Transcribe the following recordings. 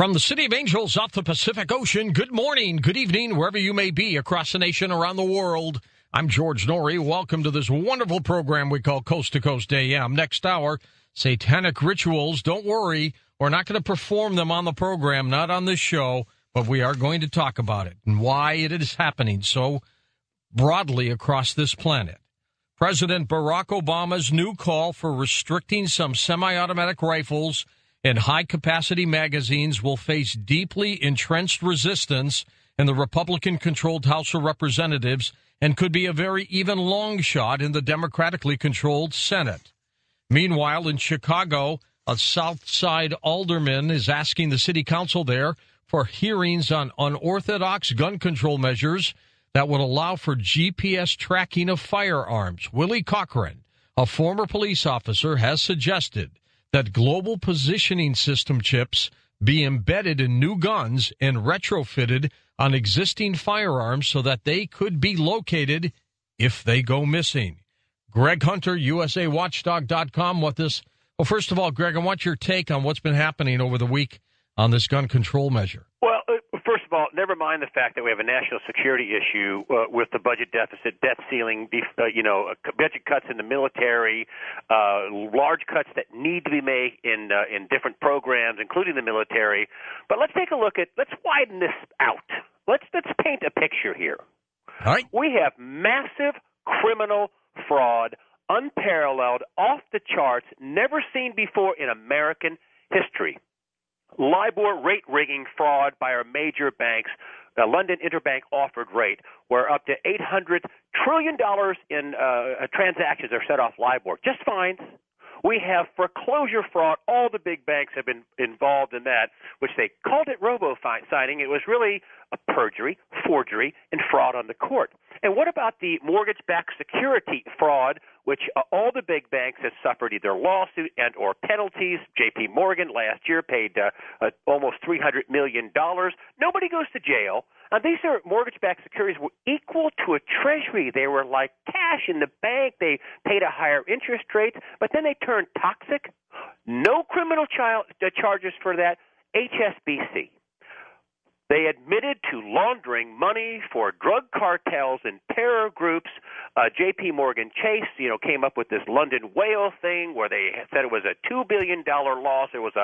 From the City of Angels off the Pacific Ocean, good morning, good evening, wherever you may be across the nation, around the world. I'm George Norrie. Welcome to this wonderful program we call Coast to Coast AM. Next hour, satanic rituals. Don't worry, we're not going to perform them on the program, not on this show, but we are going to talk about it and why it is happening so broadly across this planet. President Barack Obama's new call for restricting some semi-automatic rifles and high-capacity magazines will face deeply entrenched resistance in the Republican-controlled House of Representatives and could be a very even long shot in the democratically controlled Senate. Meanwhile, in Chicago, a South Side alderman is asking the city council there for hearings on unorthodox gun control measures that would allow for GPS tracking of firearms. Willie Cochran, a former police officer, has suggested that global positioning system chips be embedded in new guns and retrofitted on existing firearms so that they could be located if they go missing. Greg Hunter, USAWatchdog.com. Well, first of all, Greg, I want your take on what's been happening over the week on this gun control measure. Well, first of all, never mind the fact that we have a national security issue with the budget deficit, debt ceiling, budget cuts in the military, large cuts that need to be made in different programs, including the military. But let's take a look let's widen this out. Let's paint a picture here. All right. We have massive criminal fraud, unparalleled, off the charts, never seen before in American history. LIBOR rate rigging fraud by our major banks, the London Interbank Offered Rate, where up to $800 trillion in transactions are set off LIBOR. Just fines. We have foreclosure fraud. All the big banks have been involved in that, which they called it robo-signing. It was really a perjury, forgery, and fraud on the court. And what about the mortgage-backed security fraud, which all the big banks have suffered either lawsuit and or penalties? J.P. Morgan last year paid almost $300 million. Nobody goes to jail. These are mortgage-backed securities were equal to a treasury. They were like cash in the bank. They paid a higher interest rate, but then they turned toxic. No criminal charges for that. HSBC. They admitted to laundering money for drug cartels and terror groups. J.P. Morgan Chase, came up with this London whale thing where they said it was a $2 billion loss. It was a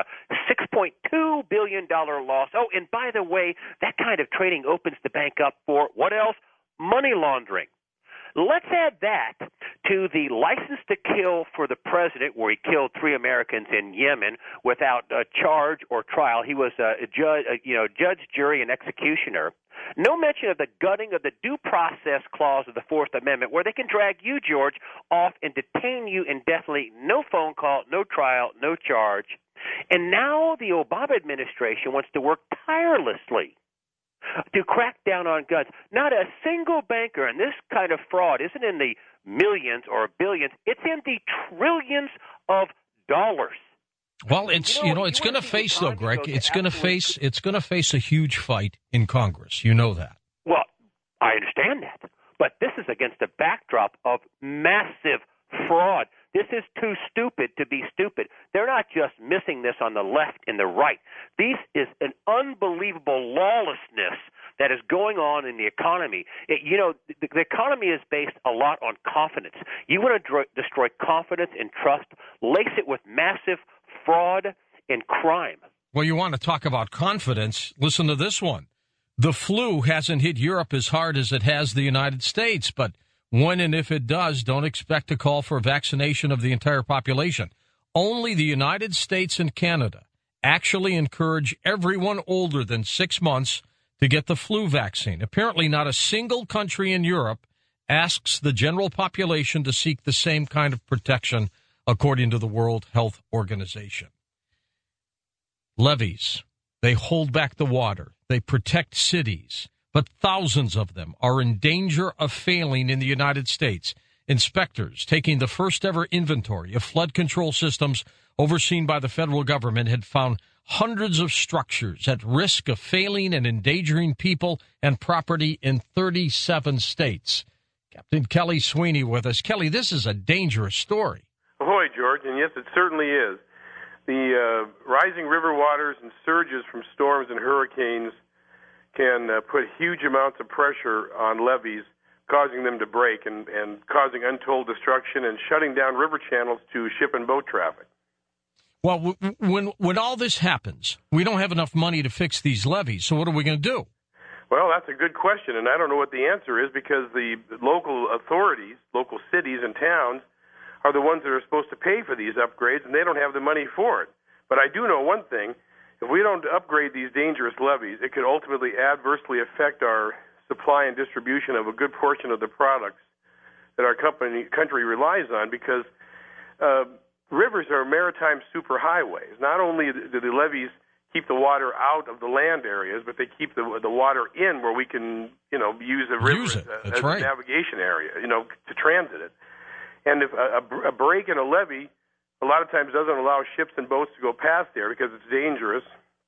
$6.2 billion loss. Oh, and by the way, that kind of trading opens the bank up for what else? Money laundering. Let's add that to the license to kill for the president, where he killed 3 Americans in Yemen without a charge or trial. He was a judge, jury, and executioner. No mention of the gutting of the due process clause of the Fourth Amendment, where they can drag you, George, off and detain you indefinitely. No phone call, no trial, no charge. And now the Obama administration wants to work tirelessly to crack down on guns. Not a single banker, and this kind of fraud isn't in the millions or billions, it's in the trillions of dollars. Well, it's going to face, though, Greg, it's going to face a huge fight in Congress. You know that. Well, I understand that, but this is against a backdrop of massive fraud. This is too stupid to be stupid. They're not just missing this on the left and the right. This is an unbelievable lawlessness that is going on in the economy. The economy is based a lot on confidence. You want to destroy confidence and trust, lace it with massive fraud and crime. Well, you want to talk about confidence? Listen to this one. The flu hasn't hit Europe as hard as it has the United States, but when and if it does, don't expect a call for vaccination of the entire population. Only the United States and Canada actually encourage everyone older than 6 months to get the flu vaccine. Apparently not a single country in Europe asks the general population to seek the same kind of protection, according to the World Health Organization. Levees, they hold back the water. They protect cities. But thousands of them are in danger of failing in the United States. Inspectors taking the first ever inventory of flood control systems overseen by the federal government had found hundreds of structures at risk of failing and endangering people and property in 37 states. Captain Kelly Sweeney with us. Kelly, this is a dangerous story. Ahoy, George, and yes, it certainly is. The rising river waters and surges from storms and hurricanes can put huge amounts of pressure on levees, causing them to break and causing untold destruction and shutting down river channels to ship and boat traffic. Well, when all this happens, we don't have enough money to fix these levees, so what are we going to do? Well, that's a good question, and I don't know what the answer is because the local authorities, local cities and towns, are the ones that are supposed to pay for these upgrades, and they don't have the money for it. But I do know one thing. If we don't upgrade these dangerous levees, it could ultimately adversely affect our supply and distribution of a good portion of the products that our country relies on because rivers are maritime superhighways. Not only do the levees keep the water out of the land areas, but they keep the water in where we can, use the river as a navigation area, to transit it. And if a break in a levee a lot of times doesn't allow ships and boats to go past there because it's dangerous.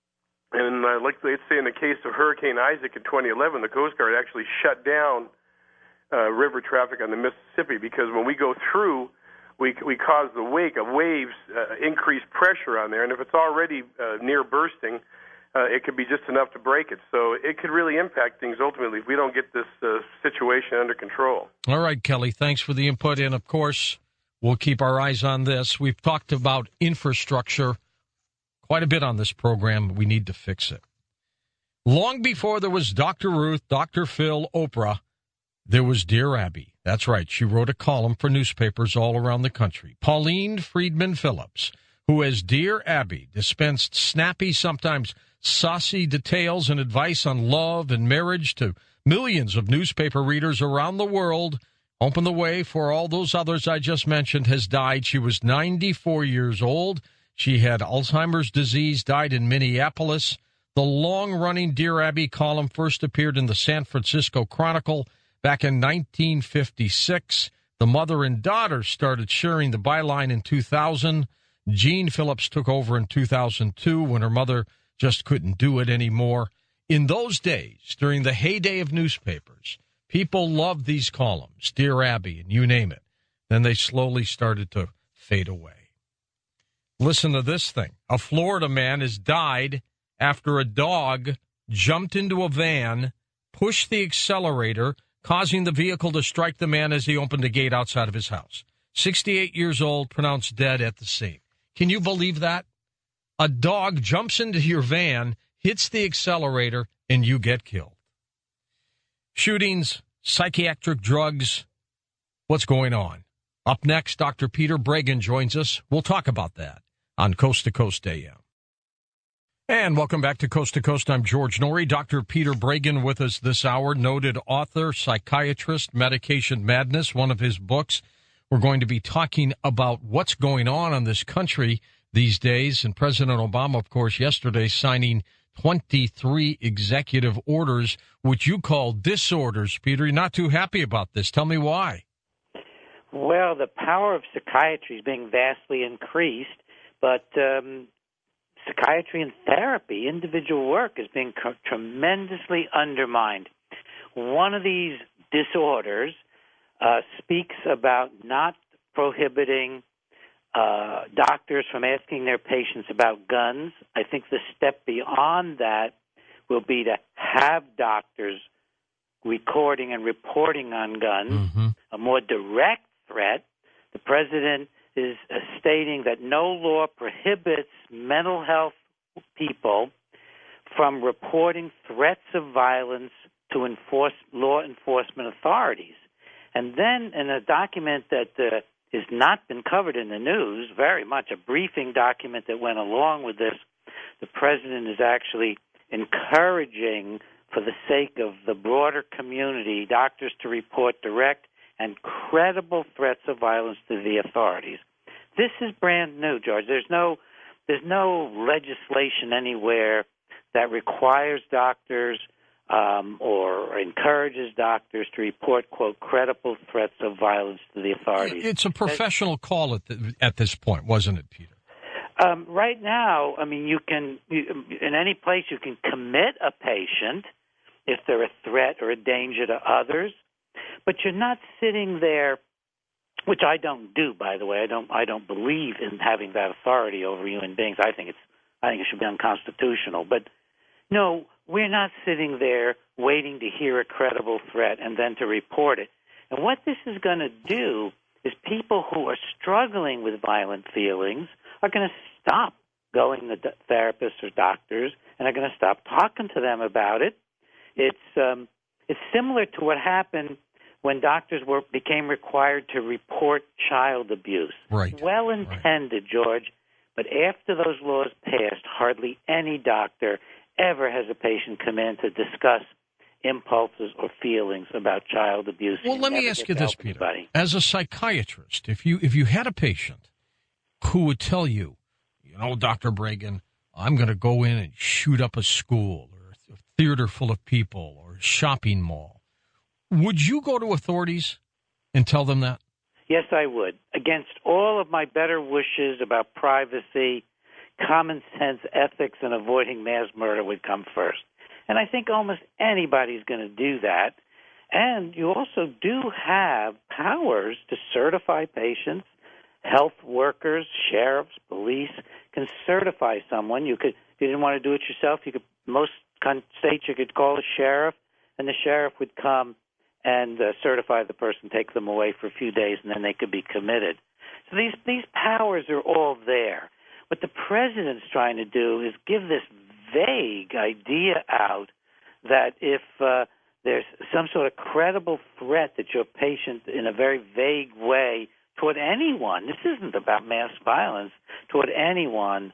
And let's say in the case of Hurricane Isaac in 2011, the Coast Guard actually shut down river traffic on the Mississippi because when we go through, we cause the wake of waves, increased pressure on there. And if it's already near bursting, it could be just enough to break it. So it could really impact things ultimately if we don't get this situation under control. All right, Kelly, thanks for the input. And, of course, we'll keep our eyes on this. We've talked about infrastructure quite a bit on this program. We need to fix it. Long before there was Dr. Ruth, Dr. Phil, Oprah, there was Dear Abby. That's right. She wrote a column for newspapers all around the country. Pauline Friedman Phillips, who as Dear Abby dispensed snappy, sometimes saucy details and advice on love and marriage to millions of newspaper readers around the world, opened the way for all those others I just mentioned, has died. She was 94 years old. She had Alzheimer's disease, died in Minneapolis. The long-running Dear Abby column first appeared in the San Francisco Chronicle back in 1956. The mother and daughter started sharing the byline in 2000. Jean Phillips took over in 2002 when her mother just couldn't do it anymore. In those days, during the heyday of newspapers, people loved these columns, Dear Abby, and you name it. Then they slowly started to fade away. Listen to this thing. A Florida man has died after a dog jumped into a van, pushed the accelerator, causing the vehicle to strike the man as he opened a gate outside of his house. 68 years old, pronounced dead at the scene. Can you believe that? A dog jumps into your van, hits the accelerator, and you get killed. Shootings, psychiatric drugs, what's going on? Up next, Dr. Peter Breggin joins us. We'll talk about that on Coast to Coast AM. And welcome back to Coast. I'm George Norrie. Dr. Peter Breggin with us this hour, noted author, psychiatrist, Medication Madness, one of his books. We're going to be talking about what's going on in this country these days. And President Obama, of course, yesterday signing 23 executive orders, which you call disorders. Peter, you're not too happy about this. Tell me why. Well, the power of psychiatry is being vastly increased, but psychiatry and therapy, individual work, is being tremendously undermined. One of these disorders speaks about not prohibiting doctors from asking their patients about guns. I think the step beyond that will be to have doctors recording and reporting on guns, a more direct threat. The president is stating that no law prohibits mental health people from reporting threats of violence to law enforcement authorities. And then in a document that has not been covered in the news, very much a briefing document that went along with this, the president is actually encouraging, for the sake of the broader community, doctors to report direct and credible threats of violence to the authorities. This is brand new, George. There's no legislation anywhere that requires doctors or encourages doctors to report, quote, credible threats of violence to the authorities. It's a professional call at this point, wasn't it, Peter? Right now, I mean, in any place you can commit a patient if they're a threat or a danger to others, but you're not sitting there which I don't do, by the way. I don't believe in having that authority over human beings. I think it should be unconstitutional. But no, we're not sitting there waiting to hear a credible threat and then to report it. And what this is going to do is people who are struggling with violent feelings are going to stop going to therapists or doctors and are going to stop talking to them about it. It's similar to what happened when doctors became required to report child abuse. Right. Well intended, right. George, but after those laws passed, hardly any doctor ever has a patient come in to discuss impulses or feelings about child abuse. Well, let me ask you this, Peter. As a psychiatrist, if you had a patient who would tell you, Dr. Breggin, I'm going to go in and shoot up a school or a theater full of people or a shopping mall, would you go to authorities and tell them that? Yes, I would. Against all of my better wishes about privacy, common sense, ethics, and avoiding mass murder would come first. And I think almost anybody's going to do that. And you also do have powers to certify patients. Health workers, sheriffs, police can certify someone. If you didn't want to do it yourself, most states you could call a sheriff, and the sheriff would come and certify the person, take them away for a few days, and then they could be committed. So these powers are all there. What the president's trying to do is give this vague idea out that if there's some sort of credible threat that your patient, in a very vague way, toward anyone, this isn't about mass violence, toward anyone,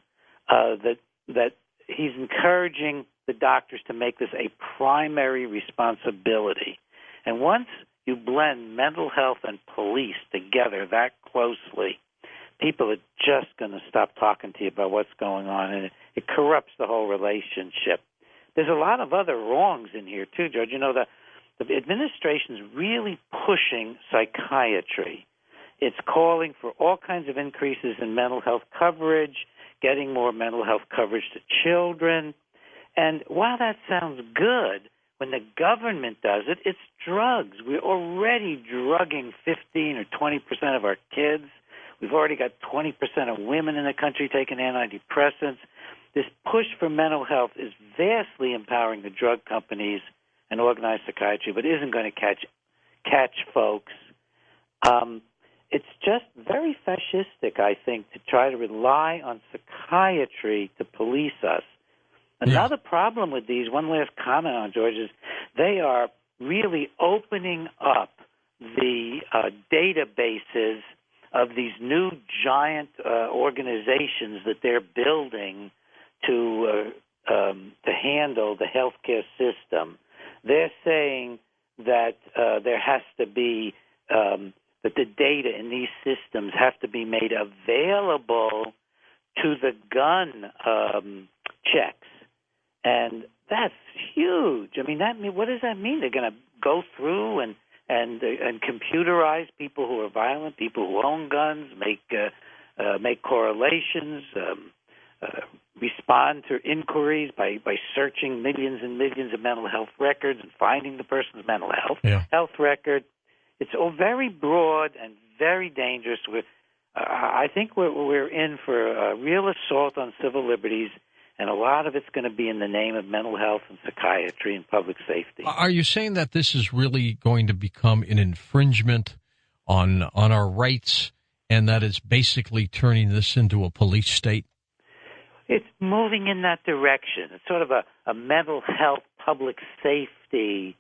that he's encouraging the doctors to make this a primary responsibility. And once you blend mental health and police together that closely, people are just going to stop talking to you about what's going on, and it corrupts the whole relationship. There's a lot of other wrongs in here, too, George. The administration's really pushing psychiatry. It's calling for all kinds of increases in mental health coverage, getting more mental health coverage to children. And while that sounds good, when the government does it, it's drugs. We're already drugging 15 or 20% of our kids. We've already got 20% of women in the country taking antidepressants. This push for mental health is vastly empowering the drug companies and organized psychiatry, but isn't going to catch folks. It's just very fascistic, I think, to try to rely on psychiatry to police us. Another problem with these, one last comment on, George, is they are really opening up the databases of these new giant organizations that they're building to handle the healthcare system. They're saying that there has to be that the data in these systems have to be made available to the gun checks, and that's huge. I mean, what does that mean? They're going to go through and computerize people who are violent, people who own guns, make correlations, respond to inquiries by searching millions and millions of mental health records and finding the person's mental health record. It's all very broad and very dangerous. I think we're in for a real assault on civil liberties, and a lot of it's going to be in the name of mental health and psychiatry and public safety. Are you saying that this is really going to become an infringement on our rights, and that it's basically turning this into a police state? It's moving in that direction. It's sort of a mental health, public safety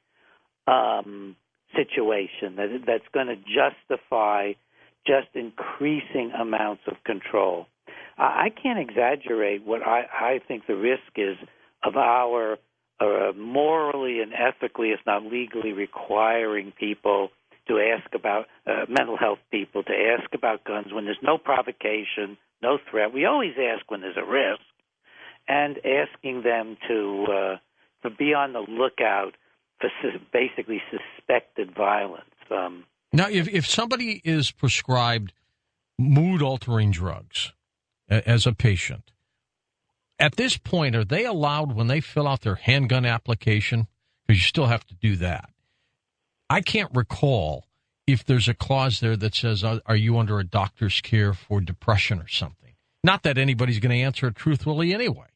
situation that's going to justify just increasing amounts of control. I can't exaggerate what I think the risk is of our morally and ethically, if not legally, requiring people to ask about mental health people to ask about guns when there's no provocation, no threat. We always ask when there's a risk, and asking them to be on the lookout for basically suspected violence. Now, if somebody is prescribed mood-altering drugs as a patient, at this point, are they allowed, when they fill out their handgun application, because you still have to do that? I can't recall if there's a clause there that says, are you under a doctor's care for depression or something? Not that anybody's going to answer it truthfully anyway.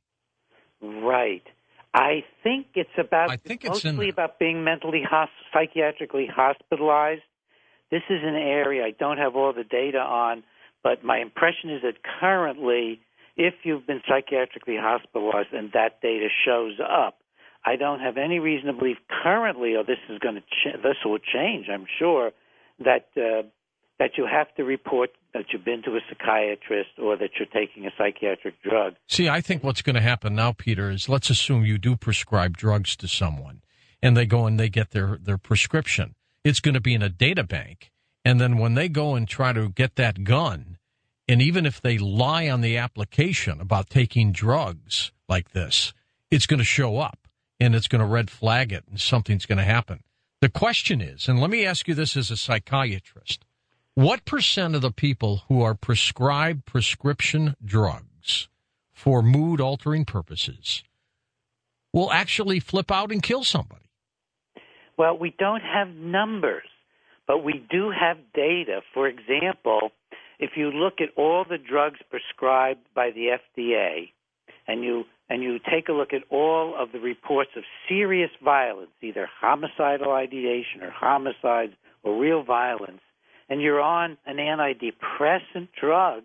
Right. I think it's mostly about being psychiatrically hospitalized. This is an area I don't have all the data on, but my impression is that currently, if you've been psychiatrically hospitalized and that data shows up, I don't have any reason to believe currently, or this will change, I'm sure, that you have to report that you've been to a psychiatrist or that you're taking a psychiatric drug. See, I think what's going to happen now, Peter, is let's assume you do prescribe drugs to someone, and they go and they get their prescription. It's going to be in a data bank, and then when they go and try to get that gun, and even if they lie on the application about taking drugs like this, it's going to show up, and it's going to red flag it, and something's going to happen. The question is, and let me ask you this as a psychiatrist, what percent of the people who are prescribed prescription drugs for mood-altering purposes will actually flip out and kill somebody? Well, we don't have numbers, but we do have data. For example, if you look at all the drugs prescribed by the FDA and you take a look at all of the reports of serious violence, either homicidal ideation or homicides or real violence, and you're on an antidepressant drug,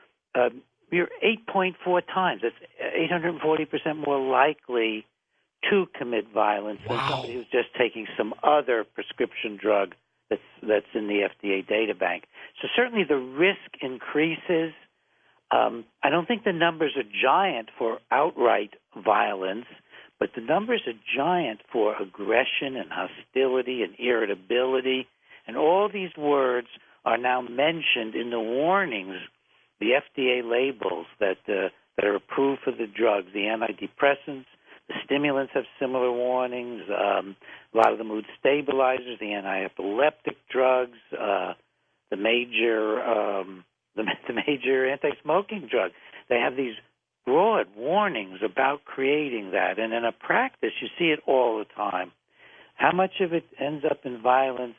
you're 8.4 times. That's 840% more likely to commit violence than somebody who's just taking some other prescription drug that's in the FDA data bank. So certainly the risk increases. I don't think the numbers are giant for outright violence, but the numbers are giant for aggression and hostility and irritability. And all these words are now mentioned in the warnings, the FDA labels that are approved for the drugs, the antidepressants. The stimulants have similar warnings. A lot of the mood stabilizers, the anti-epileptic drugs, the major anti-smoking drug. They have these broad warnings about creating that. And in a practice, you see it all the time. How much of it ends up in violence?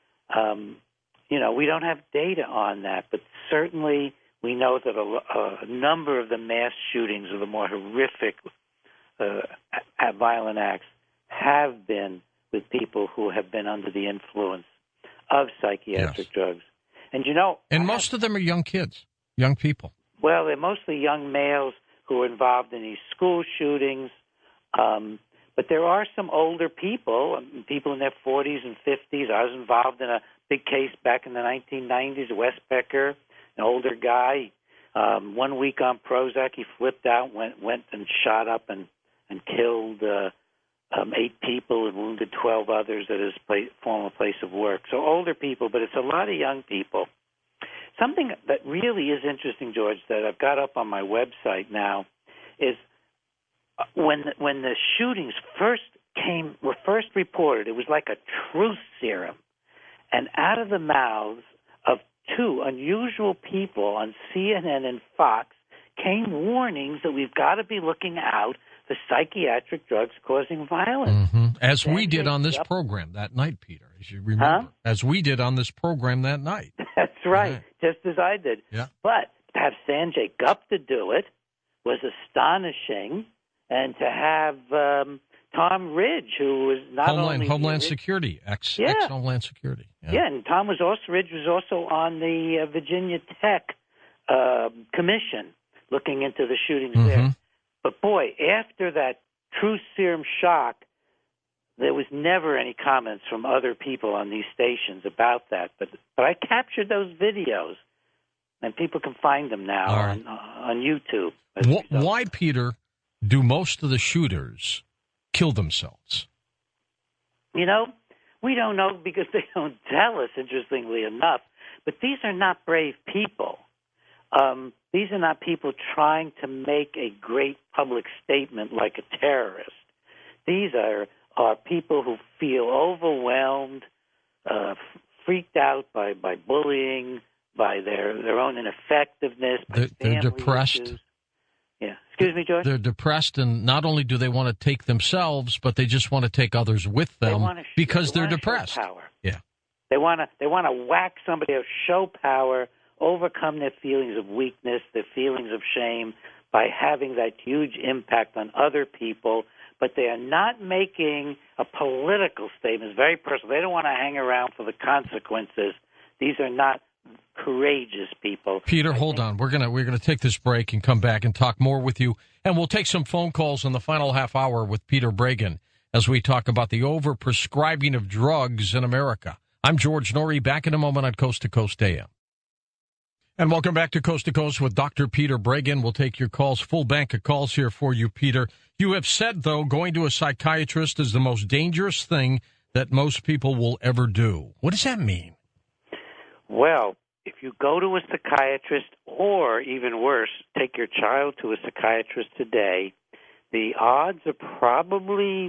We don't have data on that, but certainly we know that a number of the mass shootings or the more horrific violent acts have been with people who have been under the influence of psychiatric drugs. And most of them are young kids, young people. Well, they're mostly young males who are involved in these school shootings. But there are some older people in their 40s and 50s. I was involved in a big case back in the 1990s, Wes Becker, an older guy. 1 week on Prozac, he flipped out, went and shot up and killed 8 people and wounded 12 others at his former place of work. So older people, but it's a lot of young people. Something that really is interesting, George, that I've got up on my website now is when the shootings were first reported, it was like a truth serum. And out of the mouths of 2 unusual people on CNN and Fox came warnings that we've got to be looking out for psychiatric drugs causing violence. Mm-hmm. As we did on this program that night, Peter, as you remember. As we did on this program that night. That's right, just as I did. Yeah. But to have Sanjay Gupta do it was astonishing, and to have Tom Ridge, who was not only Homeland Security, ex-Homeland Security. Yeah, and Ridge was also on the Virginia Tech Commission looking into the shootings there. But boy, after that truth serum shock, there was never any comments from other people on these stations about that. But I captured those videos, and people can find them now on YouTube. Why, Peter, do most of the shooters kill themselves? We don't know because they don't tell us, interestingly enough. But these are not brave people. These are not people trying to make a great public statement like a terrorist. These are people who feel overwhelmed, freaked out by bullying, by their own ineffectiveness. They're depressed. Issues. Yeah. Excuse me, George? They're depressed, and not only do they want to take themselves, but they just want to take others with them because they're depressed. Power. Yeah. They want to whack somebody out, show power, overcome their feelings of weakness, their feelings of shame by having that huge impact on other people. But they are not making a political statement. It's very personal. They don't want to hang around for the consequences. These are not courageous people. Peter, hold on. We're gonna take this break and come back and talk more with you. And we'll take some phone calls in the final half hour with Peter Breggin as we talk about the overprescribing of drugs in America. I'm George Norrie, back in a moment on Coast to Coast AM. And welcome back to Coast with Dr. Peter Breggin. We'll take your calls, full bank of calls here for you, Peter. You have said, though, going to a psychiatrist is the most dangerous thing that most people will ever do. What does that mean? Well, if you go to a psychiatrist, or even worse, take your child to a psychiatrist today, the odds are probably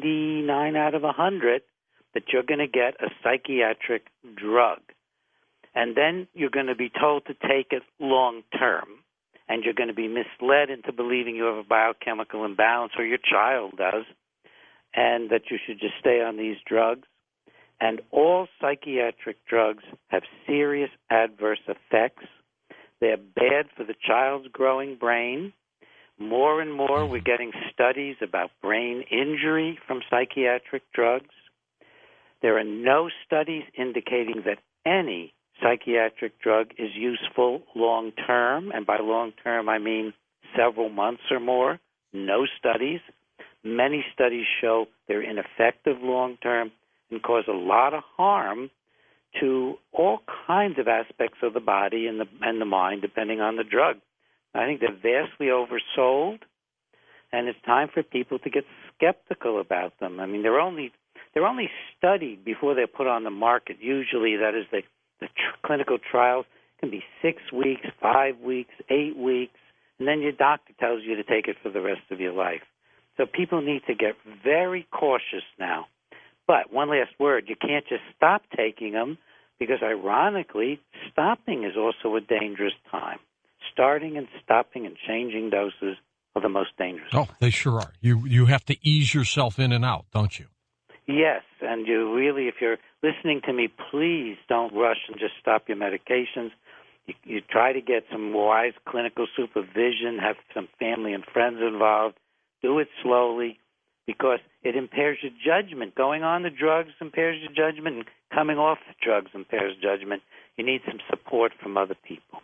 99 out of 100 that you're going to get a psychiatric drug. And then you're going to be told to take it long term. And you're going to be misled into believing you have a biochemical imbalance, or your child does, and that you should just stay on these drugs. And all psychiatric drugs have serious adverse effects. They're bad for the child's growing brain. More and more, we're getting studies about brain injury from psychiatric drugs. There are no studies indicating that any psychiatric drug is useful long term, and by long term I mean several months or more. No studies. Many studies show they're ineffective long term and cause a lot of harm to all kinds of aspects of the body and the mind, depending on the drug. I think they're vastly oversold, and it's time for people to get skeptical about them. I mean, they're only studied before they're put on the market. Usually, that is the clinical trials can be 6 weeks, 5 weeks, 8 weeks, and then your doctor tells you to take it for the rest of your life. So people need to get very cautious now. But one last word, you can't just stop taking them because, ironically, stopping is also a dangerous time. Starting and stopping and changing doses are the most dangerous. Oh, they sure are. You have to ease yourself in and out, don't you? Yes, and you really, if you're listening to me, please don't rush and just stop your medications. You try to get some wise clinical supervision, have some family and friends involved. Do it slowly because it impairs your judgment. Going on the drugs impairs your judgment, and coming off the drugs impairs judgment. You need some support from other people.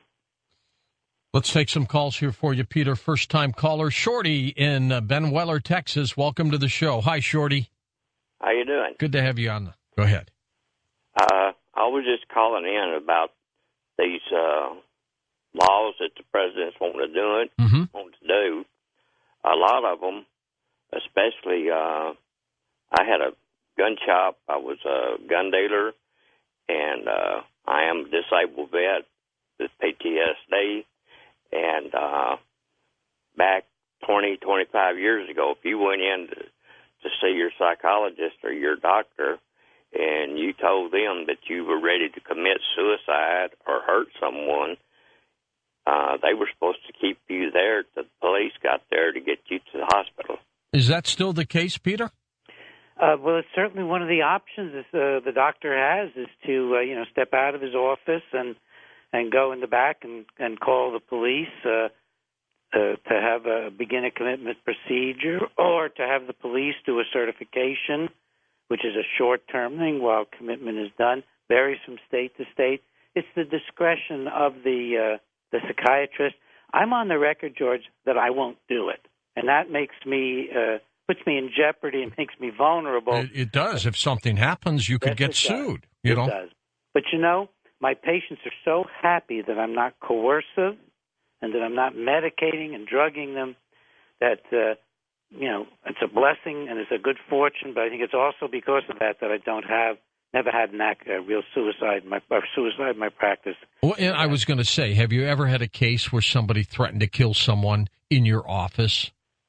Let's take some calls here for you, Peter. First-time caller, Shorty in Ben Weller, Texas. Welcome to the show. Hi, Shorty. How you doing? Good to have you on. Go ahead. I was just calling in about these laws that the president's wanting to do. A lot of them, especially, I had a gun shop. I was a gun dealer, and I am a disabled vet with PTSD. And back 20, 25 years ago, if you went in to see your psychologist or your doctor and you told them that you were ready to commit suicide or hurt someone, they were supposed to keep you there till the police got there to get you to the hospital. Is that still the case, Peter? Well, it's certainly one of the options the doctor has is to step out of his office and go in the back and call the police to have begin a commitment procedure, or to have the police do a certification, which is a short-term thing while commitment is done. Varies from state to state. It's the discretion of the psychiatrist. I'm on the record, George, that I won't do it, and that makes me puts me in jeopardy and makes me vulnerable. It does. If something happens, you could get sued. It does. But my patients are so happy that I'm not coercive and that I'm not medicating and drugging them that, it's a blessing and it's a good fortune. But I think it's also because of that I never had a real suicide in my practice. Well, and I was going to say, have you ever had a case where somebody threatened to kill someone in your office?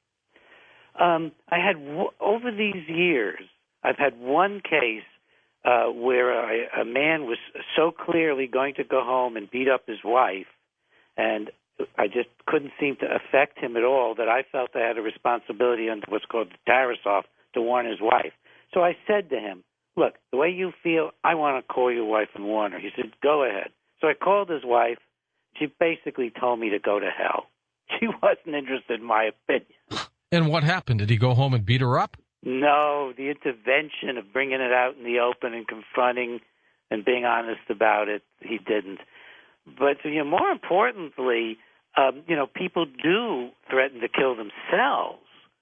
I had, over these years, I've had one case where a man was so clearly going to go home and beat up his wife, and I just couldn't seem to affect him at all, that I felt I had a responsibility under what's called the Tarasoff to warn his wife. So I said to him, look, the way you feel, I want to call your wife and warn her. He said, go ahead. So I called his wife. She basically told me to go to hell. She wasn't interested in my opinion. And what happened? Did he go home and beat her up? No, the intervention of bringing it out in the open and confronting and being honest about it, he didn't. But more importantly, people do threaten to kill themselves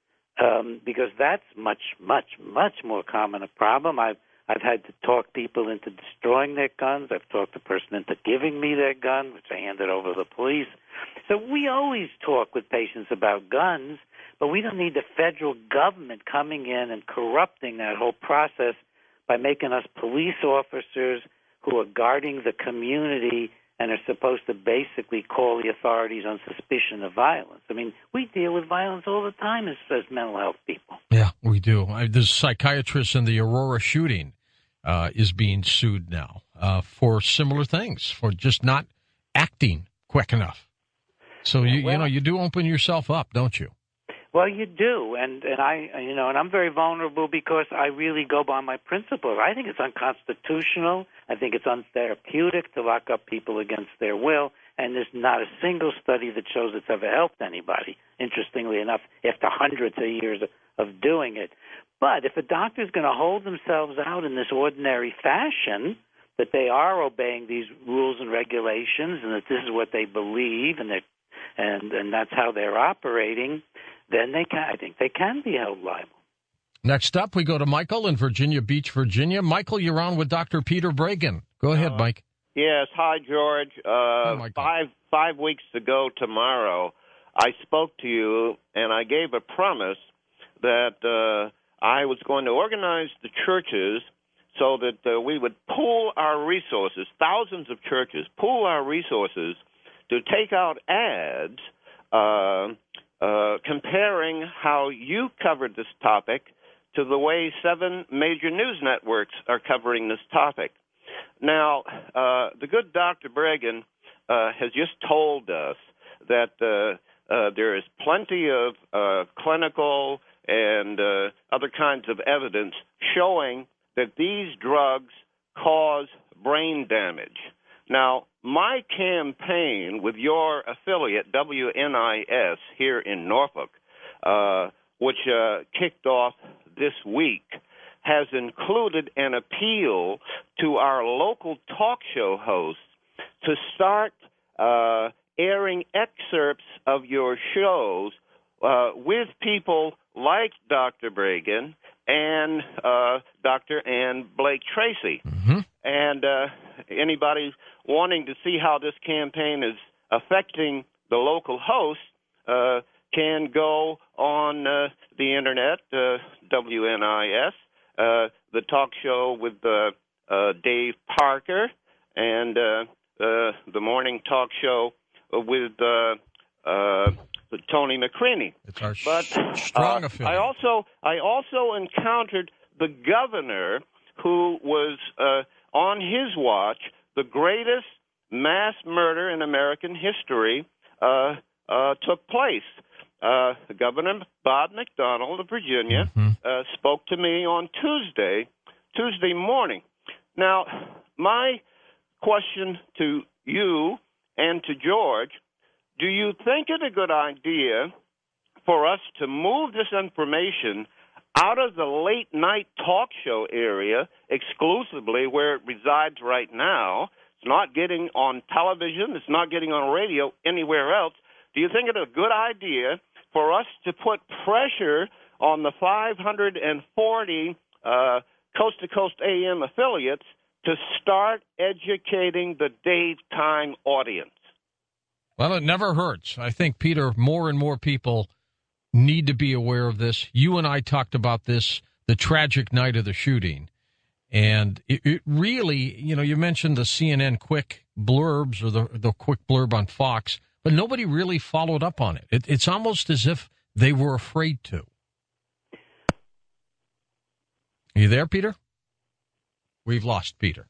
because that's much, much, much more common a problem. I've had to talk people into destroying their guns. I've talked a person into giving me their gun, which I handed over to the police. So we always talk with patients about guns, but we don't need the federal government coming in and corrupting that whole process by making us police officers who are guarding the community and are supposed to basically call the authorities on suspicion of violence. I mean, we deal with violence all the time as mental health people. Yeah, we do. The psychiatrist in the Aurora shooting is being sued now for similar things, for just not acting quick enough. So you do open yourself up, don't you? Well, you do, and I'm very vulnerable because I really go by my principles. I think it's unconstitutional. I think it's untherapeutic to lock up people against their will, and there's not a single study that shows it's ever helped anybody, interestingly enough, after hundreds of years of doing it. But if a doctor is going to hold themselves out in this ordinary fashion, that they are obeying these rules and regulations and that this is what they believe and that's how they're operating, then I think they can be held liable. Next up, we go to Michael in Virginia Beach, Virginia. Michael, you're on with Dr. Peter Breggin. Go ahead, Mike. Yes. Hi, George. Hi, 5 weeks ago tomorrow, I spoke to you, and I gave a promise that I was going to organize the churches so that we would pool our resources, thousands of churches, pool our resources to take out ads comparing how you covered this topic to the way 7 major news networks are covering this topic. Now, the good Dr. Breggin has just told us that there is plenty of clinical and other kinds of evidence showing that these drugs cause brain damage. Now, my campaign with your affiliate, WNIS, here in Norfolk, which kicked off this week, has included an appeal to our local talk show hosts to start airing excerpts of your shows with people like Dr. Breggin and Dr. Ann Blake Tracy. Mm-hmm. And anybody wanting to see how this campaign is affecting the local hosts can go on the Internet, WNIS, the talk show with Dave Parker, and the morning talk show with Tony McCreany. It's our strong affiliate. I also encountered the governor who was on his watch the greatest mass murder in American history took place. Governor Bob McDonnell of Virginia spoke to me on Tuesday morning. Now, my question to you and to George, do you think it a good idea for us to move this information out of the late-night talk show area exclusively where it resides right now? It's not getting on television. It's not getting on radio anywhere else. Do you think it's a good idea for us to put pressure on the 540 coast-to-coast AM affiliates to start educating the daytime audience? Well, it never hurts. I think, Peter, more and more people need to be aware of this. You and I talked about this the tragic night of the shooting. And it really, you mentioned the CNN quick blurbs or the quick blurb on Fox, but nobody really followed up on it. It's almost as if they were afraid to. Are you there, Peter? We've lost Peter.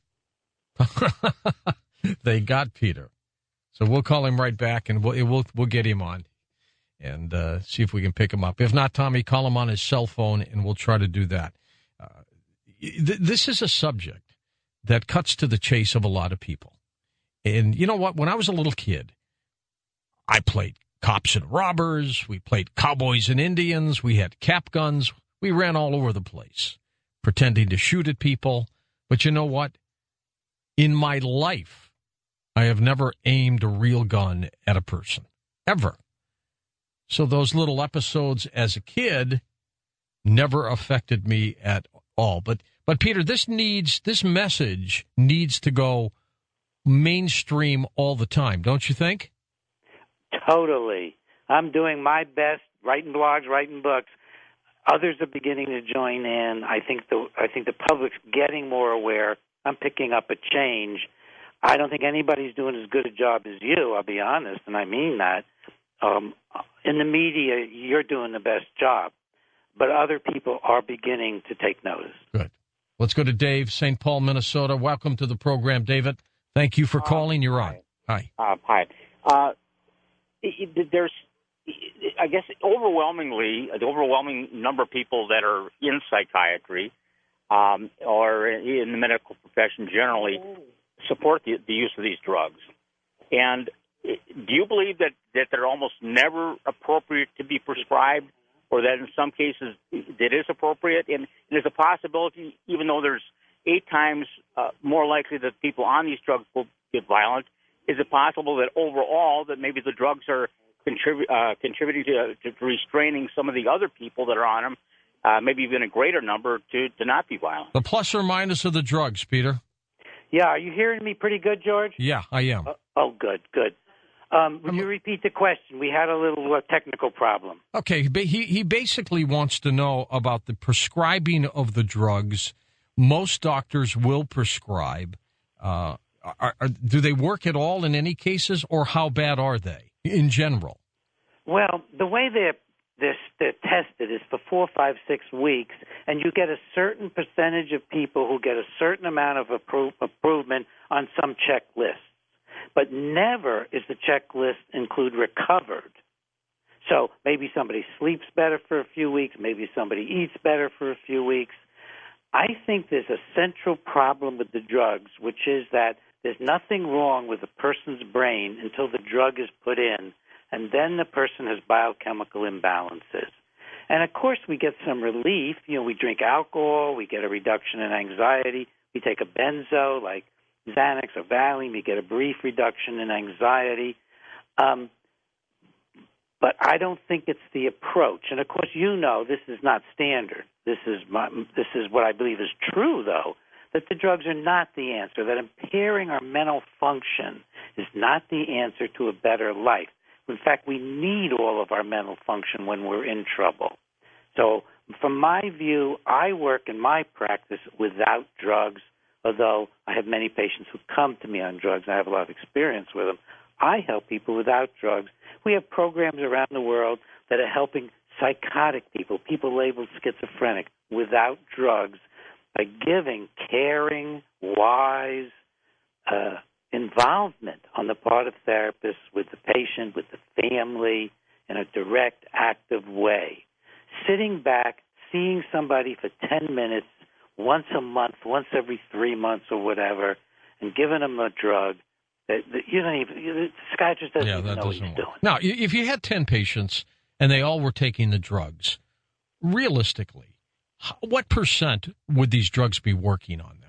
They got Peter. So we'll call him right back, and we'll get him on and see if we can pick him up. If not, Tommy, call him on his cell phone, and we'll try to do that. this is a subject that cuts to the chase of a lot of people. And you know what? When I was a little kid, I played cops and robbers. We played cowboys and Indians. We had cap guns. We ran all over the place, pretending to shoot at people. But you know what? In my life, I have never aimed a real gun at a person, ever. So those little episodes as a kid never affected me at all. But Peter, this message needs to go mainstream all the time, don't you think? Totally. I'm doing my best, writing blogs, writing books. Others are beginning to join in. I think the public's getting more aware. I'm picking up a change. I don't think anybody's doing as good a job as you, I'll be honest, and I mean that. In the media, you're doing the best job, but other people are beginning to take notice. Good. Let's go to Dave, St. Paul, Minnesota. Welcome to the program, David. Thank you for calling. You're on. Hi. Hi. There's, I guess, the overwhelming number of people that are in psychiatry or in the medical profession generally support the use of these drugs. And do you believe that they're almost never appropriate to be prescribed, or that in some cases it is appropriate? And there's a possibility, even though there's 8 times more likely that people on these drugs will get violent, is it possible that overall that maybe the drugs are contributing to restraining some of the other people that are on them, maybe even a greater number, to not be violent? The plus or minus of the drugs, Peter. Yeah, are you hearing me pretty good, George? Yeah, I am. Good. Would you repeat the question? We had a little technical problem. Okay, he basically wants to know about the prescribing of the drugs. Most doctors will prescribe. Do they work at all in any cases, or how bad are they in general? Well, the way they're tested is for 4, 5, 6 weeks, and you get a certain percentage of people who get a certain amount of improvement on some checklists. But never is the checklist include recovered. So maybe somebody sleeps better for a few weeks, maybe somebody eats better for a few weeks. I think there's a central problem with the drugs, which is that there's nothing wrong with a person's brain until the drug is put in, and then the person has biochemical imbalances. And, of course, we get some relief. We drink alcohol, we get a reduction in anxiety. We take a benzo like Xanax or Valium, we get a brief reduction in anxiety. But I don't think it's the approach. And, of course, this is not standard. This is what I believe is true, though, that the drugs are not the answer, that impairing our mental function is not the answer to a better life. In fact, we need all of our mental function when we're in trouble. So from my view, I work in my practice without drugs, although I have many patients who come to me on drugs. I have a lot of experience with them. I help people without drugs. We have programs around the world that are helping psychotic people labeled schizophrenic, without drugs, by giving caring, wise involvement on the part of therapists with the patient, with the family, in a direct, active way. Sitting back, seeing somebody for 10 minutes, once a month, once every 3 months or whatever, and giving them a drug that the psychiatrist doesn't even know what he's doing. Now, if you had 10 patients and they all were taking the drugs, realistically, what percent would these drugs be working on them?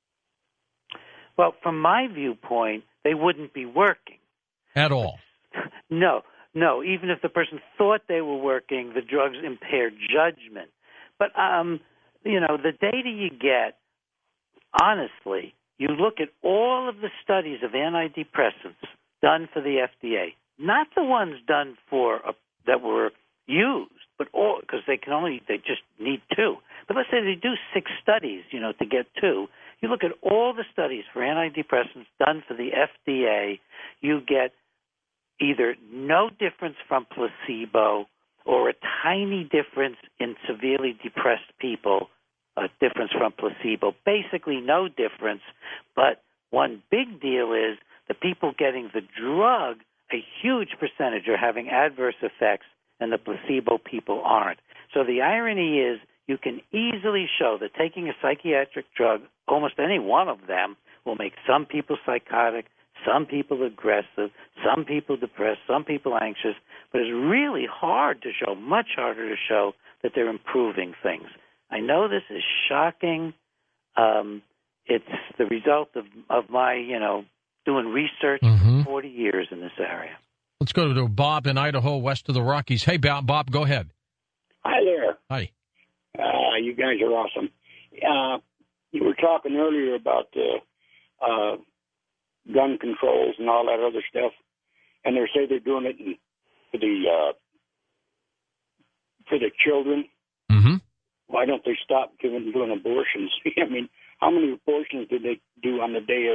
Well, from my viewpoint, they wouldn't be working. At all? No. Even if the person thought they were working, the drugs impair judgment. But, the data you get, honestly, you look at all of the studies of antidepressants done for the FDA, not the ones done that were used, but all, because they just need 2. But let's say they do 6 studies, to get 2. You look at all the studies for antidepressants done for the FDA, you get either no difference from placebo or a tiny difference in severely depressed people, a difference from placebo. Basically no difference, but one big deal is the people getting the drug, a huge percentage are having adverse effects, and the placebo people aren't. So the irony is you can easily show that taking a psychiatric drug, almost any one of them, will make some people psychotic, some people aggressive, some people depressed, some people anxious, but it's really hard to show, much harder to show, that they're improving things. I know this is shocking. It's the result of my, doing research for 40 years in this area. Let's go to Bob in Idaho, west of the Rockies. Hey, Bob, go ahead. Hi there. Hi. You guys are awesome. You were talking earlier about gun controls and all that other stuff, and they say they're doing it for the children. Mm-hmm. Why don't they stop doing abortions? I mean, how many abortions did they do on the day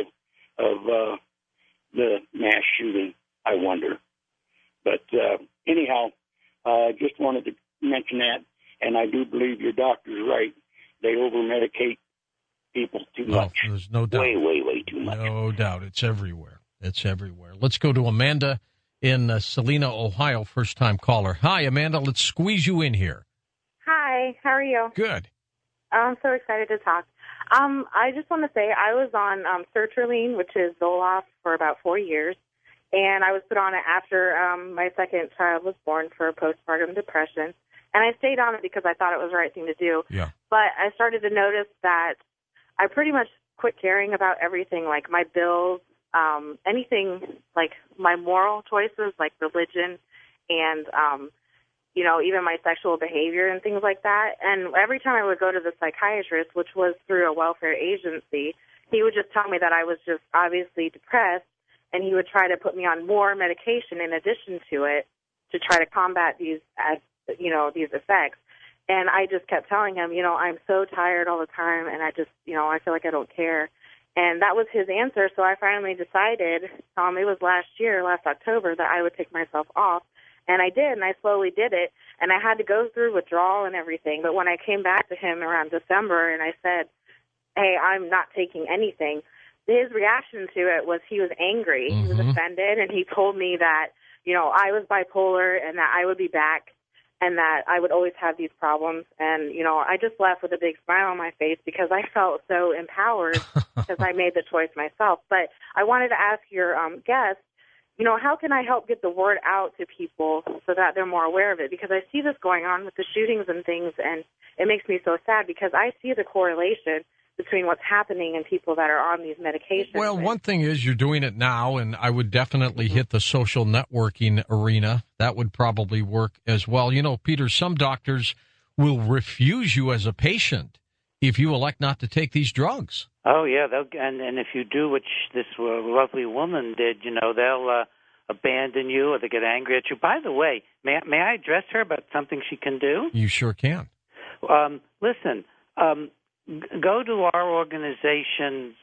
of the mass shooting? I wonder. But anyhow, just wanted to mention that, and I do believe your doctor's right. They over-medicate people too much. There's no doubt. Way too much. No doubt. It's everywhere. Let's go to Amanda in Salina, Ohio, first-time caller. Hi, Amanda. Let's squeeze you in here. Hi. How are you? Good. I'm so excited to talk. I just want to say I was on sertraline, which is Zoloft, for about 4 years, and I was put on it after my second child was born for postpartum depression. And I stayed on it because I thought it was the right thing to do. Yeah. But I started to notice that I pretty much quit caring about everything, like my bills, anything, like my moral choices, like religion, and, even my sexual behavior and things like that. And every time I would go to the psychiatrist, which was through a welfare agency, he would just tell me that I was just obviously depressed, and he would try to put me on more medication in addition to it to try to combat these effects. And I just kept telling him, I'm so tired all the time, and I just, I feel like I don't care. And that was his answer. So I finally decided, it was last October, that I would take myself off. And I did, and I slowly did it. And I had to go through withdrawal and everything. But when I came back to him around December and I said, hey, I'm not taking anything, his reaction to it was he was angry. Mm-hmm. He was offended, and he told me that, I was bipolar and that I would be back and that I would always have these problems. And, I just left with a big smile on my face because I felt so empowered because I made the choice myself. But I wanted to ask your guest, how can I help get the word out to people so that they're more aware of it? Because I see this going on with the shootings and things, and it makes me so sad because I see the correlation between what's happening and people that are on these medications. Well, one thing is you're doing it now, and I would definitely hit the social networking arena. That would probably work as well. Peter, some doctors will refuse you as a patient if you elect not to take these drugs. Oh, yeah, and if you do what this lovely woman did, they'll abandon you or they get angry at you. By the way, may I address her about something she can do? You sure can. Listen, go to our organization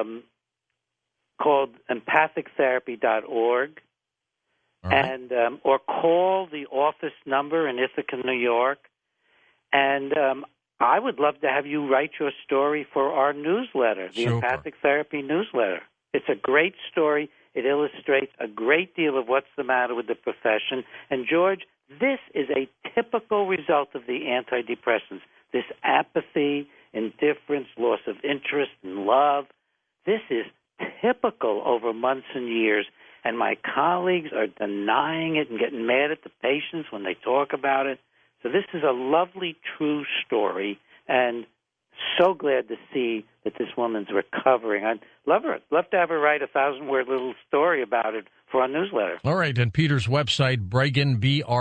called empathictherapy.org, right. And or call the office number in Ithaca, New York, and I would love to have you write your story for our newsletter, the Super. Empathic Therapy newsletter. It's a great story. It illustrates a great deal of what's the matter with the profession. And, George, this is a typical result of the antidepressants, this apathy, indifference, loss of interest and love. This is typical over months and years, and my colleagues are denying it and getting mad at the patients when they talk about it. So this is a lovely, true story, and so glad to see that this woman's recovering. I'd love to have her write a 1,000-word little story about it for our newsletter. All right, and Peter's website, Breggin,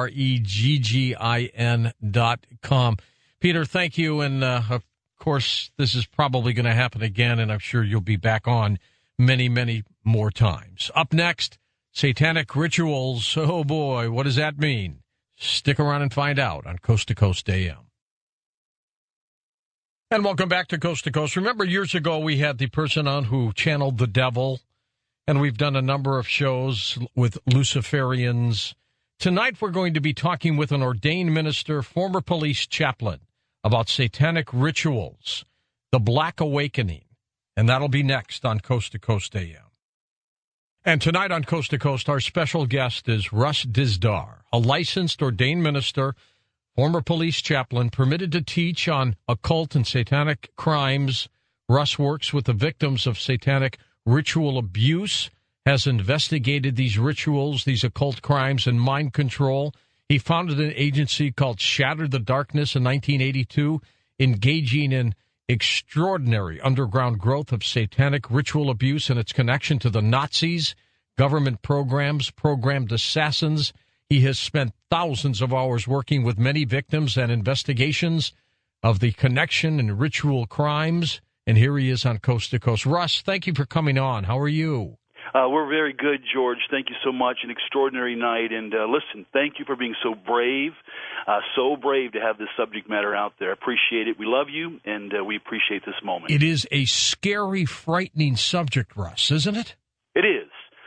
BREGGIN.com. Peter, thank you, and of course, this is probably going to happen again, and I'm sure you'll be back on many, many more times. Up next, satanic rituals. Oh, boy, what does that mean? Stick around and find out on Coast to Coast AM. And welcome back to Coast. Remember, years ago, we had the person on who channeled the devil, and we've done a number of shows with Luciferians. Tonight, we're going to be talking with an ordained minister, former police chaplain, about satanic rituals, the Black Awakening, and that'll be next on Coast to Coast AM. And tonight on Coast to Coast, our special guest is Russ Dizdar, a licensed ordained minister, former police chaplain, permitted to teach on occult and satanic crimes. Russ works with the victims of satanic ritual abuse, has investigated these rituals, these occult crimes, and mind control. He founded an agency called Shatter the Darkness in 1982, engaging in extraordinary underground growth of satanic ritual abuse and its connection to the Nazis, government programs, programmed assassins. He has spent thousands of hours working with many victims and investigations of the connection and ritual crimes. And here he is on Coast to Coast. Russ, thank you for coming on. How are you? We're very good, George. Thank you so much. An extraordinary night. And listen, thank you for being so brave to have this subject matter out there. Appreciate it. We love you, and we appreciate this moment. It is a scary, frightening subject, Russ, isn't it? It is.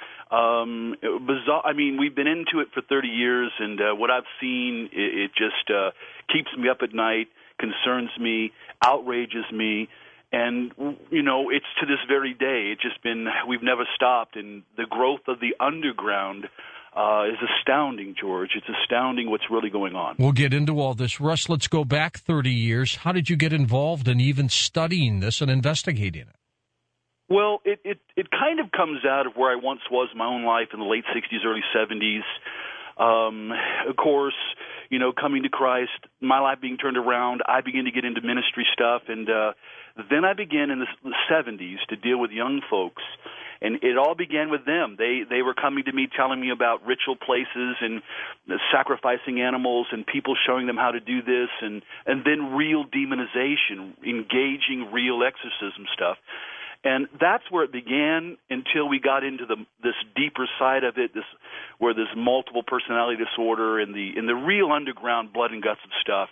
Bizarre. I mean, we've been into it for 30 years, and what I've seen, it just keeps me up at night, concerns me, outrages me. And, you know, it's to this very day. It's just been, we've never stopped. And the growth of the underground is astounding, George. It's astounding what's really going on. We'll get into all this. Russ, let's go back 30 years. How did you get involved in even studying this and investigating it? Well, it kind of comes out of where I once was in my own life in the late 60s, early 70s. Of course, you know, coming to Christ, my life being turned around, I began to get into ministry stuff, and then I began in the 70s to deal with young folks, and it all began with them. They were coming to me telling me about ritual places and sacrificing animals and people showing them how to do this, and then real demonization, engaging real exorcism stuff. And that's where it began until we got into this deeper side of it, where there's multiple personality disorder and the real underground blood and guts of stuff.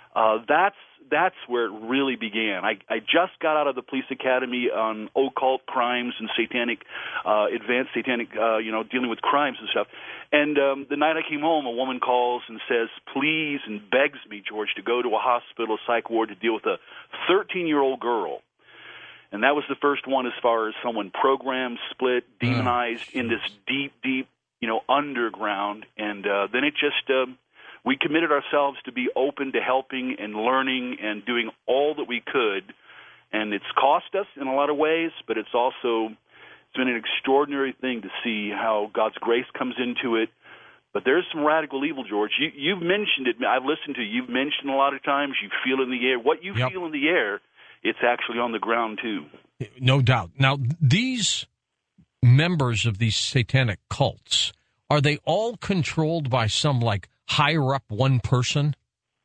That's where it really began. I just got out of the police academy on occult crimes and satanic, advanced satanic, dealing with crimes and stuff. And the night I came home, a woman calls and says, please, and begs me, George, to go to a hospital psych ward to deal with a 13-year-old girl. And that was the first one as far as someone programmed, split, demonized in this deep, underground. And then it just, we committed ourselves to be open to helping and learning and doing all that we could. And it's cost us in a lot of ways, but it's been an extraordinary thing to see how God's grace comes into it. But there's some radical evil, George. You've mentioned it. I've listened to you. You've mentioned a lot of times. You feel in the air. What you feel in the air, it's actually on the ground, too. No doubt. Now, these members of these satanic cults, are they all controlled by some, higher-up one person?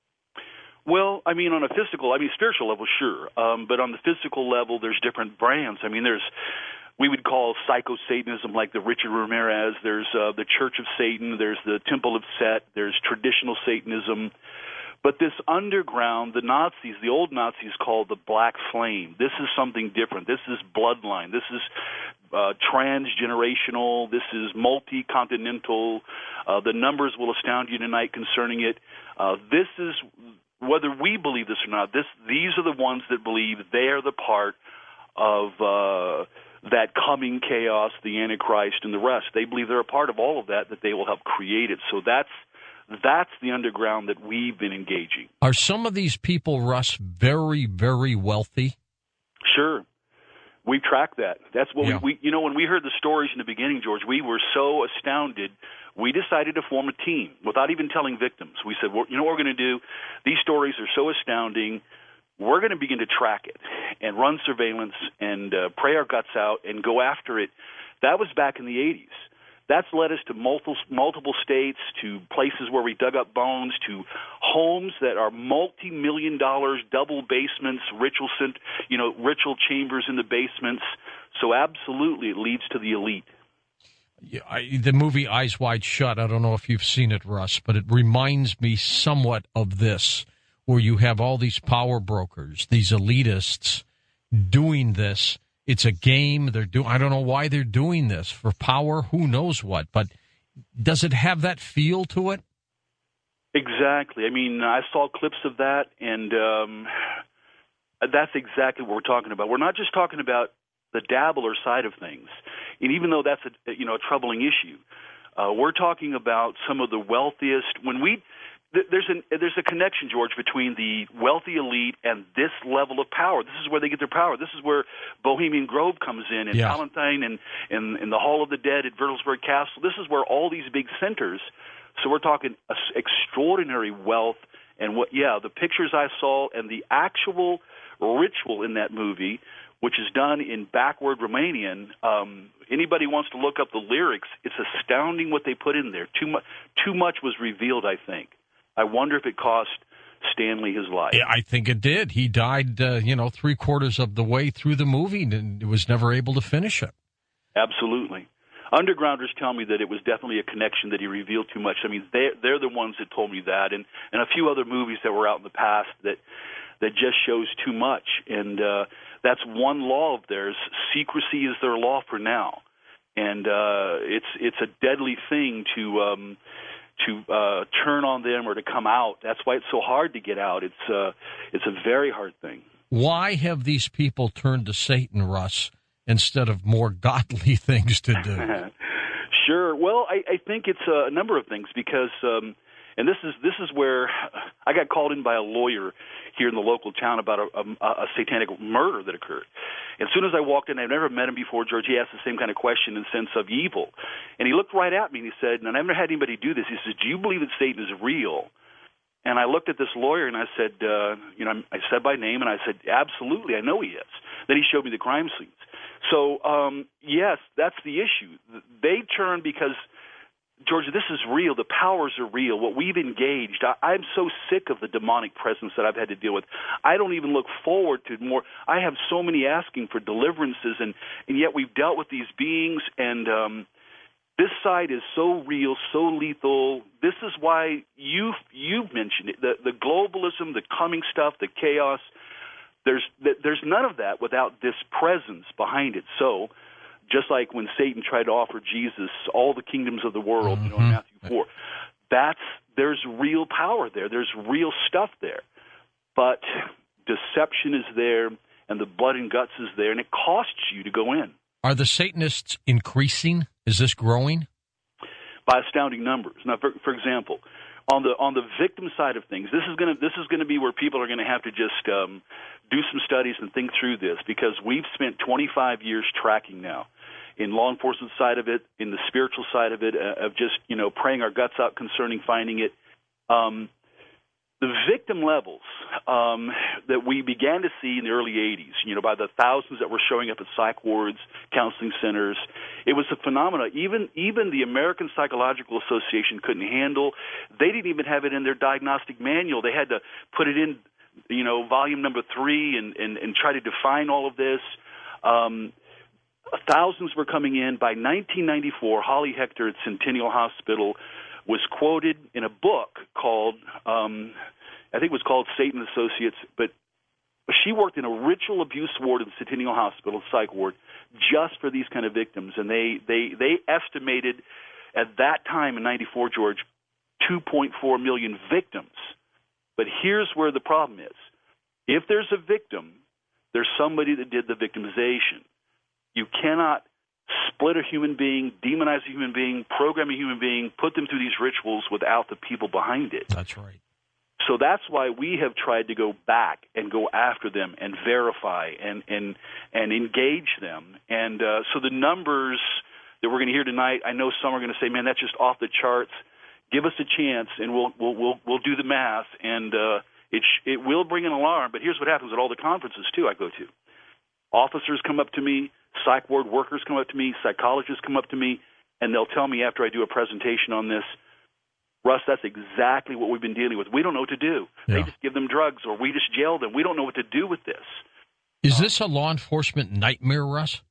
Well, I mean, spiritual level, sure. But on the physical level, there's different brands. I mean, we would call psycho-Satanism like the Richard Ramirez. There's the Church of Satan. There's the Temple of Set. There's traditional Satanism. But this underground, the Nazis, the old Nazis called the Black Flame. This is something different. This is bloodline. This is transgenerational. This is multi-continental. The numbers will astound you tonight concerning it. This is, whether we believe this or not, these are the ones that believe they are the part of that coming chaos, the Antichrist, and the rest. They believe they're a part of all of that they will help create it. So that's the underground that we've been engaging. Are some of these people, Russ, very, very wealthy? Sure. We track that. That's what we when we heard the stories in the beginning, George, we were so astounded. We decided to form a team without even telling victims. We said, you know what we're going to do? These stories are so astounding. We're going to begin to track it and run surveillance and pray our guts out and go after it. That was back in the 80s. That's led us to multiple states, to places where we dug up bones, to homes that are multi-million-dollar double basements, ritual chambers in the basements. So absolutely, it leads to the elite. Yeah, the movie Eyes Wide Shut, I don't know if you've seen it, Russ, but it reminds me somewhat of this, where you have all these power brokers, these elitists doing this. It's a game. I don't know why they're doing this. For power, who knows what. But does it have that feel to it? Exactly. I mean, I saw clips of that, and that's exactly what we're talking about. We're not just talking about the dabbler side of things. And even though that's a troubling issue, we're talking about some of the wealthiest. there's a connection, George, between the wealthy elite and this level of power. This is where they get their power. This is where Bohemian Grove comes in, and Palatine, and in the Hall of the Dead at Württemberg Castle. This is where all these big centers. So we're talking extraordinary wealth, and the pictures I saw and the actual ritual in that movie, which is done in backward Romanian. Anybody wants to look up the lyrics, it's astounding what they put in there. Too much was revealed, I think. I wonder if it cost Stanley his life. Yeah, I think it did. He died, 3/4 of the way through the movie and was never able to finish it. Absolutely. Undergrounders tell me that it was definitely a connection, that he revealed too much. I mean, they're the ones that told me that, and a few other movies that were out in the past that just shows too much. And that's one law of theirs. Secrecy is their law for now. And it's a deadly thing to turn on them or to come out. That's why it's so hard to get out. It's a very hard thing. Why have these people turned to Satan, Russ, instead of more godly things to do? Sure. Well, I think it's a number of things because, and this is where I got called in by a lawyer here in the local town about a satanic murder that occurred. As soon as I walked in, I've never met him before, George. He asked the same kind of question in the sense of evil. And he looked right at me and he said, and I've never had anybody do this, he says, do you believe that Satan is real? And I looked at this lawyer and I said, I said by name, and I said, absolutely, I know he is. Then he showed me the crime scenes. So, yes, that's the issue. They turn because, George, this is real. The powers are real. What we've engaged, I'm so sick of the demonic presence that I've had to deal with. I don't even look forward to more. I have so many asking for deliverances, and yet we've dealt with these beings, and this side is so real, so lethal. This is why you've mentioned it, the globalism, the coming stuff, the chaos. There's none of that without this presence behind it. So just like when Satan tried to offer Jesus all the kingdoms of the world, in Matthew 4, there's real power there. There's real stuff there. But deception is there, and the blood and guts is there, and it costs you to go in. Are the Satanists increasing? Is this growing? By astounding numbers. Now, for example, on the victim side of things, this is going to be where people are going to have to just do some studies and think through this, because we've spent 25 years tracking now, in law enforcement side of it, in the spiritual side of it, of just praying our guts out concerning finding it. The victim levels that we began to see in the early 80s, by the thousands that were showing up at psych wards, counseling centers, it was a phenomenon. Even the American Psychological Association couldn't handle. They didn't even have it in their diagnostic manual. They had to put it in, volume number 3 and try to define all of this. Thousands were coming in. By 1994, Holly Hector at Centennial Hospital was quoted in a book called, I think it was called Satan Associates, but she worked in a ritual abuse ward at the Centennial Hospital, psych ward, just for these kind of victims. And they estimated at that time in 94, George, 2.4 million victims. But here's where the problem is. If there's a victim, there's somebody that did the victimization. You cannot split a human being, demonize a human being, program a human being, put them through these rituals without the people behind it. That's right. So that's why we have tried to go back and go after them and verify and engage them. And so the numbers that we're going to hear tonight, I know some are going to say, man, that's just off the charts. Give us a chance, and we'll do the math, and it will bring an alarm. But here's what happens at all the conferences, too, I go to. Officers come up to me, psych ward workers come up to me, psychologists come up to me, and they'll tell me after I do a presentation on this, Russ, that's exactly what we've been dealing with. We don't know what to do. Yeah. They just give them drugs, or we just jail them. We don't know what to do with this. Is this a law enforcement nightmare, Russ?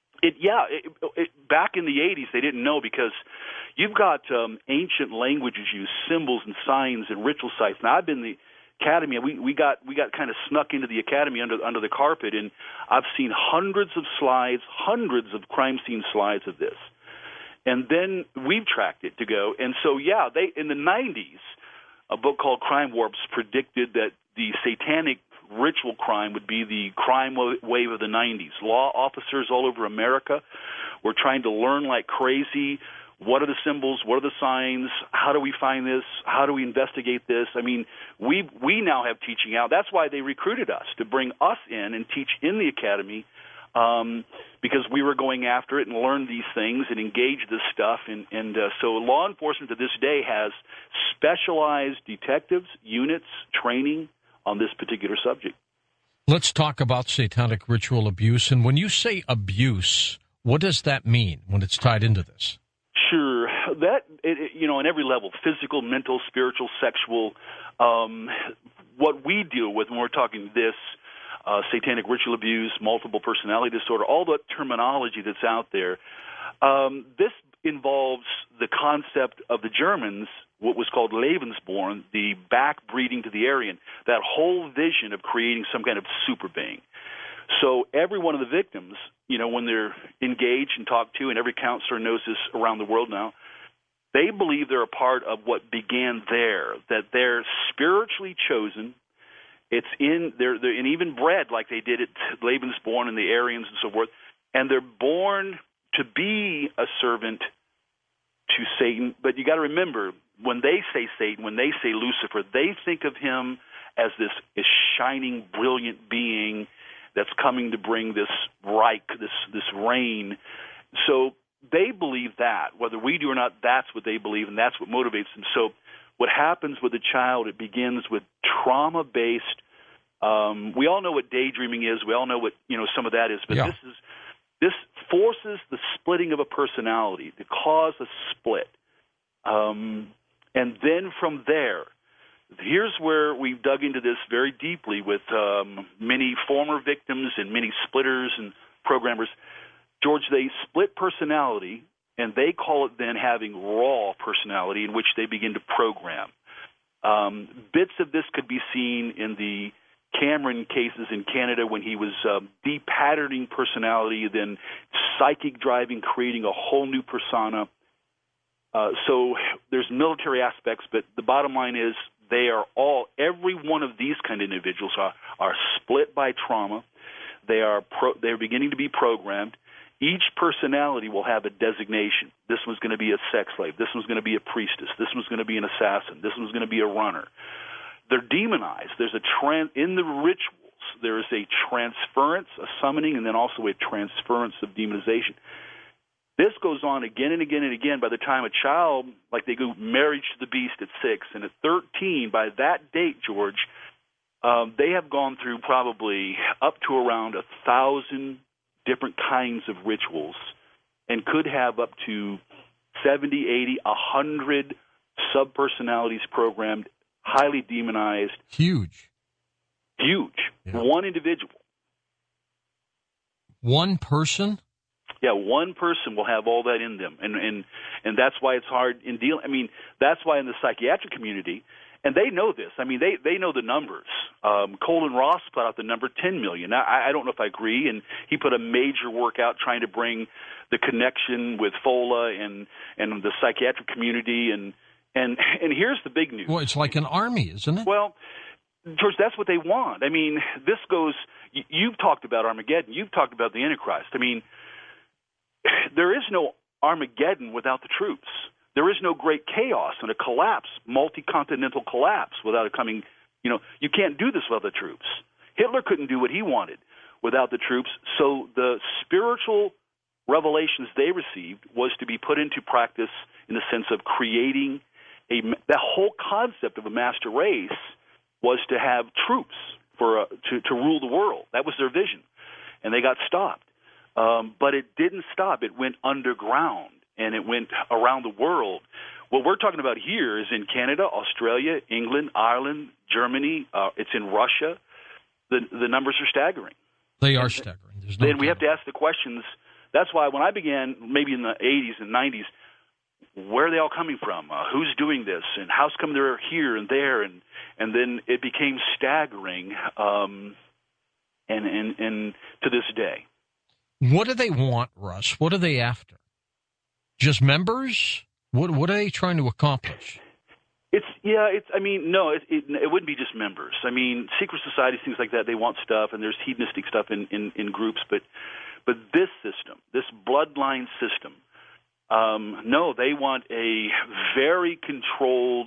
Back in the 80s, they didn't know, because you've got ancient languages used, symbols and signs and ritual sites. Now, I've been in the academy. We got kind of snuck into the academy under the carpet, and I've seen hundreds of slides, hundreds of crime scene slides of this. And then we've tracked it to go. And so, they in the 90s, a book called Crime Warps predicted that the satanic ritual crime would be the crime wave of the 90s. Law officers all over America were trying to learn like crazy What are the symbols? What are the signs? How do we find this? How do we investigate this? I mean, we now have teaching out. That's why they recruited us, to bring us in and teach in the academy, because we were going after it and learn these things and engage this stuff. And so law enforcement to this day has specialized detectives, units, training on this particular subject. Let's talk about satanic ritual abuse. And when you say abuse, what does that mean when it's tied into this? Sure. That, on every level, physical, mental, spiritual, sexual, what we deal with when we're talking this, satanic ritual abuse, multiple personality disorder, all that terminology that's out there, this involves the concept of the Germans, what was called Lebensborn, the back-breeding to the Aryan, that whole vision of creating some kind of super being. So every one of the victims, when they're engaged and talked to, and every counselor knows this around the world now, they believe they're a part of what began there, that they're spiritually chosen. It's they're and even bred like they did at Lebensborn and the Aryans and so forth, and they're born to be a servant to Satan. But you got to remember, when they say Satan, when they say Lucifer, they think of him as this shining, brilliant being that's coming to bring this Reich, this reign. So they believe that. Whether we do or not, that's what they believe, and that's what motivates them. So what happens with a child, it begins with trauma-based. We all know what daydreaming is. We all know what some of that is. But this forces the splitting of a personality to cause a split. And then from there, here's where we've dug into this very deeply with many former victims and many splitters and programmers. George, they split personality, and they call it then having raw personality, in which they begin to program. Bits of this could be seen in the Cameron cases in Canada when he was de-patterning personality, then psychic driving, creating a whole new persona. So there's military aspects, but the bottom line is they are every one of these kind of individuals are split by trauma. They're beginning to be programmed. Each personality will have a designation. This one's going to be a sex slave. This one's going to be a priestess. This one's going to be an assassin. This one's going to be a runner. They're demonized. There's in the rituals, there is a transference, a summoning, and then also a transference of demonization. This goes on again and again and again. By the time a child, like they go marriage to the beast at 6, and at 13, by that date, George, they have gone through probably up to around 1,000 different kinds of rituals, and could have up to 70, 80, 100 sub-personalities programmed, highly demonized. Huge. Yeah. One individual. One person? Yeah, one person will have all that in them, and that's why it's hard in dealing. I mean, that's why in the psychiatric community, and they know this. I mean, they know the numbers. Colin Ross put out the number 10 million. Now, I don't know if I agree, and he put a major work out trying to bring the connection with FOLA and the psychiatric community, and here's the big news. Well, it's like an army, isn't it? Well, George, that's what they want. I mean, this goes. You've talked about Armageddon. You've talked about the Antichrist. I mean, there is no Armageddon without the troops. There is no great chaos and a collapse, multi-continental collapse without it coming. You can't do this without the troops. Hitler couldn't do what he wanted without the troops. So the spiritual revelations they received was to be put into practice in the sense of creating the whole concept of a master race was to have troops to rule the world. That was their vision, and they got stopped. But it didn't stop. It went underground, and it went around the world. What we're talking about here is in Canada, Australia, England, Ireland, Germany. It's in Russia. The numbers are staggering. They are staggering. Then we have to ask the questions. That's why when I began, maybe in the 80s and 90s, where are they all coming from? Who's doing this? And how's come they're here and there? And then it became staggering, and to this day. What do they want, Russ? What are they after? Just members? What are they trying to accomplish? It wouldn't be just members. I mean, secret societies, things like that, they want stuff, and there's hedonistic stuff in groups, but this system, this bloodline system, No, they want a very controlled.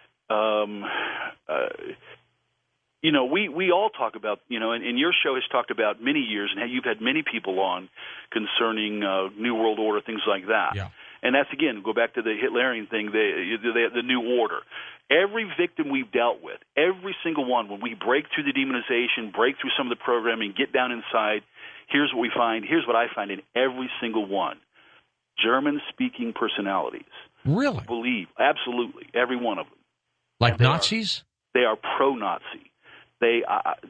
We all talk about, and your show has talked about many years, and you've had many people on concerning New World Order, things like that. Yeah. And that's, again, go back to the Hitlerian thing, the New Order. Every victim we've dealt with, every single one, when we break through the demonization, break through some of the programming, get down inside, here's what we find. Here's what I find in every single one. German-speaking personalities. Really? Believe, absolutely, every one of them. Like Nazis? They are pro-Nazi. If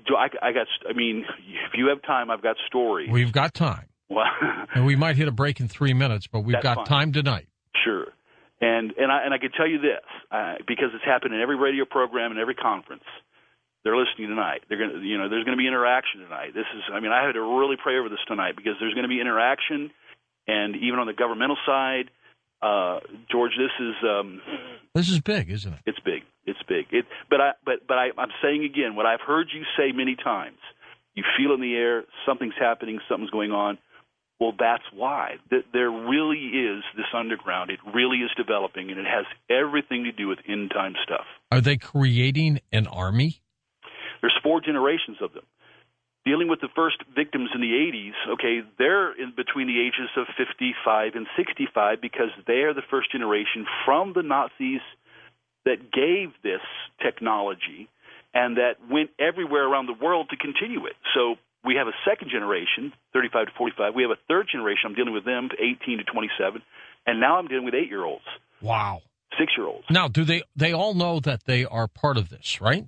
you have time, I've got stories. We've got time. Well, and we might hit a break in 3 minutes, but we've got time tonight. Sure. And I can tell you this, because it's happened in every radio program and every conference. They're listening tonight. They're going to, there's going to be interaction tonight. I had to really pray over this tonight because there's going to be interaction, and even on the governmental side, George, this is big, isn't it? It's big. It's big. I'm saying again what I've heard you say many times. You feel in the air, something's happening, something's going on. Well, that's why. There really is this underground. It really is developing, and it has everything to do with end-time stuff. Are they creating an army? There's 4 generations of them. Dealing with the first victims in the 80s, okay, they're in between the ages of 55 and 65 because they are the first generation from the Nazis that gave this technology and that went everywhere around the world to continue it. So we have a second generation, 35 to 45. We have a third generation. I'm dealing with them, 18 to 27. And now I'm dealing with 8-year-olds. Wow. 6-year-olds. Now, do they all know that they are part of this, right?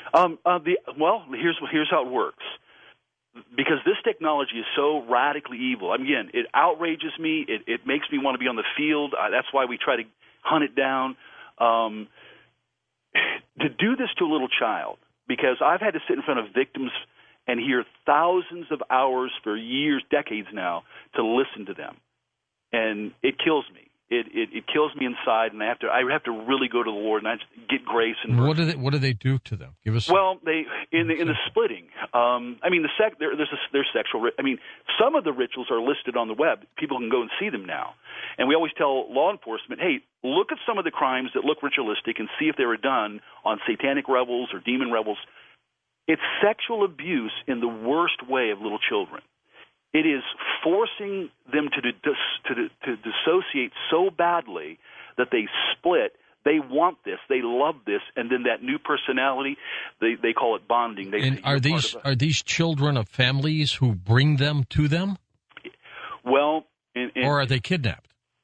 Here's how it works. Because this technology is so radically evil. Again, it outrages me. It makes me want to be on the field. That's why we try to hunt it down. To do this to a little child, because I've had to sit in front of victims and hear thousands of hours for years, decades now, to listen to them. And it kills me. It kills me inside, and I have to really go to the Lord and I get grace. And what do they do to them? Give us. Well, they in the splitting. There's sexual. Some of the rituals are listed on the web. People can go and see them now. And we always tell law enforcement, hey, look at some of the crimes that look ritualistic and see if they were done on satanic rebels or demon rebels. It's sexual abuse in the worst way of little children. It is forcing them to dissociate so badly that they split. They want this. They love this. And then that new personality, they call it bonding. Are these children of families who bring them to them? Well, or are they kidnapped?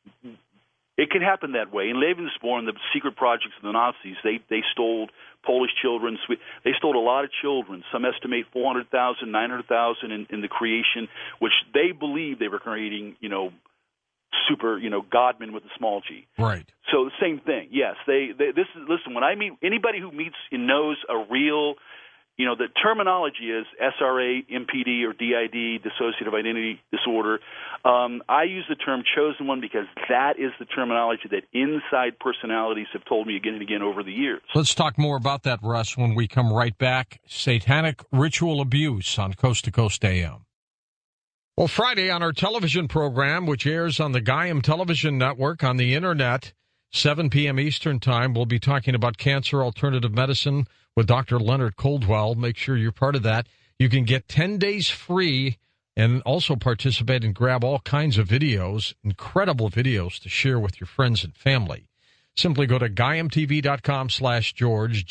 It can happen that way. In Lebensborn, the secret projects of the Nazis, they stole Polish children. They stole a lot of children. Some estimate 400,000, 900,000 in the creation, which they believe they were creating, super, Godmen with a small g. Right. So the same thing. Yes. Listen, when I meet anybody who meets and knows a real, the terminology is SRA, MPD, or DID, dissociative identity disorder. I use the term chosen one because that is the terminology that inside personalities have told me again and again over the years. Let's talk more about that, Russ, when we come right back. Satanic ritual abuse on Coast to Coast AM. Well, Friday on our television program, which airs on the Gaiam Television Network on the Internet, 7 p.m. Eastern Time, we'll be talking about cancer alternative medicine with Dr. Leonard Coldwell. Make sure you're part of that. You can get 10 days free and also participate and grab all kinds of videos, incredible videos to share with your friends and family. Simply go to GaiamTV.com/George,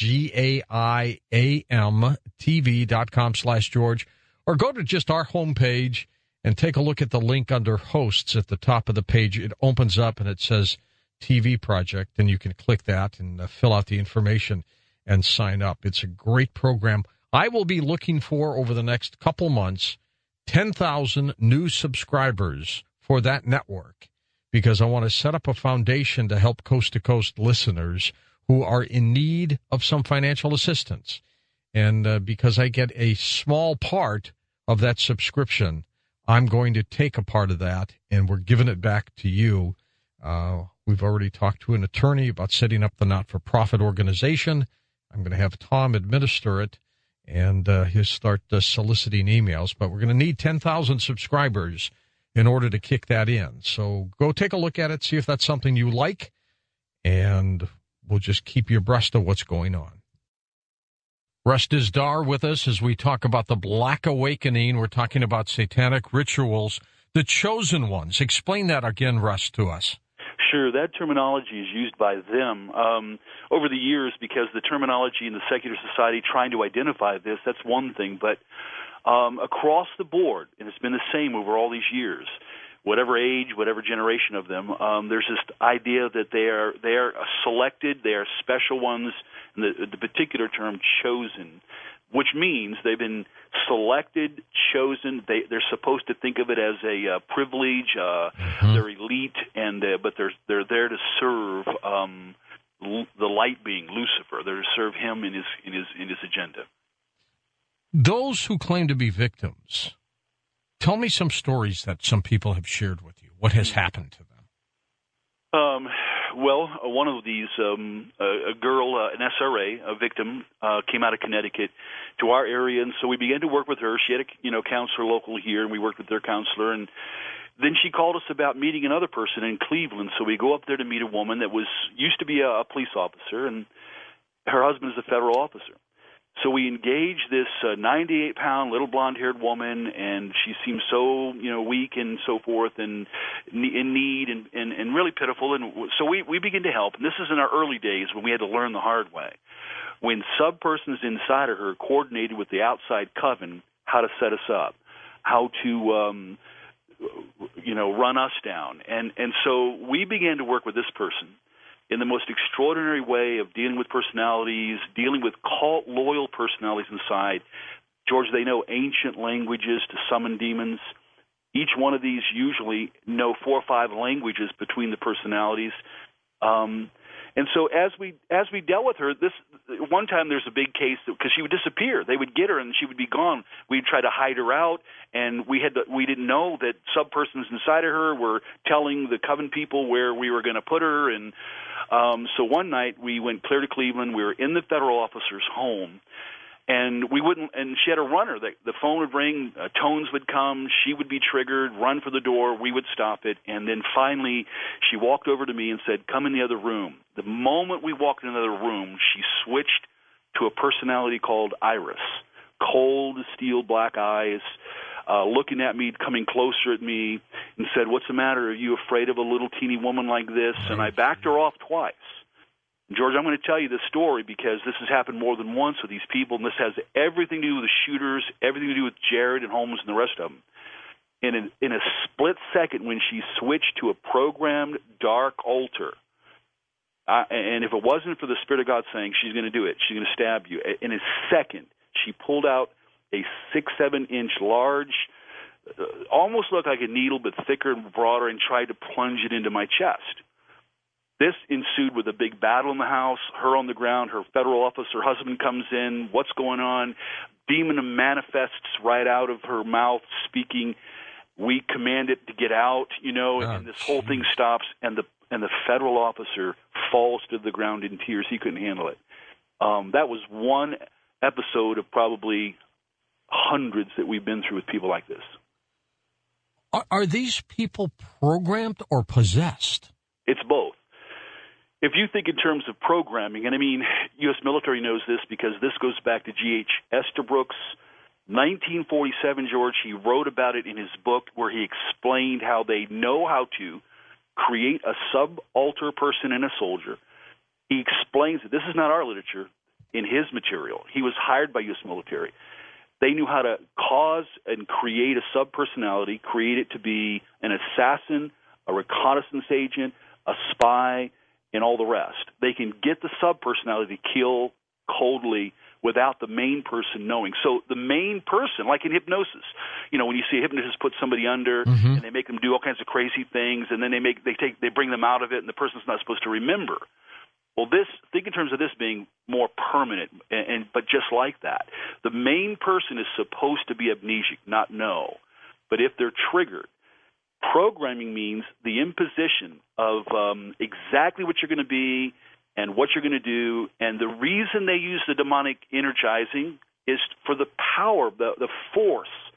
GAIAM TV.com/George, or go to just our homepage and take a look at the link under hosts at the top of the page. It opens up and it says TV project, and you can click that and fill out the information and sign up. It's a great program. I will be looking for, over the next couple months, 10,000 new subscribers for that network, because I want to set up a foundation to help coast-to-coast listeners who are in need of some financial assistance. And because I get a small part of that subscription, I'm going to take a part of that, and we're giving it back to you. We've already talked to an attorney about setting up the not-for-profit organization. I'm going to have Tom administer it, and he'll start soliciting emails. But we're going to need 10,000 subscribers in order to kick that in. So go take a look at it, see if that's something you like, and we'll just keep you abreast of what's going on. Russ Dizdar with us as we talk about the Black Awakening. We're talking about satanic rituals, the chosen ones. Explain that again, Russ, to us. Sure, that terminology is used by them over the years because the terminology in the secular society trying to identify this, that's one thing. But across the board, and it's been the same over all these years, whatever age, whatever generation of them, there's this idea that they are selected, they are special ones, and the particular term chosen, which means they've been selected, chosen. They're supposed to think of it as a privilege. They're elite, and but they're there to serve the light being Lucifer. They're to serve him in his agenda. Those who claim to be victims, tell me some stories that some people have shared with you. What has happened to them? Well, one of these, a girl, an SRA, a victim, came out of Connecticut to our area, and so we began to work with her. She had a counselor local here, and we worked with their counselor, and then she called us about meeting another person in Cleveland. So we go up there to meet a woman that used to be a police officer, and her husband is a federal officer. So we engaged this 98-pound little blonde-haired woman, and she seemed so, weak and so forth, and in need and really pitiful. And so we begin to help. And this is in our early days when we had to learn the hard way. When sub-persons inside of her coordinated with the outside coven how to set us up, how to, run us down. And so we began to work with this person in the most extraordinary way of dealing with personalities, dealing with cult-loyal personalities inside. George, they know ancient languages to summon demons. Each one of these usually know 4 or 5 languages between the personalities. And so as we dealt with her, one time there's a big case because she would disappear. They would get her and she would be gone. We'd try to hide her out, and we didn't know that sub-persons inside of her were telling the coven people where we were going to put her. And so one night we went clear to Cleveland. We were in the federal officer's home, and and she had a runner. The phone would ring, tones would come, she would be triggered, run for the door, we would stop it, and then finally she walked over to me and said, "Come in the other room." The moment we walked in another room, she switched to a personality called Iris, cold steel black eyes, looking at me, coming closer at me, and said, "What's the matter? Are you afraid of a little teeny woman like this?" And I backed her off twice. George, I'm going to tell you this story because this has happened more than once with these people, and this has everything to do with the shooters, everything to do with Jared and Holmes and the rest of them. In a split second, when she switched to a programmed dark altar, and if it wasn't for the Spirit of God saying she's going to do it, she's going to stab you, in a second, she pulled out a 6-7-inch large, almost looked like a needle but thicker and broader, and tried to plunge it into my chest. This ensued with a big battle in the house, her on the ground, her federal officer husband comes in, what's going on? Demon manifests right out of her mouth speaking. We command it to get out, and this whole thing stops, and the federal officer falls to the ground in tears. He couldn't handle it. That was one episode of probably hundreds that we've been through with people like this. Are these people programmed or possessed? It's both. If you think in terms of programming, and U.S. military knows this because this goes back to G.H. Estabrooks, 1947, George, he wrote about it in his book where he explained how they know how to create a subalter person and a soldier. He explains it. This is not our literature. In his material, he was hired by U.S. military. They knew how to cause and create a sub-personality, create it to be an assassin, a reconnaissance agent, a spy, and all the rest. They can get the sub-personality to kill coldly without the main person knowing. So the main person, like in hypnosis, when you see a hypnotist put somebody under and they make them do all kinds of crazy things, and then they bring them out of it, and the person's not supposed to remember. Well, think in terms of this being more permanent, but just like that. The main person is supposed to be amnesic, not know. But if they're triggered, programming means the imposition of exactly what you're going to be and what you're going to do. And the reason they use the demonic energizing is for the power, the force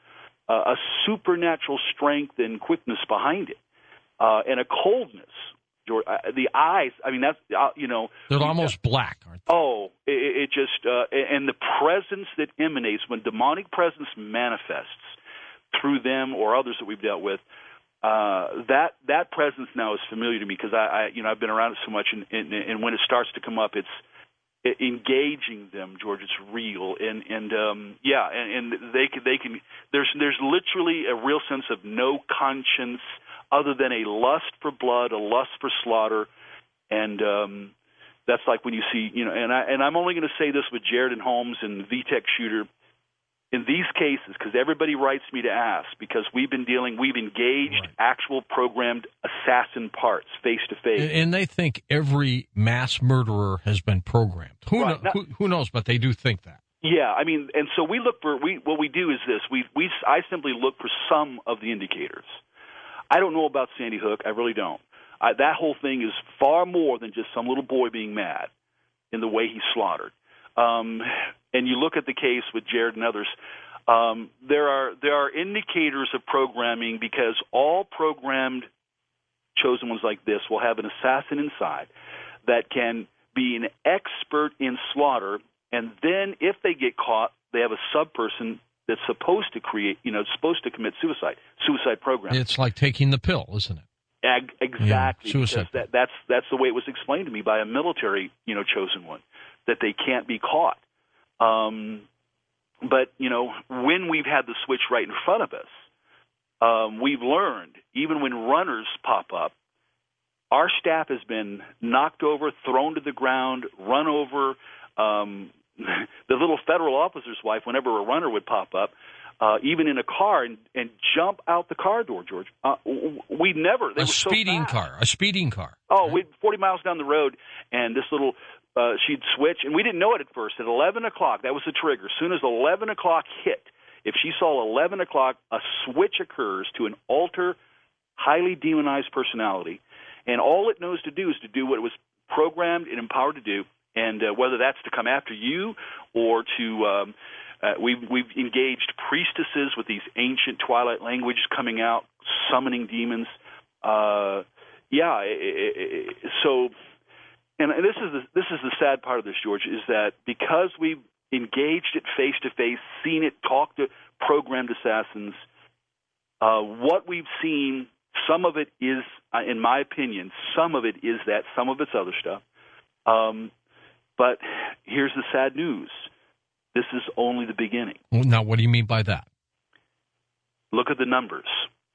a supernatural strength and quickness behind it, and a coldness. George, the eyes, I mean, that's, they're almost black, aren't they? Oh, it just, and the presence that emanates when demonic presence manifests through them or others that we've dealt with, that presence now is familiar to me because I've been around it so much, and when it starts to come up, it's engaging them, George. It's real, and they can. There's literally a real sense of no conscience other than a lust for blood, a lust for slaughter, and that's like when you see, and I'm only going to say this with Jared and Holmes and the VTech shooter. In these cases, because everybody writes me to ask, because we've engaged actual programmed assassin parts face to face, and they think every mass murderer has been programmed. Who knows? But they do think that. Yeah, I mean, and so we look for what we do is this: I simply look for some of the indicators. I don't know about Sandy Hook. I really don't. That whole thing is far more than just some little boy being mad in the way he's slaughtered. And you look at the case with Jared and others, there are indicators of programming because all programmed chosen ones like this will have an assassin inside that can be an expert in slaughter, and then if they get caught, they have a sub-person that's supposed to commit suicide program. It's like taking the pill, isn't it? Exactly. Yeah, suicide. That's the way it was explained to me by a military, chosen one, that they can't be caught. But, when we've had the switch right in front of us, we've learned, even when runners pop up, our staff has been knocked over, thrown to the ground, run over. The little federal officer's wife, whenever a runner would pop up, even in a car, and jump out the car door, George. We never. They were so fast. A speeding car. Oh, we'd 40 miles down the road, and this little she'd switch, and we didn't know it at first. At 11 o'clock, that was the trigger. As soon as 11 o'clock hit, if she saw 11 o'clock, a switch occurs to an alter, highly demonized personality, and all it knows to do is to do what it was programmed and empowered to do, and whether that's to come after you or to we've engaged priestesses with these ancient Twilight languages coming out, summoning demons. So. And this is the sad part of this, George, is that because we've engaged it face to face, seen it, talked to programmed assassins, what we've seen, some of it is, in my opinion, some of it is that, some of it's other stuff. But here's the sad news: this is only the beginning. Now, what do you mean by that? Look at the numbers.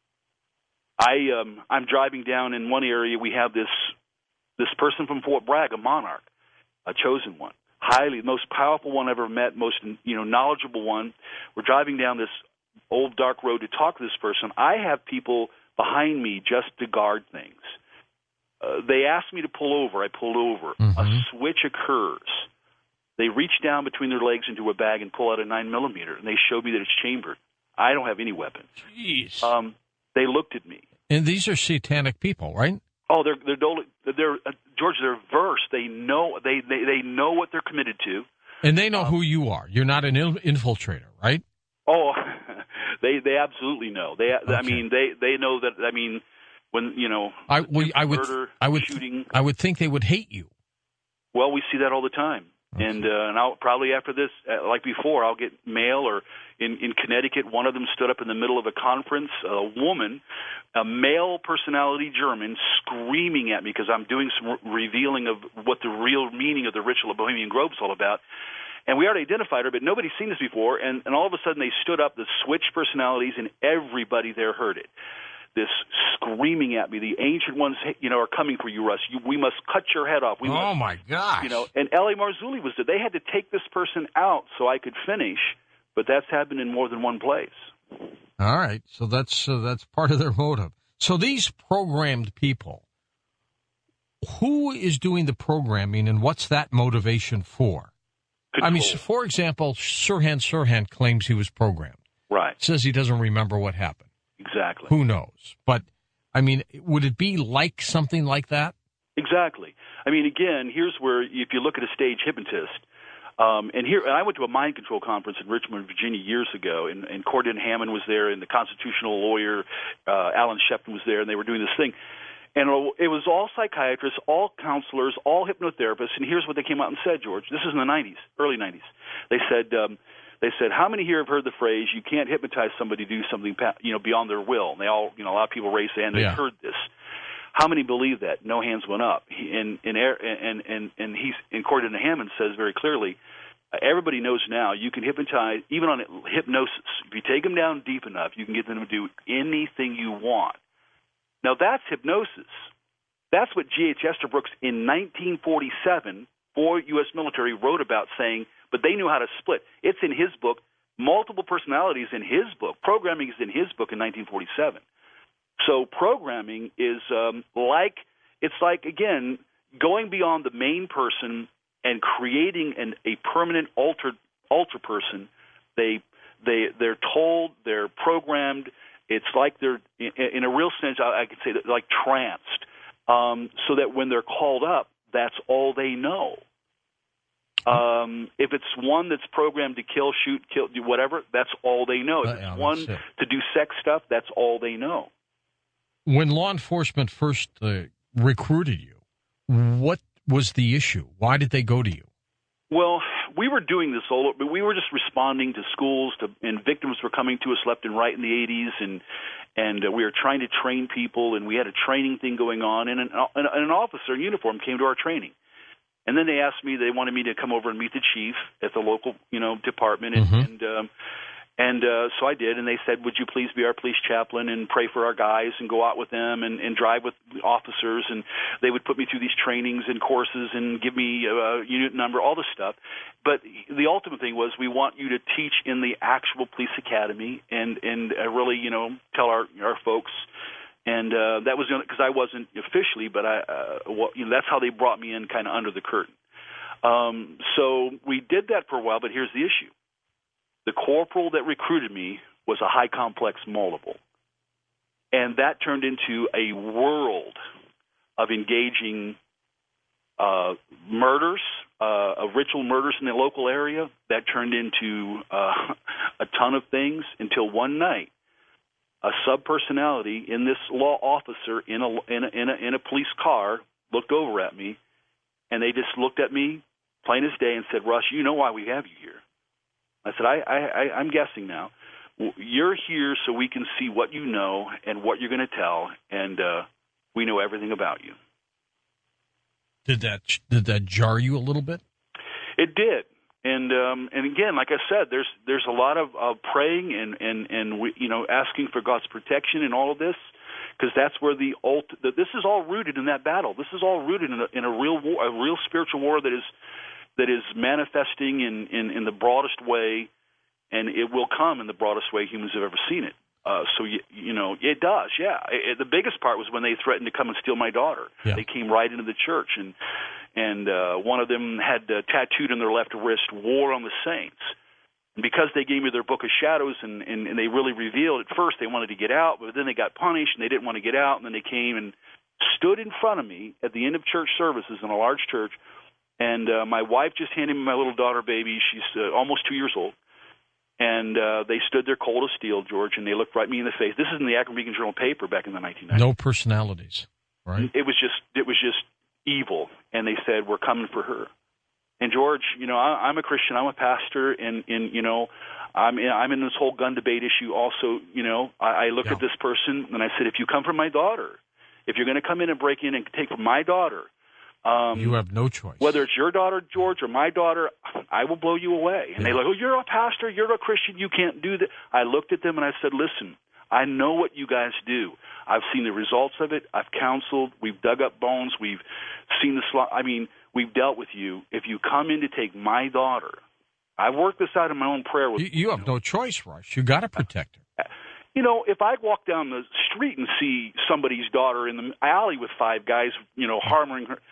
I'm driving down in one area. We have this person from Fort Bragg, a monarch, a chosen one, the most powerful one I've ever met, most knowledgeable one. We're driving down this old dark road to talk to this person. I have people behind me just to guard things. They asked me to pull over. I pulled over. Mm-hmm. A switch occurs. They reach down between their legs into a bag and pull out a 9mm, and they showed me that it's chambered. I don't have any weapons. Jeez. They looked at me. And these are satanic people, right? Oh, they're George. They're versed. They know they know what they're committed to, and they know who you are. You're not an infiltrator, right? Oh, they absolutely know. Okay. I mean, they know that. I mean, when I would think they would hate you. Well, we see that all the time, okay. And I'll probably after this, like before, I'll get mail or. In Connecticut, one of them stood up in the middle of a conference, a woman, a male personality German, screaming at me because I'm doing some revealing of what the real meaning of the ritual of Bohemian Grove is all about. And we already identified her, but nobody's seen this before. And all of a sudden they stood up, the switched personalities, and everybody there heard it. This screaming at me, the ancient ones, are coming for you, Russ. We must cut your head off. Oh, my gosh. And L.A. Marzulli was there. They had to take this person out so I could finish. But that's happened in more than one place. All right, so that's part of their motive. So these programmed people, who is doing the programming, and what's that motivation for? Control. I mean, for example, Sirhan claims he was programmed. Right. Says he doesn't remember what happened. Exactly. Who knows? But, I mean, would it be like something like that? Exactly. I mean, again, here's where, if you look at a stage hypnotist, And I went to a mind control conference in Richmond, Virginia, years ago, and Corden Hammond was there, and the constitutional lawyer Alan Shepton was there, and they were doing this thing. And it was all psychiatrists, all counselors, all hypnotherapists. And here's what they came out and said, George. This is in the 90s, early 90s. They said, how many here have heard the phrase, you can't hypnotize somebody to do something beyond their will? And they all, a lot of people raised their hand. They've heard this. How many believe that? No hands went up. And Corden Hammond says very clearly, everybody knows now you can hypnotize, even on hypnosis. If you take them down deep enough, you can get them to do anything you want. Now, that's hypnosis. That's what G.H. Estabrooks in 1947 for U.S. military wrote about, saying, but they knew how to split. It's in his book. Multiple personalities in his book. Programming is in his book in 1947. So programming is it's like, again, going beyond the main person and creating a permanent alter person. They're told, they're programmed. It's like they're, in a real sense, I could say that like tranced, so that when they're called up, that's all they know. If it's one that's programmed to kill, shoot, kill, do whatever, that's all they know. If it's one to do sex stuff, that's all they know. When law enforcement first recruited you, what was the issue? Why did they go to you? Well, we were doing this all, but we were just responding to schools, and victims were coming to us left and right in the 80s, and we were trying to train people, and we had a training thing going on, and an officer in uniform came to our training. And then they asked me, they wanted me to come over and meet the chief at the local, department, and so I did, and they said, would you please be our police chaplain and pray for our guys and go out with them and drive with officers, and they would put me through these trainings and courses and give me a unit number, all this stuff. But the ultimate thing was, we want you to teach in the actual police academy and really, tell our folks. And that was because I wasn't officially, but that's how they brought me in kind of under the curtain. So we did that for a while, but here's the issue. The corporal that recruited me was a high complex multiple. And that turned into a world of engaging murders, of ritual murders in the local area. That turned into a ton of things until one night, a subpersonality in this law officer in a police car looked over at me, and they just looked at me plain as day and said, Russ, you know why we have you here. I said, I'm guessing now. You're here so we can see what you know and what you're going to tell, and we know everything about you. Did that jar you a little bit? It did, and again, like I said, there's a lot of praying and we, asking for God's protection in all of this, because that's where this is all rooted in that battle. This is all rooted in a real war, a real spiritual war that is manifesting in the broadest way, and it will come in the broadest way humans have ever seen it. So it does, yeah. The biggest part was when they threatened to come and steal my daughter. Yeah. They came right into the church, and one of them had tattooed on their left wrist, "War on the Saints." And because they gave me their book of shadows, and they really revealed, at first they wanted to get out, but then they got punished, and they didn't want to get out, and then they came and stood in front of me at the end of church services in a large church. And my wife just handed me my little daughter baby. She's almost 2 years old. And they stood there cold as steel, George, and they looked right me in the face. This is in the Akron Beacon Journal paper back in the 1990s. No personalities, right? It was just evil. And they said, we're coming for her. And George, I'm a Christian. I'm a pastor, and I'm in this whole gun debate issue also. I look at this person, and I said, if you come for my daughter, if you're going to come in and break in and take from my daughter, you have no choice. Whether it's your daughter, George, or my daughter, I will blow you away. And they're like, oh, you're a pastor, you're a Christian, you can't do that. I looked at them and I said, listen, I know what you guys do. I've seen the results of it. I've counseled. We've dug up bones. We've seen we've dealt with you. If you come in to take my daughter, I've worked this out in my own prayer. You have no choice, Rush. You got to protect her. If I walk down the street and see somebody's daughter in the alley with five guys, harming her,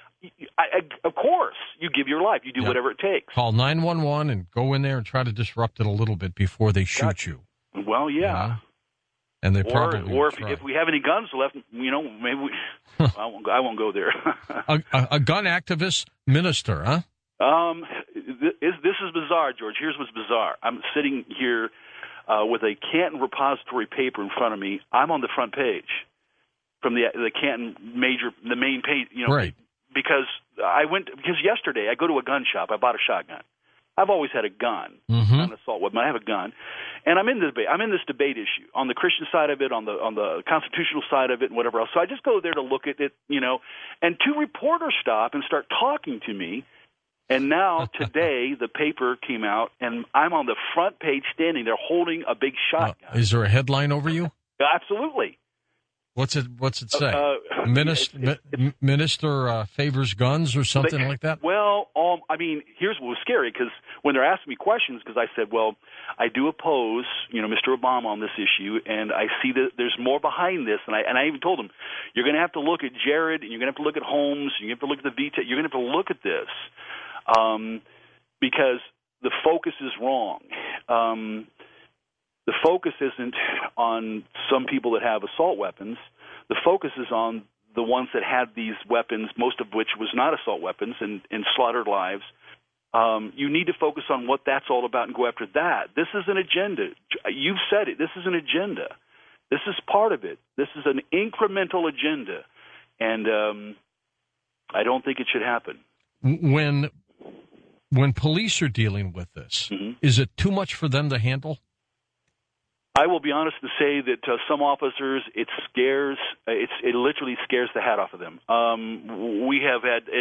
of course, you give your life. You do whatever it takes. Call 911 and go in there and try to disrupt it a little bit before they shoot you. Well, yeah. And they probably or if we have any guns left, maybe we. I won't go there. a gun activist minister, huh? this is bizarre, George. Here's what's bizarre. I'm sitting here with a Canton repository paper in front of me. I'm on the front page from the Canton the main page. Right. Because yesterday I go to a gun shop. I bought a shotgun. I've always had a gun, not an assault weapon. I have a gun, and I'm in this debate. I'm in this debate issue on the Christian side of it, on the constitutional side of it, and whatever else. So I just go there to look at it, and two reporters stop and start talking to me. And now today the paper came out, and I'm on the front page, standing there holding a big shotgun. Is there a headline over you? Absolutely. What's it say? Minister favors guns or something like that? Well, here's what was scary, because when they're asking me questions, because I said, well, I do oppose, Mr. Obama on this issue, and I see that there's more behind this, and I even told him, you're going to have to look at Jared, and you're going to have to look at Holmes, and you're going to have to look at the VTAC, you're going to have to look at this, because the focus is wrong. The focus isn't on some people that have assault weapons. The focus is on the ones that had these weapons, most of which was not assault weapons, and slaughtered lives. You need to focus on what that's all about and go after that. This is an agenda. You've said it. This is an agenda. This is part of it. This is an incremental agenda, and I don't think it should happen. When police are dealing with this, is it too much for them to handle? I will be honest to say that some officers, it literally scares the hat off of them. We have had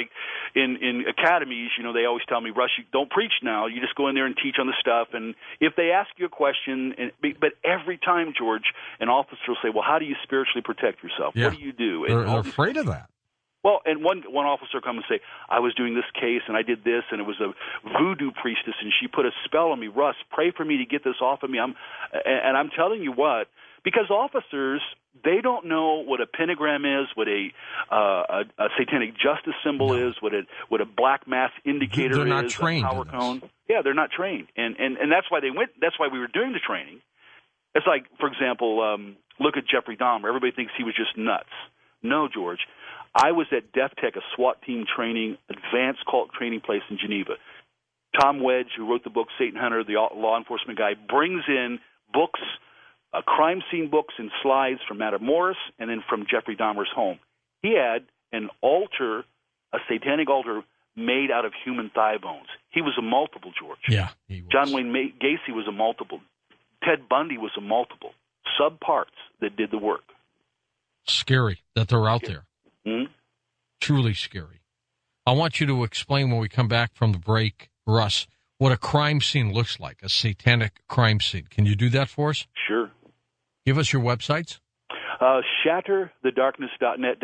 in academies, they always tell me, Russ, you don't preach now. You just go in there and teach on the stuff. And if they ask you a question, but every time, George, an officer will say, well, how do you spiritually protect yourself? Yeah. What do you do? They're afraid of that. Well, and one officer come and say, I was doing this case, and I did this, and it was a voodoo priestess, and she put a spell on me. Russ, pray for me to get this off of me. I'm telling you what, because officers, they don't know what a pentagram is, what a satanic justice symbol is, what a black mass indicator is. They're not trained. A power cone. Yeah, they're not trained, and that's why they went. That's why we were doing the training. It's like, for example, look at Jeffrey Dahmer. Everybody thinks he was just nuts. No, George. I was at DEFTEC, a SWAT team training, advanced cult training place in Geneva. Tom Wedge, who wrote the book Satan Hunter, the law enforcement guy, brings in books, crime scene books and slides from Adam Morris and then from Jeffrey Dahmer's home. He had an altar, a satanic altar, made out of human thigh bones. He was a multiple, George. Yeah, he was. John Wayne Gacy was a multiple. Ted Bundy was a multiple. Subparts that did the work. Scary that they're out there. Mm-hmm. Truly scary. I want you to explain when we come back from the break, Russ, what a crime scene looks like, a satanic crime scene. Can you do that for us? Sure. Give us your websites. Shatterthedarkness.net,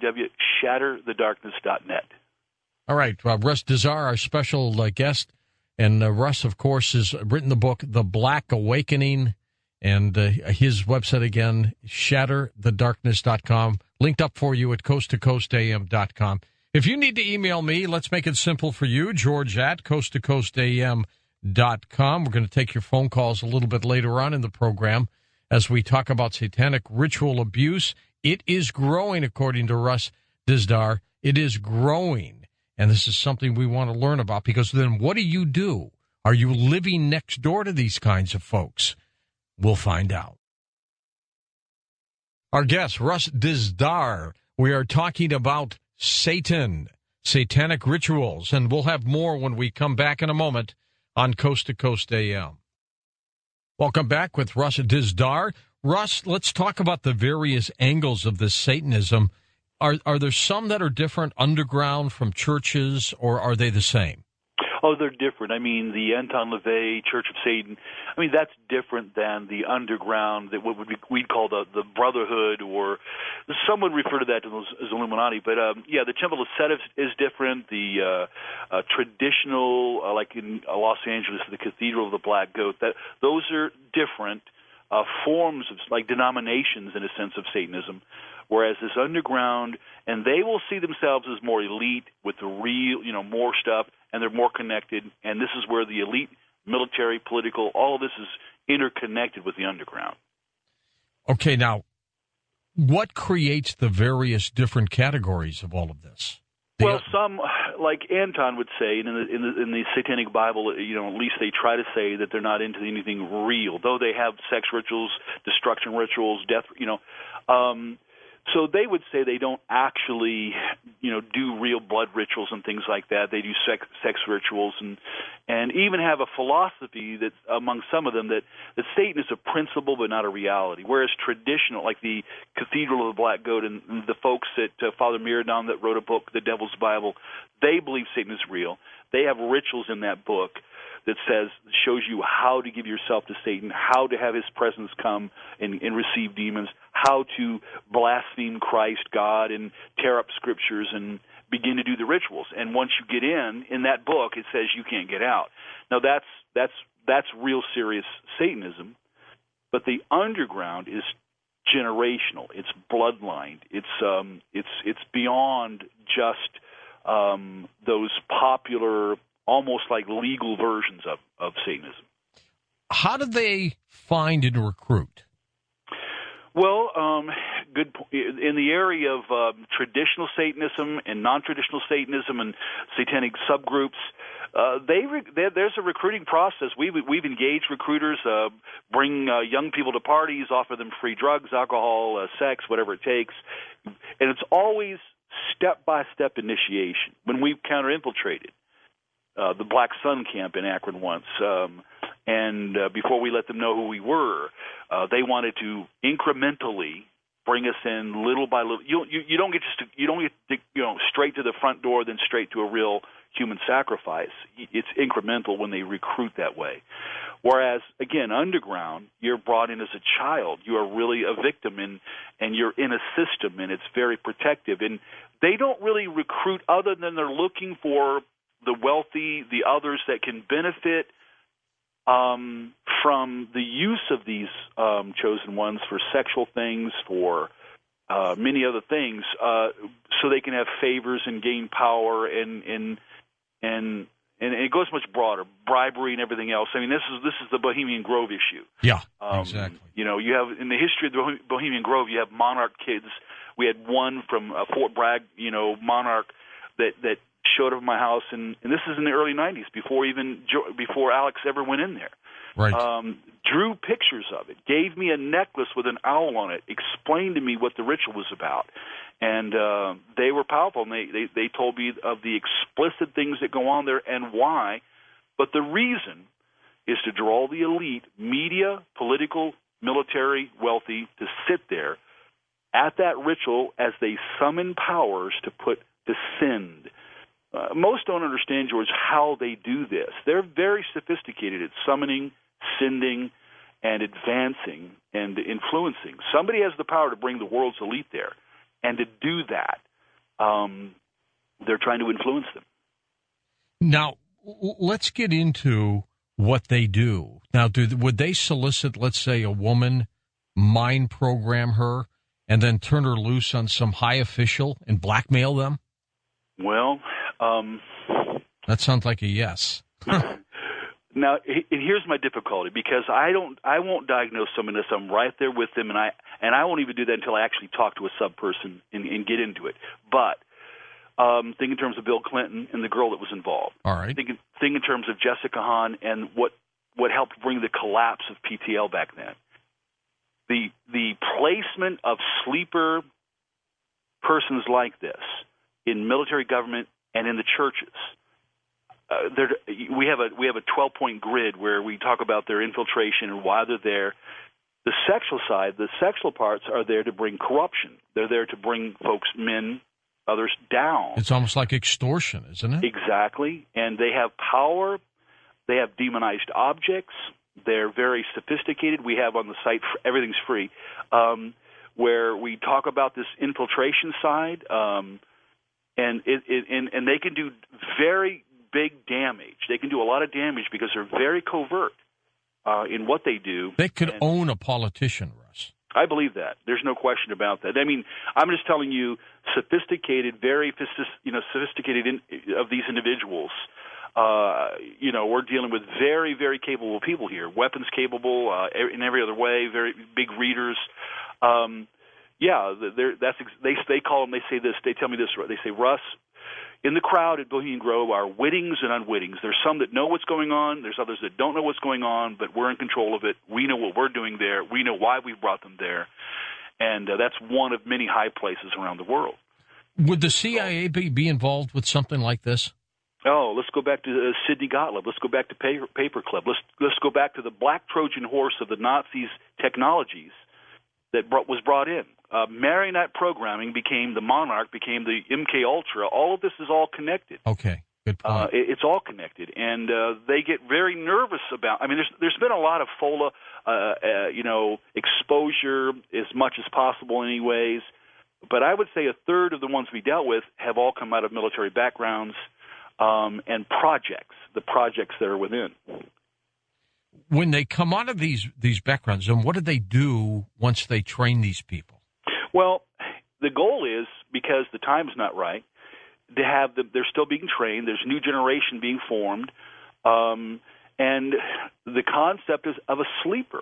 www.shatterthedarkness.net. All right. Russ Dizdar, our special guest. And Russ, of course, has written the book, The Black Awakening. And his website again, shatterthedarkness.com. Linked up for you at coasttocoastam.com. If you need to email me, let's make it simple for you, George at coasttocoastam.com. We're going to take your phone calls a little bit later on in the program as we talk about satanic ritual abuse. It is growing, according to Russ Dizdar. It is growing. And this is something we want to learn about, because then what do? Are you living next door to these kinds of folks? We'll find out. Our guest, Russ Dizdar. We are talking about Satan, satanic rituals, and we'll have more when we come back in a moment on Coast to Coast AM. Welcome back with Russ Dizdar. Russ, let's talk about the various angles of this Satanism. Are there some that are different underground from churches, or are they the same? Oh, they're different. I mean, the Anton LaVey Church of Satan, I mean, that's different than the underground, that we'd call the Brotherhood, or some would refer to that as Illuminati. But, the Temple of Set is different. The traditional, like in Los Angeles, the Cathedral of the Black Goat, those are different forms of, like, denominations, in a sense, of Satanism. Whereas this underground, and they will see themselves as more elite with the real, more stuff, and they're more connected. And this is where the elite, military, political, all of this is interconnected with the underground. Okay, now, what creates the various different categories of all of this? Well, some, like Anton would say, in the Satanic Bible, at least they try to say that they're not into anything real, though they have sex rituals, destruction rituals, death, so they would say they don't actually, do real blood rituals and things like that. They do sex rituals and even have a philosophy that among some of them that Satan is a principle but not a reality. Whereas traditional, like the Cathedral of the Black Goat and the folks at Father Miradon that wrote a book, The Devil's Bible, they believe Satan is real. They have rituals in that book that shows you how to give yourself to Satan, how to have his presence come and receive demons, how to blaspheme Christ, God, and tear up scriptures and begin to do the rituals. And once you get in that book, it says you can't get out. Now that's real serious Satanism, but the underground is generational. It's bloodlined. It's beyond just those popular, almost like legal versions of Satanism. How do they find and recruit? Well, good in the area of traditional Satanism and non-traditional Satanism and satanic subgroups. There's a recruiting process. We've engaged recruiters, bring young people to parties, offer them free drugs, alcohol, sex, whatever it takes, and it's always step-by-step initiation. When we've counter-infiltrated the Black Sun camp in Akron once, and before we let them know who we were, they wanted to incrementally bring us in little by little. You don't get straight to the front door, then straight to a real human sacrifice. It's incremental when they recruit that way. Whereas, again, underground, you're brought in as a child. You are really a victim, and you're in a system, and it's very protective. And they don't really recruit other than they're looking for the wealthy, the others that can benefit from the use of these chosen ones for sexual things, for many other things, so they can have favors and gain power, and it goes much broader, bribery and everything else. I mean, this is the Bohemian Grove issue. Yeah, exactly. You have in the history of the Bohemian Grove, you have monarch kids. We had one from Fort Bragg, monarch that showed up at my house, and this is in the early 90s, before Alex ever went in there. Right. Drew pictures of it, gave me a necklace with an owl on it, explained to me what the ritual was about. And they were powerful, and they told me of the explicit things that go on there and why. But the reason is to draw the elite, media, political, military, wealthy, to sit there at that ritual as they summon powers to send. Most don't understand, George, how they do this. They're very sophisticated at summoning, sending, and advancing and influencing. Somebody has the power to bring the world's elite there, and to do that, they're trying to influence them. Now, let's get into what they do. Now, would they solicit, let's say, a woman, mind program her, and then turn her loose on some high official and blackmail them? Well, that sounds like a yes. Now, here's my difficulty, because I won't diagnose someone unless I'm right there with them, and I won't even do that until I actually talk to a sub-person and get into it. But think in terms of Bill Clinton and the girl that was involved. All right. Think in terms of Jessica Hahn and what helped bring the collapse of PTL back then. The placement of sleeper persons like this in military government and in the churches. We have a 12-point grid where we talk about their infiltration and why they're there. The sexual side, the sexual parts are there to bring corruption. They're there to bring folks, men, others down. It's almost like extortion, isn't it? Exactly. And they have power. They have demonized objects. They're very sophisticated. We have on the site, everything's free, where we talk about this infiltration side, and they can do very big damage. They can do a lot of damage because they're very covert in what they do. They could own a politician, Russ. I believe that. There's no question about that. I mean, I'm just telling you, sophisticated, very sophisticated of these individuals. We're dealing with very, very capable people here, weapons capable in every other way, very big readers. They call them. They say this. They tell me this. They say, Russ, in the crowd at Bohemian Grove are wittings and unwittings. There's some that know what's going on. There's others that don't know what's going on, but we're in control of it. We know what we're doing there. We know why we brought them there. And that's one of many high places around the world. Would the CIA be involved with something like this? Oh, let's go back to Sidney Gottlieb. Let's go back to Paperclip. Let's go back to the black Trojan horse of the Nazis' technologies that was brought in. Marionette programming became the Monarch, became the MK Ultra. All of this is all connected. Okay, good point. It's all connected, and they get very nervous about. I mean, there's been a lot of FOLA, exposure as much as possible, anyways. But I would say a third of the ones we dealt with have all come out of military backgrounds and projects, the projects that are within. When they come out of these backgrounds, then what do they do once they train these people? Well, the goal is, because the time's not right, to have they're still being trained. There's a new generation being formed, and the concept is of a sleeper.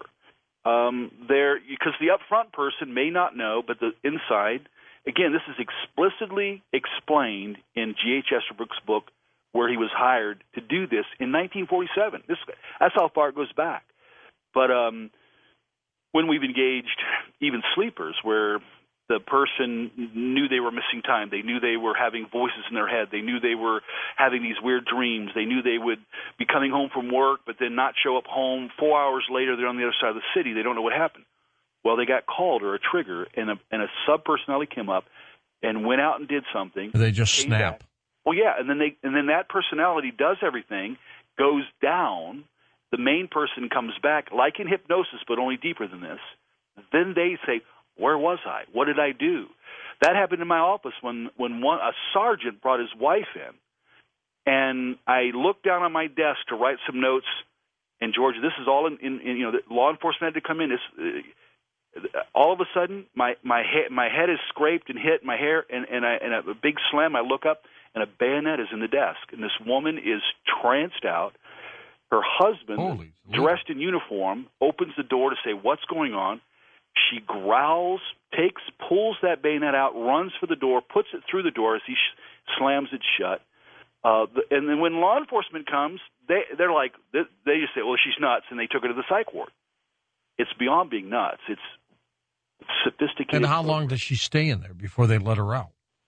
Because the upfront person may not know, but the inside, again, this is explicitly explained in G.H. Estabrook's book, where he was hired to do this in 1947. That's how far it goes back. But when we've engaged even sleepers, where the person knew they were missing time, they knew they were having voices in their head, they knew they were having these weird dreams, they knew they would be coming home from work but then not show up home. 4 hours later, they're on the other side of the city. They don't know what happened. Well, they got called or a trigger, and a sub-personality came up and went out and did something. They just snap. Back. Well, yeah, and then that personality does everything, goes down. The main person comes back, like in hypnosis, but only deeper than this. Then they say, "Where was I? What did I do?" That happened in my office when a sergeant brought his wife in, and I looked down on my desk to write some notes. And George, this is all in the law enforcement had to come in. All of a sudden, my head is scraped and hit my hair, and a big slam. I look up, and a bayonet is in the desk, and this woman is tranced out. Her husband, dressed in uniform, opens the door to say, "What's going on?" She growls, pulls that bayonet out, runs for the door, puts it through the door as he slams it shut. And then when law enforcement comes, they're like, they just say, "Well, she's nuts," and they took her to the psych ward. It's beyond being nuts. It's sophisticated. And how long does she stay in there before they let her out?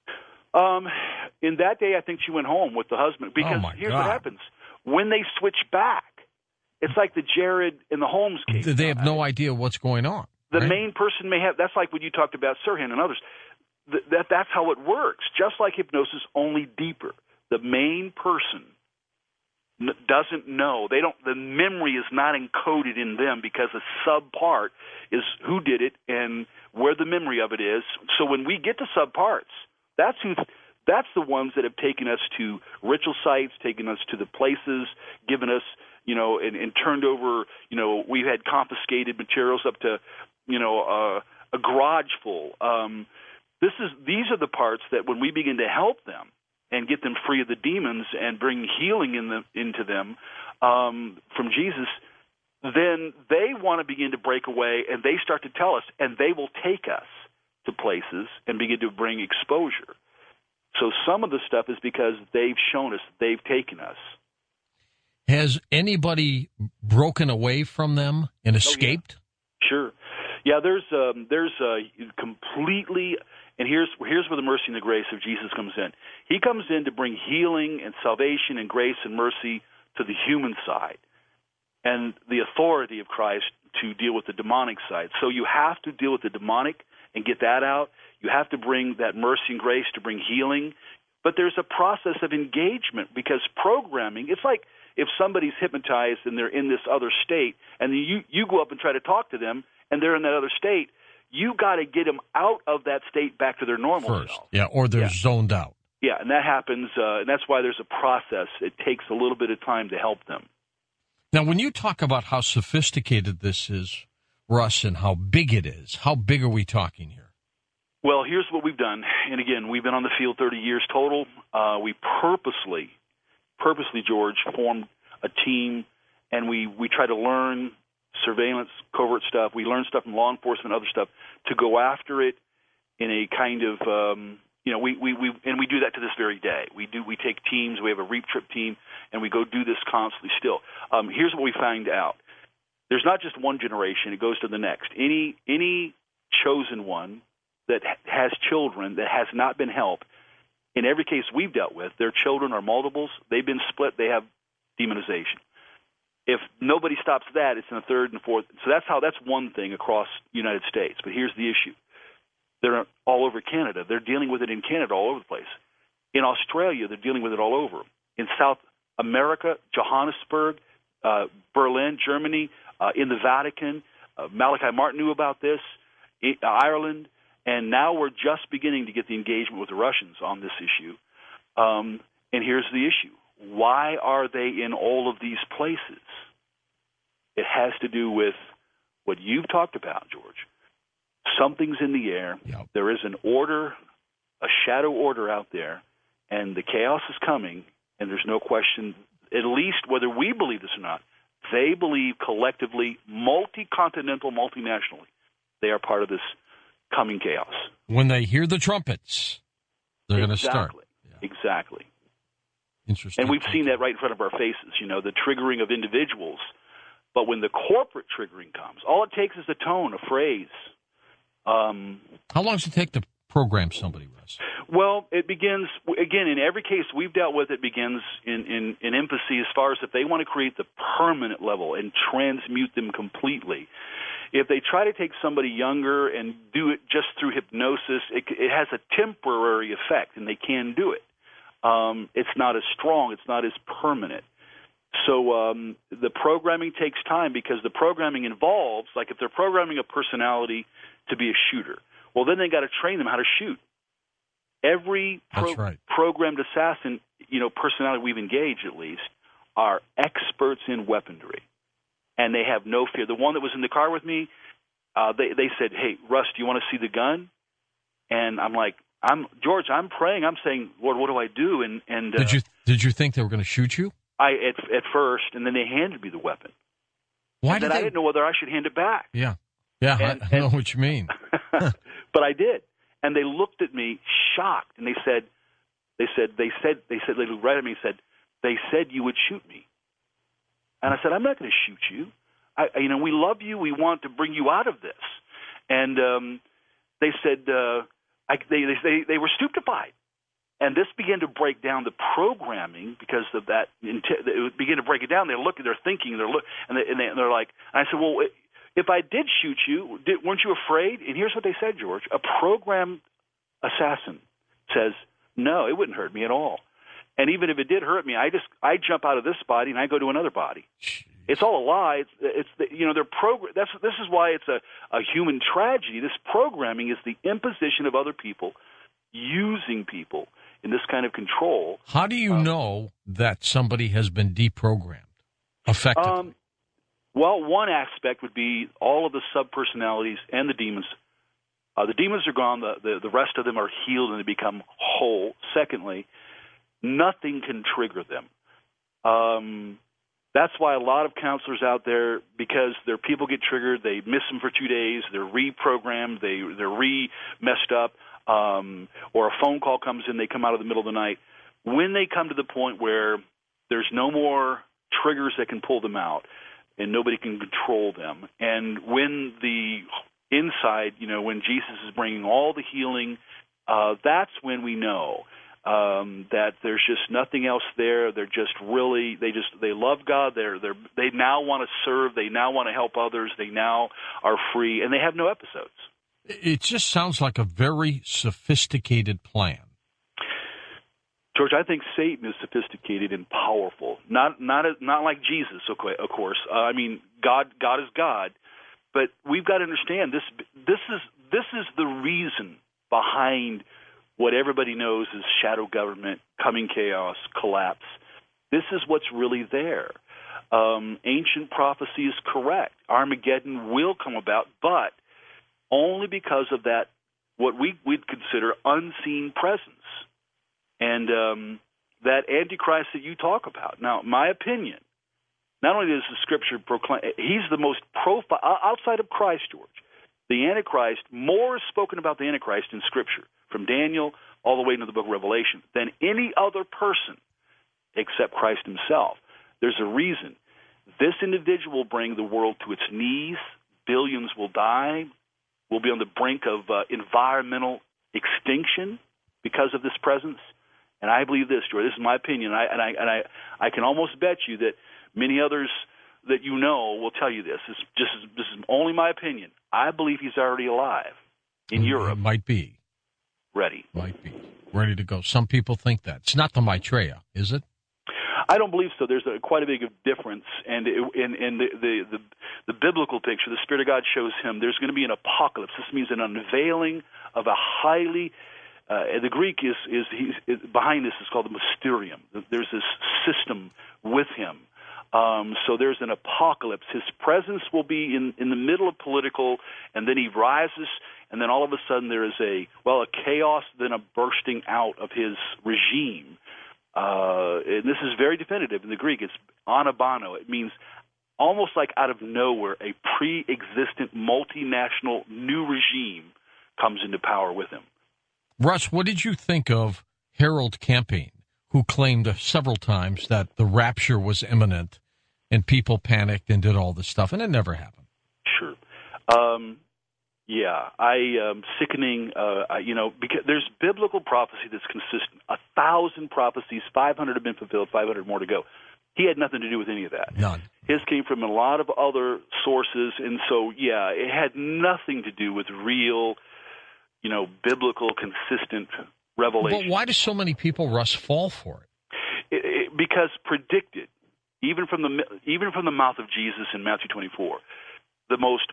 In that day, I think she went home with the husband. Because here's what happens. When they switch back, it's like the Jared and the Holmes case. They have no idea what's going on. The main person may have. That's like when you talked about Sirhan and others. That's how it works. Just like hypnosis, only deeper. The main person doesn't know. The memory is not encoded in them because a subpart is who did it and where the memory of it is. So when we get to subparts, that's the ones that have taken us to ritual sites, taken us to the places, given us, and turned over, we've had confiscated materials up to, a garage full. These are the parts that when we begin to help them and get them free of the demons and bring healing into them from Jesus, then they want to begin to break away, and they start to tell us, and they will take us to places and begin to bring exposure. So some of the stuff is because they've shown us, they've taken us. Has anybody broken away from them and escaped? Yeah. Sure. Yeah, there's completely, and here's where the mercy and the grace of Jesus comes in. He comes in to bring healing and salvation and grace and mercy to the human side and the authority of Christ to deal with the demonic side. So you have to deal with the demonic and get that out. You have to bring that mercy and grace to bring healing. But there's a process of engagement because programming, it's like if somebody's hypnotized and they're in this other state and you go up and try to talk to them and they're in that other state, you got to get them out of that state back to their normal self. Yeah, or they're zoned out. Yeah, and that happens, and that's why there's a process. It takes a little bit of time to help them. Now, when you talk about how sophisticated this is, Russ, and how big it is, how big are we talking here? Well, here's what we've done. And again, we've been on the field 30 years total. We purposely, George, formed a team, and we try to learn surveillance, covert stuff. We learn stuff from law enforcement, other stuff, to go after it in a kind of we do that to this very day. We take teams. We have a REAP trip team, and we go do this constantly. Still, here's what we find out: there's not just one generation; it goes to the next. Any chosen one that has children that has not been helped, in every case we've dealt with, their children are multiples. They've been split. They have demonization. If nobody stops that, it's in the third and fourth. So that's one thing across the United States. But here's the issue. They're all over Canada. They're dealing with it in Canada all over the place. In Australia, they're dealing with it all over. In South America, Johannesburg, Berlin, Germany, in the Vatican, Malachi Martin knew about this, Ireland, and now we're just beginning to get the engagement with the Russians on this issue. And here's the issue. Why are they in all of these places? It has to do with what you've talked about, George. Something's in the air. Yep. There is an order, a shadow order out there, and the chaos is coming, and there's no question, at least whether we believe this or not, they believe collectively, multi-continental, multinationally, they are part of this coming chaos. When they hear the trumpets, they're going to start. Yeah. Exactly. Interesting. And we've seen that right in front of our faces, the triggering of individuals. But when the corporate triggering comes, all it takes is a tone, a phrase. How long does it take to program somebody, Russ? Well, it begins, again, in every case we've dealt with, it begins in empathy as far as if they want to create the permanent level and transmute them completely. If they try to take somebody younger and do it just through hypnosis, it has a temporary effect, and they can do it. It's not as strong. It's not as permanent. So the programming takes time because the programming involves, like if they're programming a personality to be a shooter, well, then they got to train them how to shoot. Every programmed assassin, personality we've engaged at least, are experts in weaponry, and they have no fear. The one that was in the car with me, they said, "Hey, Russ, do you want to see the gun?" And I'm like, George, I'm praying. I'm saying, Lord, what do I do? And did you think they were going to shoot you? At first, and then they handed me the weapon. Why? And then I didn't know whether I should hand it back. Yeah, I know what you mean. But I did, and they looked at me shocked, and they looked right at me and said, "They said you would shoot me," and I said, "I'm not going to shoot you. We love you. We want to bring you out of this," and they said. They were stupefied, and this began to break down the programming because of that. It began to break it down. They're looking, they're thinking, they're like. And I said, "Well, if I did shoot you, weren't you afraid?" And here's what they said, George: a programmed assassin says, "No, it wouldn't hurt me at all. And even if it did hurt me, I jump out of this body and I go to another body." It's all a lie. Their program. This is why it's a human tragedy. This programming is the imposition of other people, using people in this kind of control. How do you know that somebody has been deprogrammed effectively? Well, one aspect would be all of the subpersonalities and the demons. The demons are gone. The rest of them are healed and they become whole. Secondly, nothing can trigger them. That's why a lot of counselors out there, because their people get triggered, they miss them for 2 days, they're reprogrammed, they're messed up, or a phone call comes in, they come out of the middle of the night. When they come to the point where there's no more triggers that can pull them out and nobody can control them, and when the inside, when Jesus is bringing all the healing, that's when we know that there's just nothing else there. They're just really they love God. They now want to serve. They now want to help others. They now are free, and they have no episodes. It just sounds like a very sophisticated plan. George, I think Satan is sophisticated and powerful. Not like Jesus, of course. God is God, but we've got to understand this is the reason behind what everybody knows is shadow government, coming chaos, collapse. This is what's really there. Ancient prophecy is correct. Armageddon will come about, but only because of that, what we'd consider unseen presence. And that Antichrist that you talk about. Now, my opinion, not only does the Scripture proclaim, he's the most outside of Christ, George, The Antichrist, more is spoken about the Antichrist in Scripture, from Daniel all the way into the book of Revelation, than any other person except Christ himself. There's a reason. This individual will bring the world to its knees. Billions will die. We'll be on the brink of environmental extinction because of this presence. And I believe this, Joy. This is my opinion. I can almost bet you that many others that you know will tell you this. This is only my opinion. I believe he's already alive in Europe. Might be. Ready. Might be. Ready to go. Some people think that. It's not the Maitreya, is it? I don't believe so. There's quite a big difference, and in the biblical picture, the Spirit of God shows him there's going to be an apocalypse. This means an unveiling of a highly the Greek is behind this is called the mysterium. There's this system with him. So there's an apocalypse. His presence will be in the middle of political, and then he rises, and then all of a sudden there is a chaos, then a bursting out of his regime. And this is very definitive in the Greek. It's anabano. It means almost like out of nowhere, a pre-existent multinational new regime comes into power with him. Russ, what did you think of Harold Camping, who claimed several times that the rapture was imminent and people panicked and did all this stuff, and it never happened? Sure. Sickening, because there's biblical prophecy that's consistent. 1,000 prophecies, 500 have been fulfilled, 500 more to go. He had nothing to do with any of that. None. His came from a lot of other sources, and so, it had nothing to do with real, biblical, consistent revelation. But why do so many people, Russ, fall for it? Because predicted, even from the mouth of Jesus in Matthew 24, the most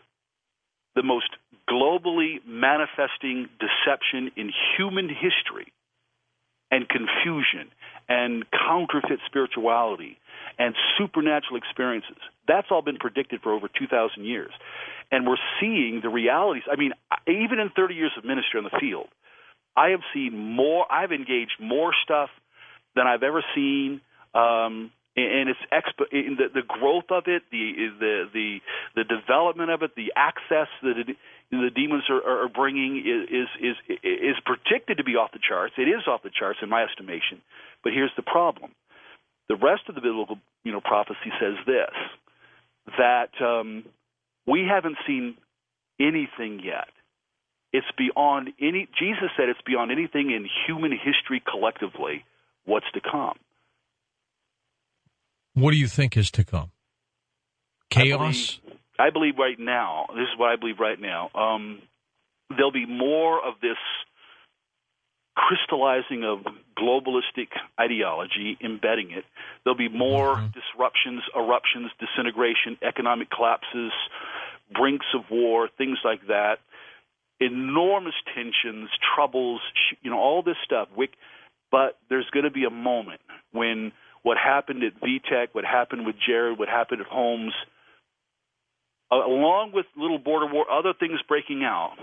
globally manifesting deception in human history and confusion and counterfeit spirituality and supernatural experiences. That's all been predicted for over 2,000 years. And we're seeing the realities. I mean, even in 30 years of ministry on the field, I've engaged more stuff than I've ever seen, and it's the growth of it, the development of it, the access that the demons are bringing is predicted to be off the charts. It is off the charts in my estimation. But here's the problem: the rest of the biblical prophecy says this, that we haven't seen anything yet. It's beyond any. Jesus said it's beyond anything in human history collectively. What's to come? What do you think is to come? Chaos? I believe right now, this is what I believe right now, there'll be more of this crystallizing of globalistic ideology, embedding it. There'll be more disruptions, eruptions, disintegration, economic collapses, brinks of war, things like that, enormous tensions, troubles, all this stuff. But there's going to be a moment when what happened at VTech, what happened with Jared, what happened at Holmes, along with little border war, other things breaking out.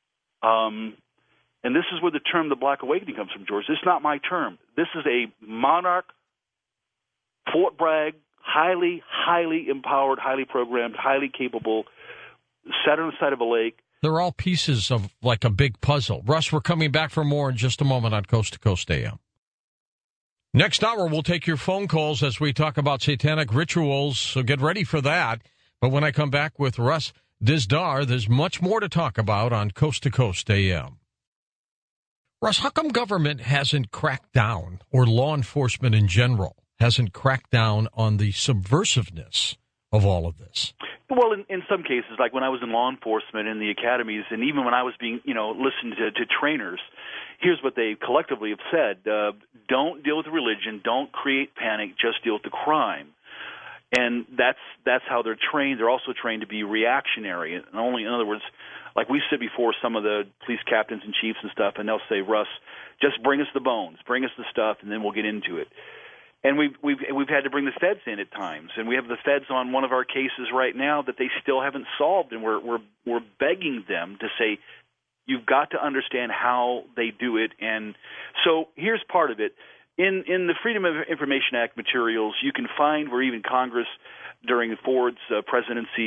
And this is where the term the Black Awakening comes from, George. This is not my term. This is a monarch, Fort Bragg, highly, highly empowered, highly programmed, highly capable, sat on the side of a lake. They're all pieces of like a big puzzle. Russ, we're coming back for more in just a moment on Coast to Coast AM. Next hour, we'll take your phone calls as we talk about satanic rituals, so get ready for that. But when I come back with Russ Dizdar, there's much more to talk about on Coast to Coast AM. Russ, how come government hasn't cracked down, or law enforcement in general hasn't cracked down on the subversiveness of all of this? Well, in some cases, like when I was in law enforcement in the academies, and even when I was being, listened to trainers, here's what they collectively have said: don't deal with religion, don't create panic, just deal with the crime. And that's how they're trained. They're also trained to be reactionary. And only, in other words, like we sit before some of the police captains and chiefs and stuff, and they'll say, "Russ, just bring us the bones, bring us the stuff, and then we'll get into it." And we've had to bring the feds in at times, and we have the feds on one of our cases right now that they still haven't solved, and we're begging them to say, you've got to understand how they do it. And so here's part of it. In the Freedom of Information Act materials, you can find where even Congress during Ford's presidency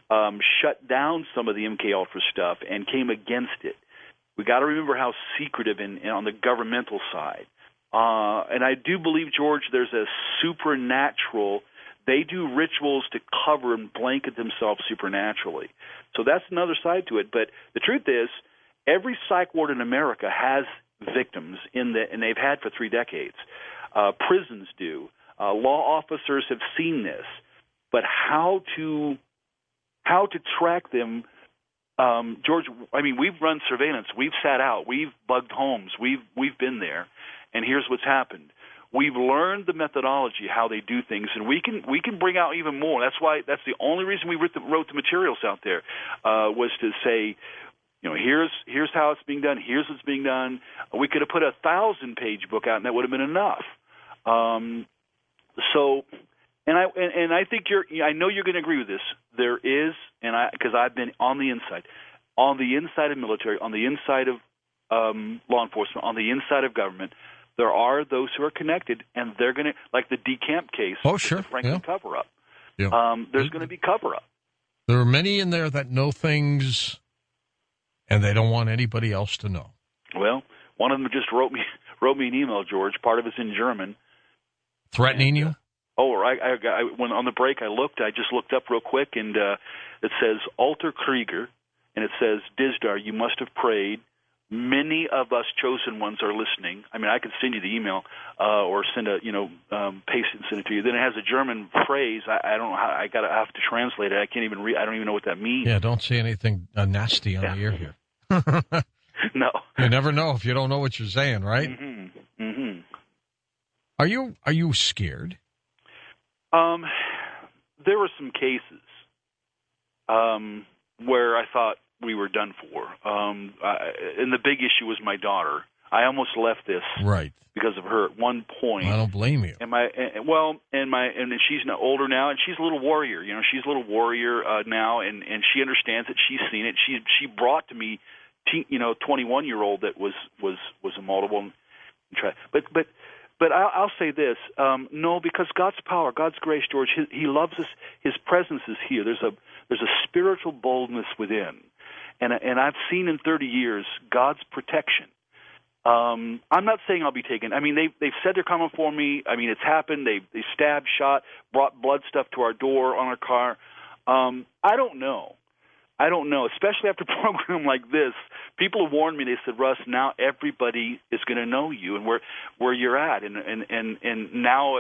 shut down some of the MKUltra stuff and came against it. We got to remember how secretive and on the governmental side. And I do believe, George, there's a supernatural. They do rituals to cover and blanket themselves supernaturally. So that's another side to it. But the truth is, every psych ward in America has victims and they've had for 3 decades. Prisons do. Law officers have seen this. But how to track them, George? I mean, we've run surveillance. We've sat out. We've bugged homes. We've been there. And here's what's happened. We've learned the methodology, how they do things, and we can bring out even more. That's the only reason we wrote the materials out there, was to say, here's how it's being done. Here's what's being done. We could have put a 1,000-page book out, and that would have been enough. And I think I know you're going to agree with this. There is, because I've been on the inside of military, on the inside of law enforcement, on the inside of government. There are those who are connected, and they're going to, like the DeCamp case, the Franklin cover-up. Yeah. There's going to be cover-up. There are many in there that know things, and they don't want anybody else to know. Well, one of them just wrote me an email, George. Part of it's in German. Threatening you? When on the break I just looked up real quick, and it says Alter Krieger, and it says, Dizdar, you must have prayed. Many of us chosen ones are listening. I mean, I could send you the email or send paste it and send it to you. Then it has a German phrase. I don't know how. I have to translate it. I can't even read. I don't even know what that means. Yeah, don't say anything nasty on the air here. No, you never know if you don't know what you're saying, right? Mm-hmm. Mm-hmm. Are you scared? There were some cases where I thought we were done for. And the big issue was my daughter. I almost left this because of her at one point. I don't blame you. And she's older now, and she's a little warrior. She's a little warrior now, and she understands it. She's seen it. She brought to me, 21-year-old that was a multiple. But I'll say this, no, because God's power, God's grace, George, He loves us. His presence is here. There's a spiritual boldness within. And I've seen in 30 years God's protection. I'm not saying I'll be taken. I mean, they've said they're coming for me. I mean, it's happened. They stabbed, shot, brought blood stuff to our door on our car. I don't know, especially after a program like this. People have warned me. They said, Russ, now everybody is going to know you and where you're at. And now,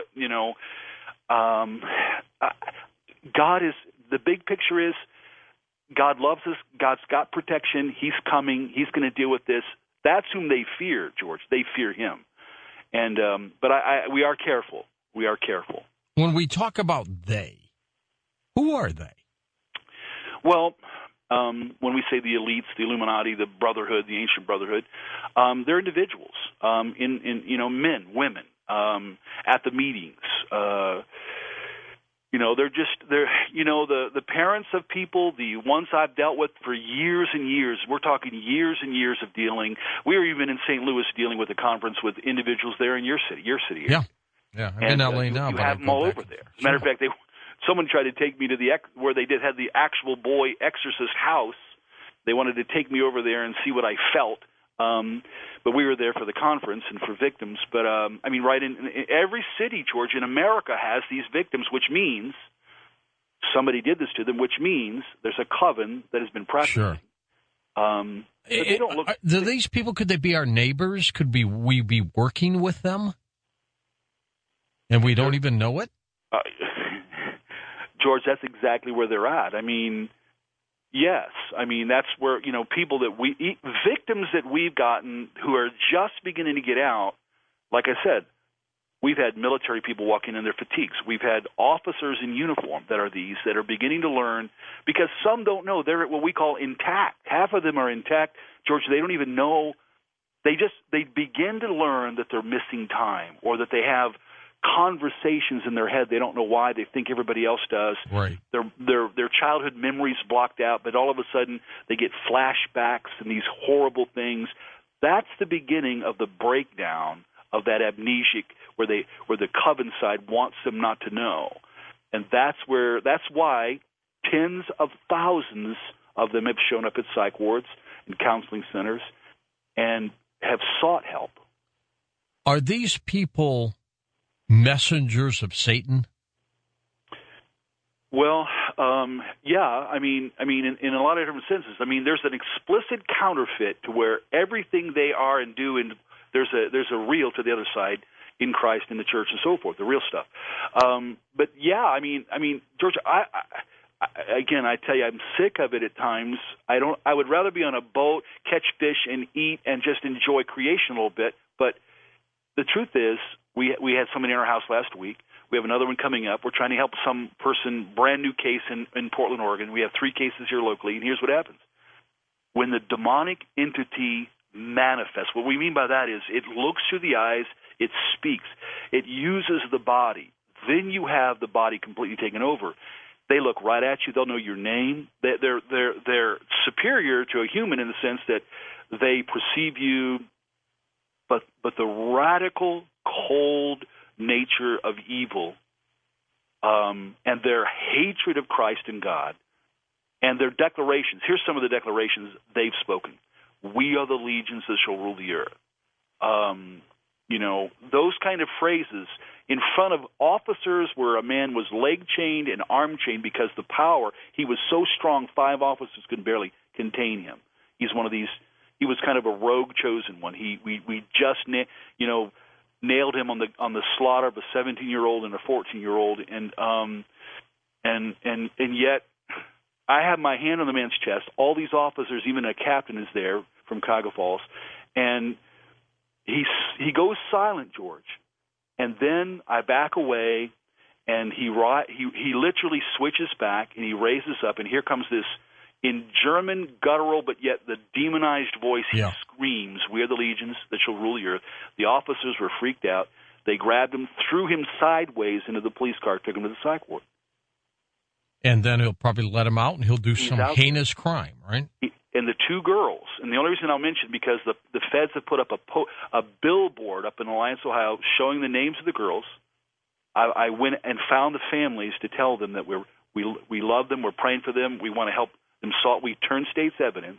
God is – the big picture is God loves us. God's got protection. He's coming. He's going to deal with this. That's whom they fear, George. They fear Him. And but we are careful. We are careful. When we talk about they, who are they? Well, when we say the elites, the Illuminati, the Brotherhood, the Ancient Brotherhood, they're individuals, men, women, at the meetings. The parents of people, the ones I've dealt with for years and years. We're talking years and years of dealing. We were even in St. Louis dealing with a conference with individuals there in your city. Yeah. I'm in L.A. now. You have them all over there. As a matter of fact, someone tried to take me to where they had the actual boy exorcist house. They wanted to take me over there and see what I felt. But we were there for the conference and for victims. But, right in every city, George, in America has these victims, which means somebody did this to them, which means there's a coven that has been practicing. Sure. They don't look. Do these people, could they be our neighbors? Could we be working with them? And we don't even know it? George, that's exactly where they're at. I mean, yes. I mean, that's where, people victims that we've gotten who are just beginning to get out, like I said, we've had military people walking in their fatigues. We've had officers in uniform that are beginning to learn, because some don't know. They're what we call intact. Half of them are intact. George, they don't even know. They begin to learn that they're missing time, or that they have conversations in their head. They don't know why. They think everybody else does. Right. Their childhood memories blocked out, but all of a sudden they get flashbacks and these horrible things. That's the beginning of the breakdown of that amnesic, where the coven side wants them not to know. And that's why tens of thousands of them have shown up at psych wards and counseling centers and have sought help. Are these people messengers of Satan? Well, yeah. I mean, in a lot of different senses. I mean, there's an explicit counterfeit to where everything they are and do, and there's a real to the other side in Christ, in the church, and so forth. The real stuff. But yeah, I mean, George, I again, I tell you, I'm sick of it at times. I would rather be on a boat, catch fish, and eat, and just enjoy creation a little bit. But the truth is, we had somebody in our house last week. We have another one coming up. We're trying to help some person, brand new case in Portland, Oregon. We have 3 cases here locally, and here's what happens. When the demonic entity manifests, what we mean by that is it looks through the eyes, it speaks, it uses the body. Then you have the body completely taken over. They look right at you. They'll know your name. They're superior to a human in the sense that they perceive you, but the radical, cold nature of evil, and their hatred of Christ and God, and their declarations. Here's some of the declarations they've spoken. We are the legions that shall rule the earth. Those kind of phrases in front of officers where a man was leg chained and arm chained because the power, he was so strong 5 officers could barely contain him. He's one of these, he was kind of a rogue chosen one. We just nailed him on the slaughter of a 17-year-old and a 14-year-old, and yet I have my hand on the man's chest. All these officers, even a captain is there from Cuyahoga Falls, and he goes silent, George, and then I back away, and he literally switches back and he raises up, and here comes this in German guttural, but yet the demonized voice. He screams, "We are the legions that shall rule the earth." The officers were freaked out. They grabbed him, threw him sideways into the police car, took him to the psych ward. And then he'll probably let him out, and he'll do some heinous crime, right? And the 2 girls, and the only reason I'll mention because the feds have put up a billboard up in Alliance, Ohio, showing the names of the girls. I went and found the families to tell them that we love them, we're praying for them, we want to help them solve. We turn state's evidence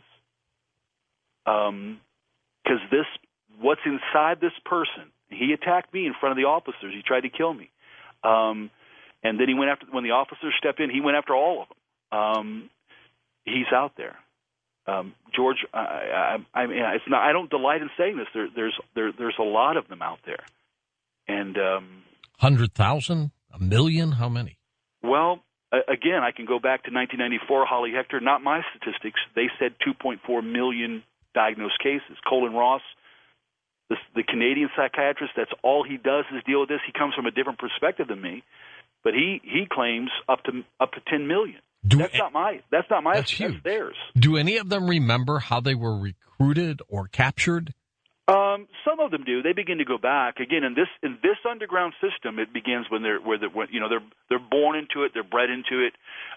because what's inside this person. He attacked me in front of the officers. He tried to kill me, and then he went after. When the officers stepped in, he went after all of them. He's out there. George, I mean, it's not. I don't delight in saying this. There's a lot of them out there, and 100,000, 1 million, how many? Well, again, I can go back to 1994. Holly Hector, not my statistics. They said 2.4 million diagnosed cases. Colin Ross, the Canadian psychiatrist, that's all he does is deal with this. He comes from a different perspective than me, but he claims up to 10 million. That's not my. That's huge. That's theirs. Do any of them remember how they were recruited or captured? Some of them do. They begin to go back again in this underground system. It begins when they're born into it, they're bred into it,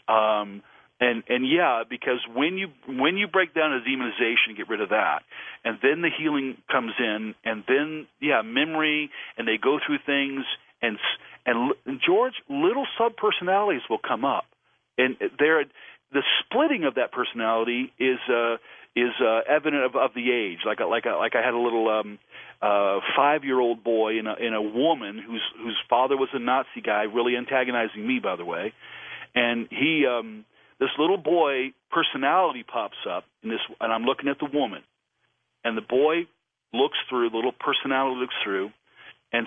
and yeah, because when you break down a demonization, get rid of that, and then the healing comes in, and then memory, and they go through things, and George, little subpersonalities will come up. And the splitting of that personality is evident of the age. Like I had a little 5-year-old boy and a woman whose father was a Nazi guy, really antagonizing me, by the way. And he this little boy personality pops up and I'm looking at the woman, and the boy looks through, the little personality looks through. And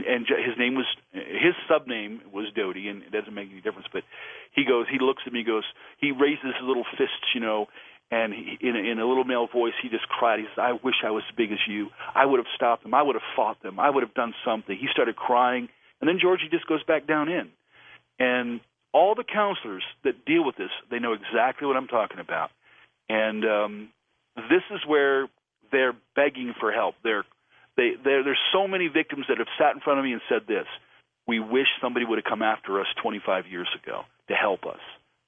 his subname was Doty, and it doesn't make any difference. But he looks at me, he raises his little fists, and in a little male voice, he just cried. He says, "I wish I was as big as you. I would have stopped them. I would have fought them. I would have done something." He started crying, and then Georgie just goes back down in. And all the counselors that deal with this, they know exactly what I'm talking about. And this is where they're begging for help. There's so many victims that have sat in front of me and said this: "We wish somebody would have come after us 25 years ago to help us."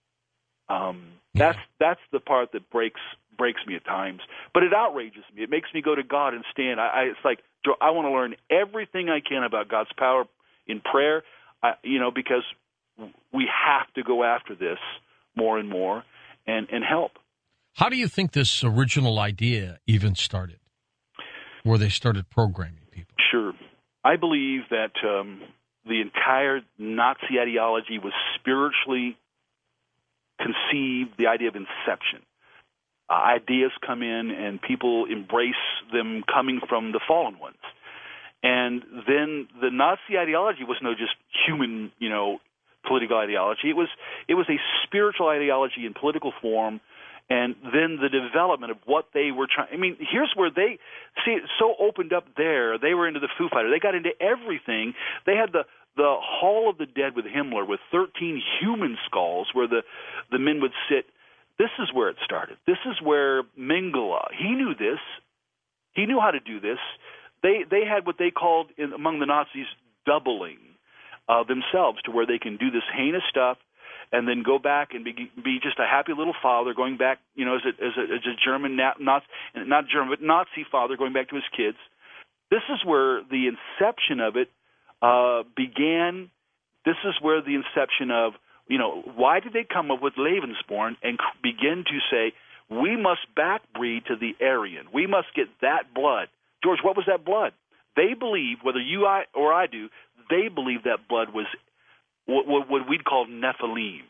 That's the part that breaks me at times, but it outrages me. It makes me go to God and stand. It's like I want to learn everything I can about God's power in prayer, because we have to go after this, more and more and help. How do you think this original idea even started, where they started programming people? Sure. I believe that the entire Nazi ideology was spiritually conceived, the idea of inception. Ideas come in and people embrace them coming from the fallen ones. And then the Nazi ideology was no just human, political ideology. It was a spiritual ideology in political form, and then the development of what they were trying. I mean, here's where they see it so opened up there. They were into the Foo Fighters. They got into everything. They had the Hall of the Dead with Himmler with 13 human skulls where the men would sit. This is where it started. This is where Mengele, he knew this. He knew how to do this. They had what they called among the Nazis doubling themselves, to where they can do this heinous stuff and then go back and be just a happy little father going back, as a German Nazi father going back to his kids. This is where the inception of it began. This is where the inception of, why did they come up with Lebensborn and begin to say, we must backbreed to the Aryan. We must get that blood. George, what was that blood? They believe, whether I do, they believe that blood was what we'd call Nephilim,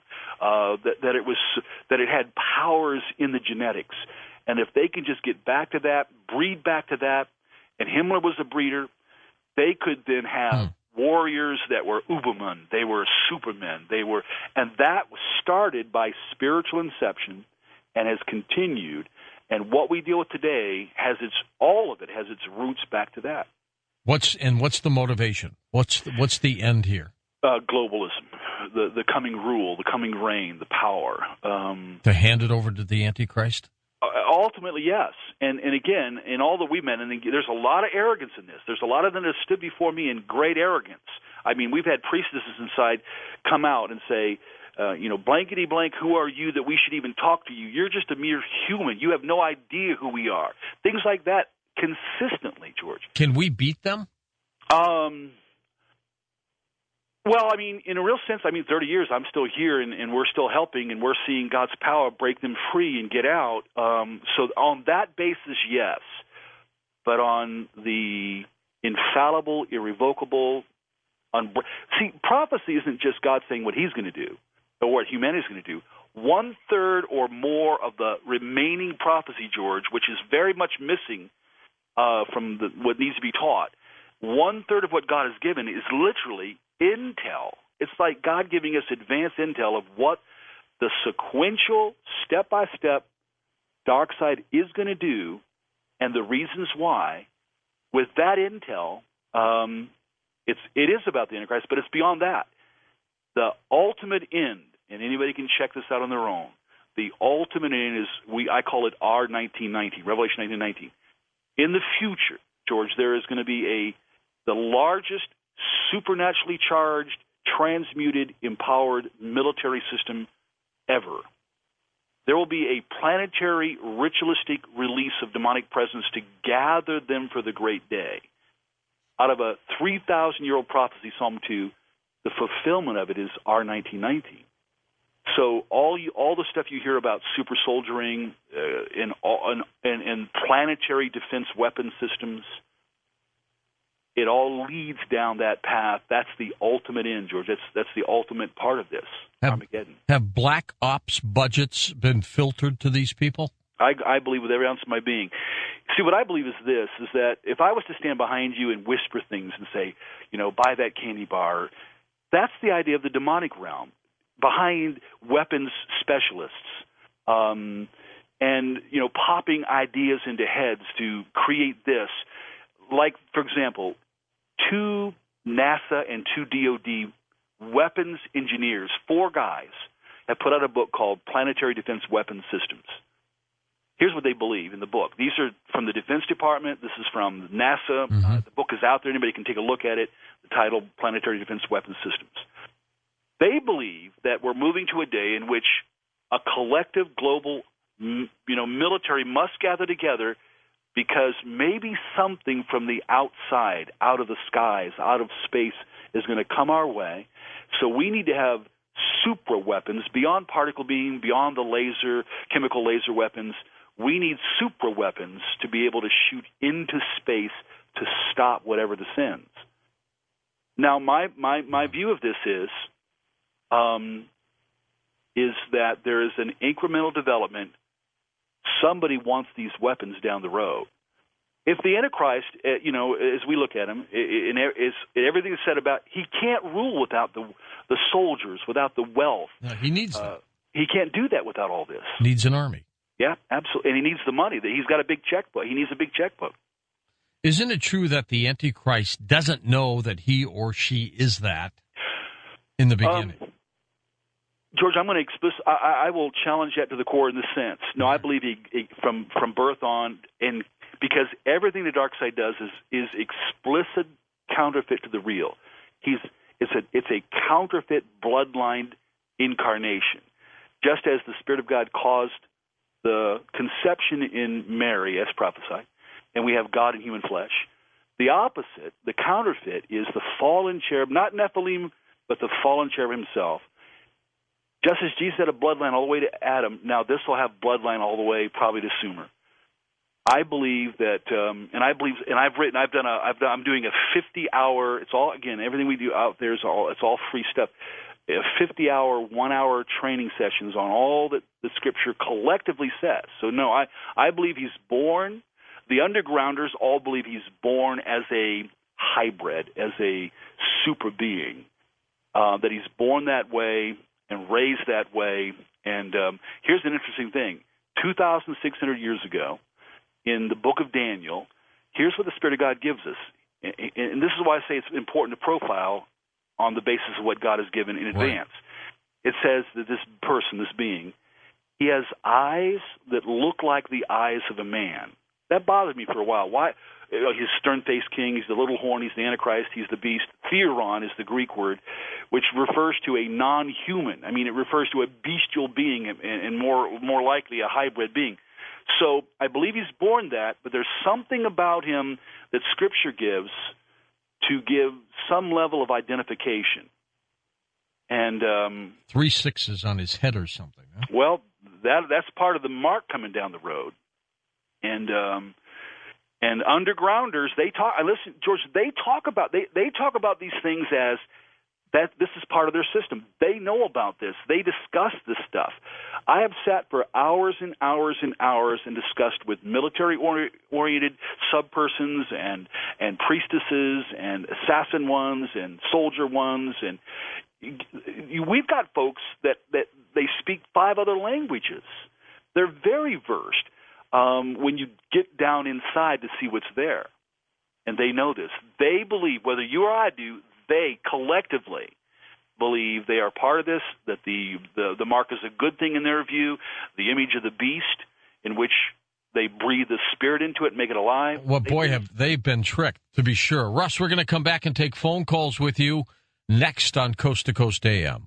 that it had powers in the genetics. And if they can just get back to that, breed back to that, and Himmler was a breeder, they could then have warriors that were Ubermen, they were supermen, and that was started by spiritual inception and has continued. And what we deal with today all of it has its roots back to that. What's the motivation? What's the end here? Globalism, the coming rule, the coming reign, the power. To hand it over to the Antichrist? Ultimately, yes. And again, in all that we meant, and there's a lot of arrogance in this. There's a lot of them that stood before me in great arrogance. I mean, we've had priestesses inside come out and say, blankety blank, who are you that we should even talk to you? You're just a mere human. You have no idea who we are. Things like that consistently, George. Can we beat them? Well, I mean, in a real sense, 30 years, I'm still here, and we're still helping, and we're seeing God's power break them free and get out. So on that basis, yes. But on the infallible, irrevocable, see, prophecy isn't just God saying what he's going to do or what humanity's going to do. 1/3 or more of the remaining prophecy, George, which is very much missing from what needs to be taught, 1/3 of what God has given is literally intel. It's like God giving us advanced intel of what the sequential, step-by-step dark side is going to do and the reasons why. With that intel, it is about the Antichrist, but it's beyond that. The ultimate end, and anybody can check this out on their own, the ultimate end is, I call it R1919, Revelation 19:19. In the future, George, there is going to be the largest supernaturally charged, transmuted, empowered military system ever. There will be a planetary ritualistic release of demonic presence to gather them for the great day. Out of a 3,000-year-old prophecy, Psalm 2, the fulfillment of it is R1919. So all the stuff you hear about super soldiering and planetary defense weapon systems, it all leads down that path. That's the ultimate end, George. That's the ultimate part of this, Armageddon. Have black ops budgets been filtered to these people? I believe with every ounce of my being. See, what I believe is this, is that if I was to stand behind you and whisper things and say, buy that candy bar, that's the idea of the demonic realm, behind weapons specialists, and, popping ideas into heads to create this. Like, for example, 2 NASA and 2 DOD weapons engineers, 4 guys, have put out a book called Planetary Defense Weapons Systems. Here's what they believe in the book. These are from the Defense Department. This is from NASA. Mm-hmm. The book is out there. Anybody can take a look at it. The title, Planetary Defense Weapons Systems. They believe that we're moving to a day in which a collective global, military must gather together, because maybe something from the outside, out of the skies, out of space, is going to come our way. So we need to have supra weapons, beyond particle beam, beyond the chemical laser weapons. We need supra weapons to be able to shoot into space to stop whatever descends. Now, my view of this is that there is an incremental development. Somebody wants these weapons down the road. If the Antichrist, as we look at him, everything is said about, he can't rule without the soldiers, without the wealth. No, he needs them. He can't do that without all this. Needs an army. Yeah, absolutely. And he needs the money. He's got a big checkbook. He needs a big checkbook. Isn't it true that the Antichrist doesn't know that he or she is that in the beginning? George, I'm going to I will challenge that to the core in this sense. No, I believe he from birth on, and because everything the dark side does is explicit counterfeit to the real. It's a counterfeit bloodline incarnation. Just as the Spirit of God caused the conception in Mary as prophesied, and we have God in human flesh. The opposite, the counterfeit, is the fallen cherub, not Nephilim, but the fallen cherub himself. Just as Jesus had a bloodline all the way to Adam, now this will have bloodline all the way probably to Sumer. I believe that, I'm doing a 50-hour. It's all, again, everything we do out there it's all free stuff. A 50-hour, 1-hour training sessions on all that the Scripture collectively says. So no, I believe he's born. The undergrounders all believe he's born as a hybrid, as a super being, that he's born that way and raised that way. And here's an interesting thing. 2,600 years ago, in the book of Daniel, here's what the Spirit of God gives us. And this is why I say it's important to profile on the basis of what God has given in advance. It says that this person, this being, he has eyes that look like the eyes of a man. That bothered me for a while. Why? He's stern-faced king. He's the little horn. He's the Antichrist. He's the beast. Theron is the Greek word, which refers to a non-human. I mean, it refers to a bestial being and more likely a hybrid being. So I believe he's born that, but there's something about him that Scripture gives to give some level of identification. And 3 6s on his head or something. Huh? Well, that's part of the mark coming down the road. And undergrounders, they talk. Listen, George, they talk about these things as that. This is part of their system. They know about this. They discuss this stuff. I have sat for hours and hours and hours and discussed with military-oriented subpersons and priestesses and assassin ones and soldier ones, and we've got folks that they speak 5 other languages. They're very versed. When you get down inside to see what's there. And they know this. They believe, whether you or I do, they collectively believe they are part of this, that the mark is a good thing in their view, the image of the beast in which they breathe the spirit into it and make it alive. Well, boy, have they been tricked, to be sure. Russ, we're going to come back and take phone calls with you next on Coast to Coast AM.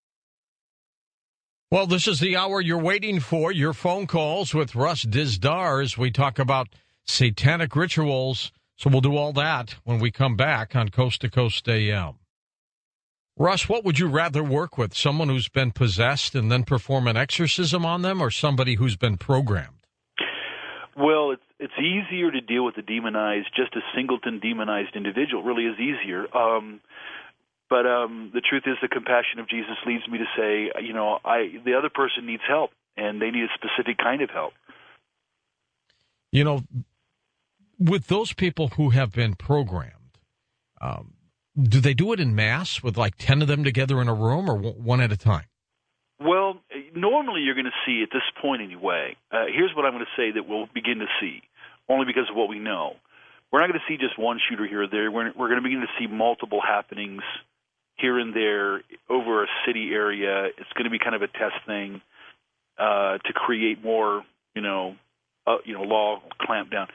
Well, this is the hour you're waiting for, your phone calls with Russ Dizdar as we talk about satanic rituals. So we'll do all that when we come back on Coast to Coast AM. Russ, what would you rather work with, someone who's been possessed and then perform an exorcism on them, or somebody who's been programmed? Well, it's easier to deal with a demonized, just a singleton demonized individual. It really is easier. But the truth is, the compassion of Jesus leads me to say, the other person needs help, and they need a specific kind of help. You know, with those people who have been programmed, do they do it in mass with like 10 of them together in a room, or one at a time? Well, normally you're going to see at this point anyway. Here's what I'm going to say that we'll begin to see, only because of what we know. We're not going to see just one shooter here or there. We're going to begin to see multiple happenings here and there over a city area. It's going to be kind of a test thing to create more, law clamp down.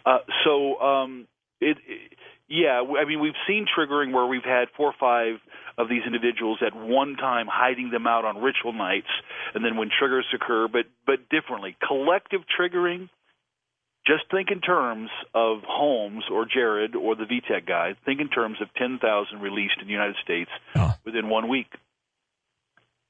We've seen triggering where we've had 4 or 5 of these individuals at one time hiding them out on ritual nights, and then when triggers occur, but differently. Collective triggering, just think in terms of Holmes or Jared or the VTech guy. Think in terms of 10,000 released in the United States within 1 week.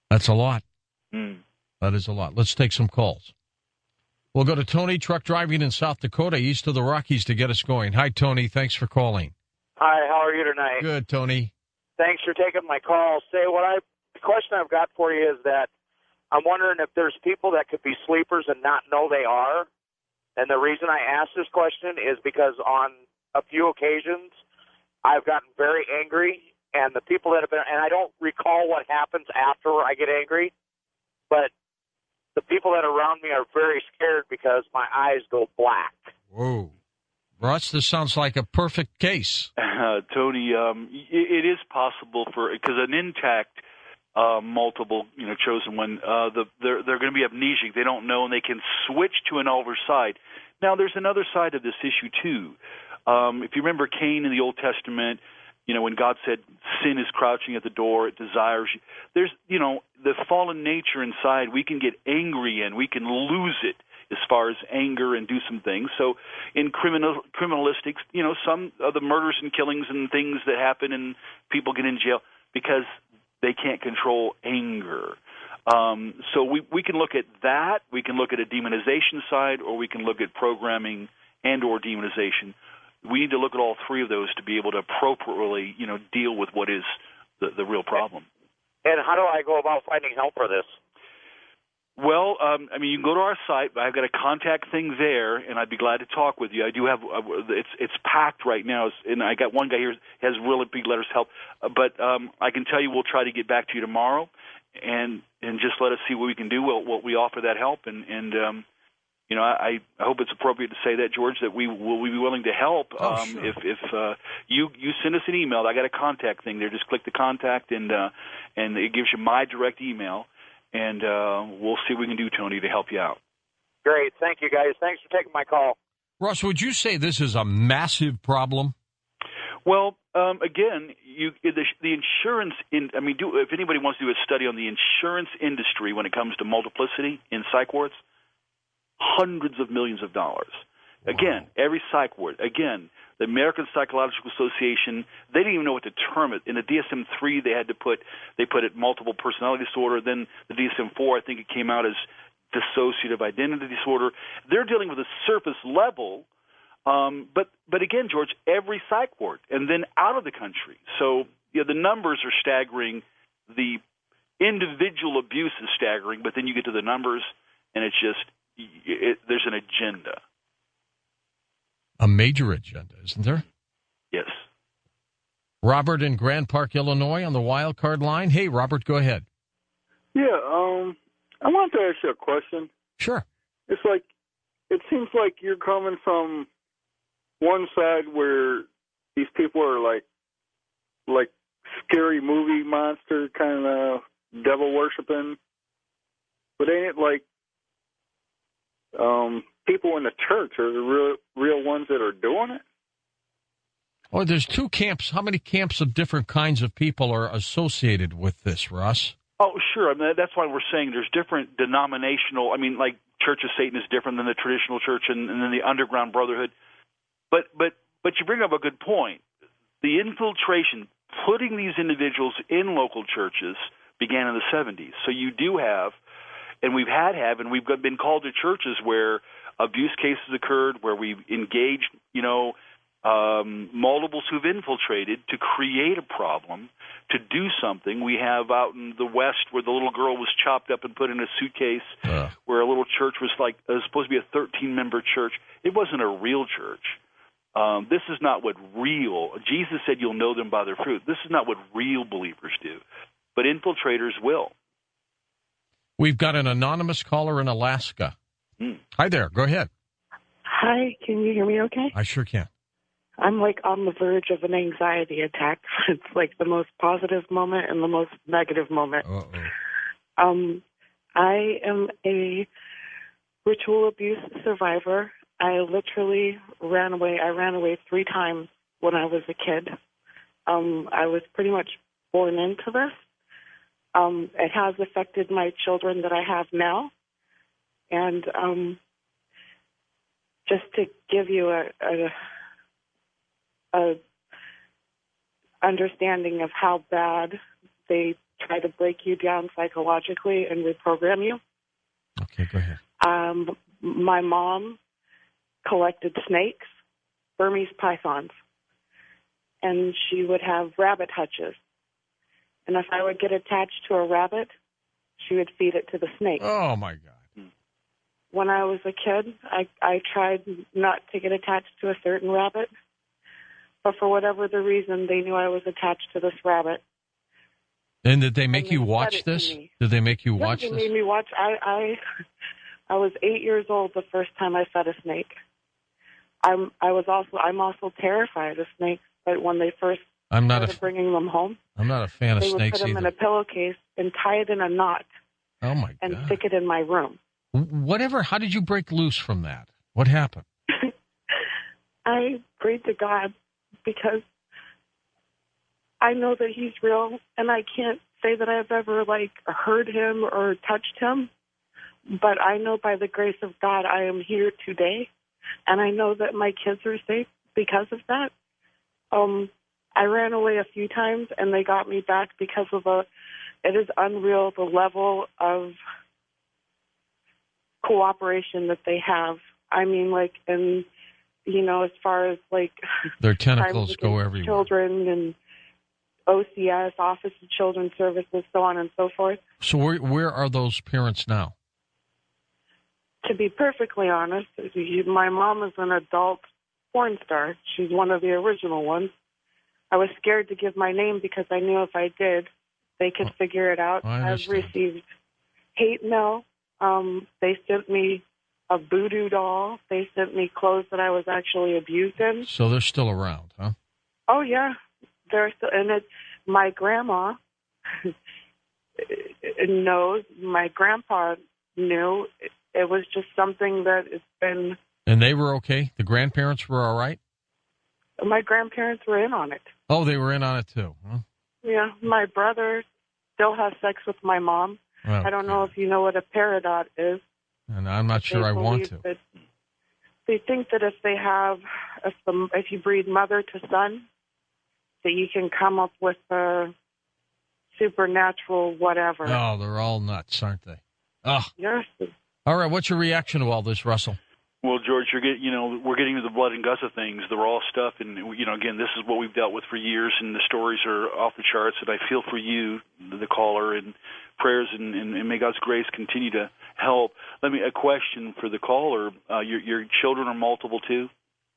That's a lot. Mm. That is a lot. Let's take some calls. We'll go to Tony, truck driving in South Dakota, east of the Rockies, to get us going. Hi, Tony. Thanks for calling. Hi, how are you tonight? Good, Tony. Thanks for taking my call. The question I've got for you is that I'm wondering if there's people that could be sleepers and not know they are. And the reason I ask this question is because on a few occasions I've gotten very angry, and the people that have been, and I don't recall what happens after I get angry, but the people that are around me are very scared because my eyes go black. Whoa. Russ, this sounds like a perfect case. Tony, it is possible because an intact multiple, chosen one, they're going to be amnesic. They don't know, and they can switch to an older side. Now, there's another side of this issue, too. If you remember Cain in the Old Testament, when God said sin is crouching at the door, it desires you. There's, the fallen nature inside, we can get angry and we can lose it as far as anger and do some things. So in criminalistics, some of the murders and killings and things that happen and people get in jail because they can't control anger. So we can look at that. We can look at a demonization side, or we can look at programming and or demonization. We need to look at all three of those to be able to appropriately, deal with what is the real problem. And how do I go about finding help for this? Well, you can go to our site. I've got a contact thing there, and I'd be glad to talk with you. I do have it's packed right now, and I got one guy here who has really big letters help. But I can tell you we'll try to get back to you tomorrow, and just let us see what we can do. What we offer that help, and I hope it's appropriate to say that, George, that we will be willing to help. Sure. If you send us an email. I got a contact thing there. Just click the contact, and it gives you my direct email. And we'll see what we can do, Tony, to help you out. Great. Thank you, guys. Thanks for taking my call. Russ, would you say this is a massive problem? Well, again, the insurance if anybody wants to do a study on the insurance industry when it comes to multiplicity in psych wards, hundreds of millions of dollars. Wow. Again, every psych ward. Again, the American Psychological Association, they didn't even know what to term it. In the DSM-3, they put it multiple personality disorder. Then the DSM-4, I think it came out as dissociative identity disorder. They're dealing with a surface level, but again, George, every psych ward, and then out of the country. So the numbers are staggering. The individual abuse is staggering, but then you get to the numbers, and it's just there's an agenda. A major agenda, isn't there? Yes. Robert in Grand Park, Illinois, on the wild card line. Hey, Robert, go ahead. Yeah, I wanted to ask you a question. Sure. It's like, it seems like you're coming from one side where these people are like scary movie monster kind of devil worshiping, but ain't it like people in the church are the real ones that are doing it? Oh, there's two camps. How many camps of different kinds of people are associated with this, Russ? Oh, sure. That's why we're saying there's different denominational. Like Church of Satan is different than the traditional church, and then the underground brotherhood. But you bring up a good point. The infiltration, putting these individuals in local churches, began in the 70s. So you do have, and we've and we've been called to churches where abuse cases occurred, where we've engaged, multiples who've infiltrated to create a problem, to do something. We have out in the West where the little girl was chopped up and put in a suitcase, where a little church was supposed to be a 13-member church. It wasn't a real church. This is not what Jesus said you'll know them by their fruit. This is not what real believers do, but infiltrators will. We've got an anonymous caller in Alaska. Hi there. Go ahead. Hi. Can you hear me okay? I sure can. I'm on the verge of an anxiety attack. It's the most positive moment and the most negative moment. I am a ritual abuse survivor. I literally ran away. I ran away 3 times when I was a kid. I was pretty much born into this. It has affected my children that I have now. And just to give you a understanding of how bad they try to break you down psychologically and reprogram you. Okay, go ahead. My mom collected snakes, Burmese pythons, and she would have rabbit hutches. And if I would get attached to a rabbit, she would feed it to the snake. Oh, my God. When I was a kid, I tried not to get attached to a certain rabbit, but for whatever the reason, they knew I was attached to this rabbit. And did they make you watch this? Did they make you watch this? They made me watch. I was 8 years old the first time I fed a snake. I'm also terrified of snakes, but when they first started bringing them home, I'm not a fan of snakes either. They would put them in a pillowcase and tie it in a knot. Oh, my God. And stick it in my room. Whatever. How did you break loose from that? What happened? I prayed to God because I know that He's real, and I can't say that I've ever, heard Him or touched Him. But I know by the grace of God I am here today, and I know that my kids are safe because of that. I ran away a few times, and they got me back because of it is unreal the level of cooperation that they have. I mean, as far as their tentacles go everywhere. Children and OCS, Office of Children's Services, so on and so forth. So where are those parents now? To be perfectly honest, my mom is an adult porn star. She's one of the original ones. I was scared to give my name because I knew if I did, they could figure it out. I've received hate mail. They sent me a voodoo doll. They sent me clothes that I was actually abused in. So they're still around, huh? Oh, yeah. They're still, and my grandma knows, my grandpa knew. It was just something that it's been... And they were okay? The grandparents were all right? My grandparents were in on it. Oh, they were in on it too, huh? Yeah, my brother still has sex with my mom. Oh, I don't know if you know what a peridot is. And I'm not sure I want to. They think that if you breed mother to son, that you can come up with a supernatural whatever. Oh, they're all nuts, aren't they? Oh. Yes. All right, what's your reaction to all this, Russell? Well, George, we're getting to the blood and guts of things, the raw stuff, and again, this is what we've dealt with for years, and the stories are off the charts. And I feel for you, the caller, and prayers, and may God's grace continue to help. A question for the caller: your children are multiple too?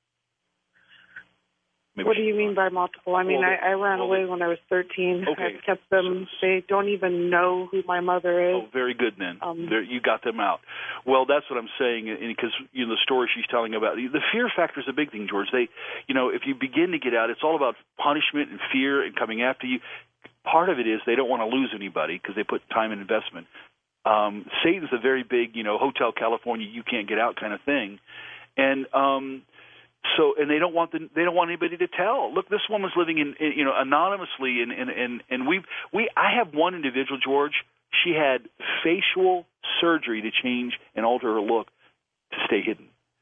What do you mean by multiple? I mean, I ran away when I was 13. Okay. I've kept them. They don't even know who my mother is. Oh, very good then. You got them out. Well, that's what I'm saying, because the story she's telling about the fear factor is a big thing, George. If you begin to get out, it's all about punishment and fear and coming after you. Part of it is they don't want to lose anybody because they put time and investment. Satan's a very big, Hotel California, you can't get out kind of thing, and. And they don't want anybody to tell. Look, this woman's living in anonymously, and I have one individual, George. She had facial surgery to change and alter her look to stay hidden.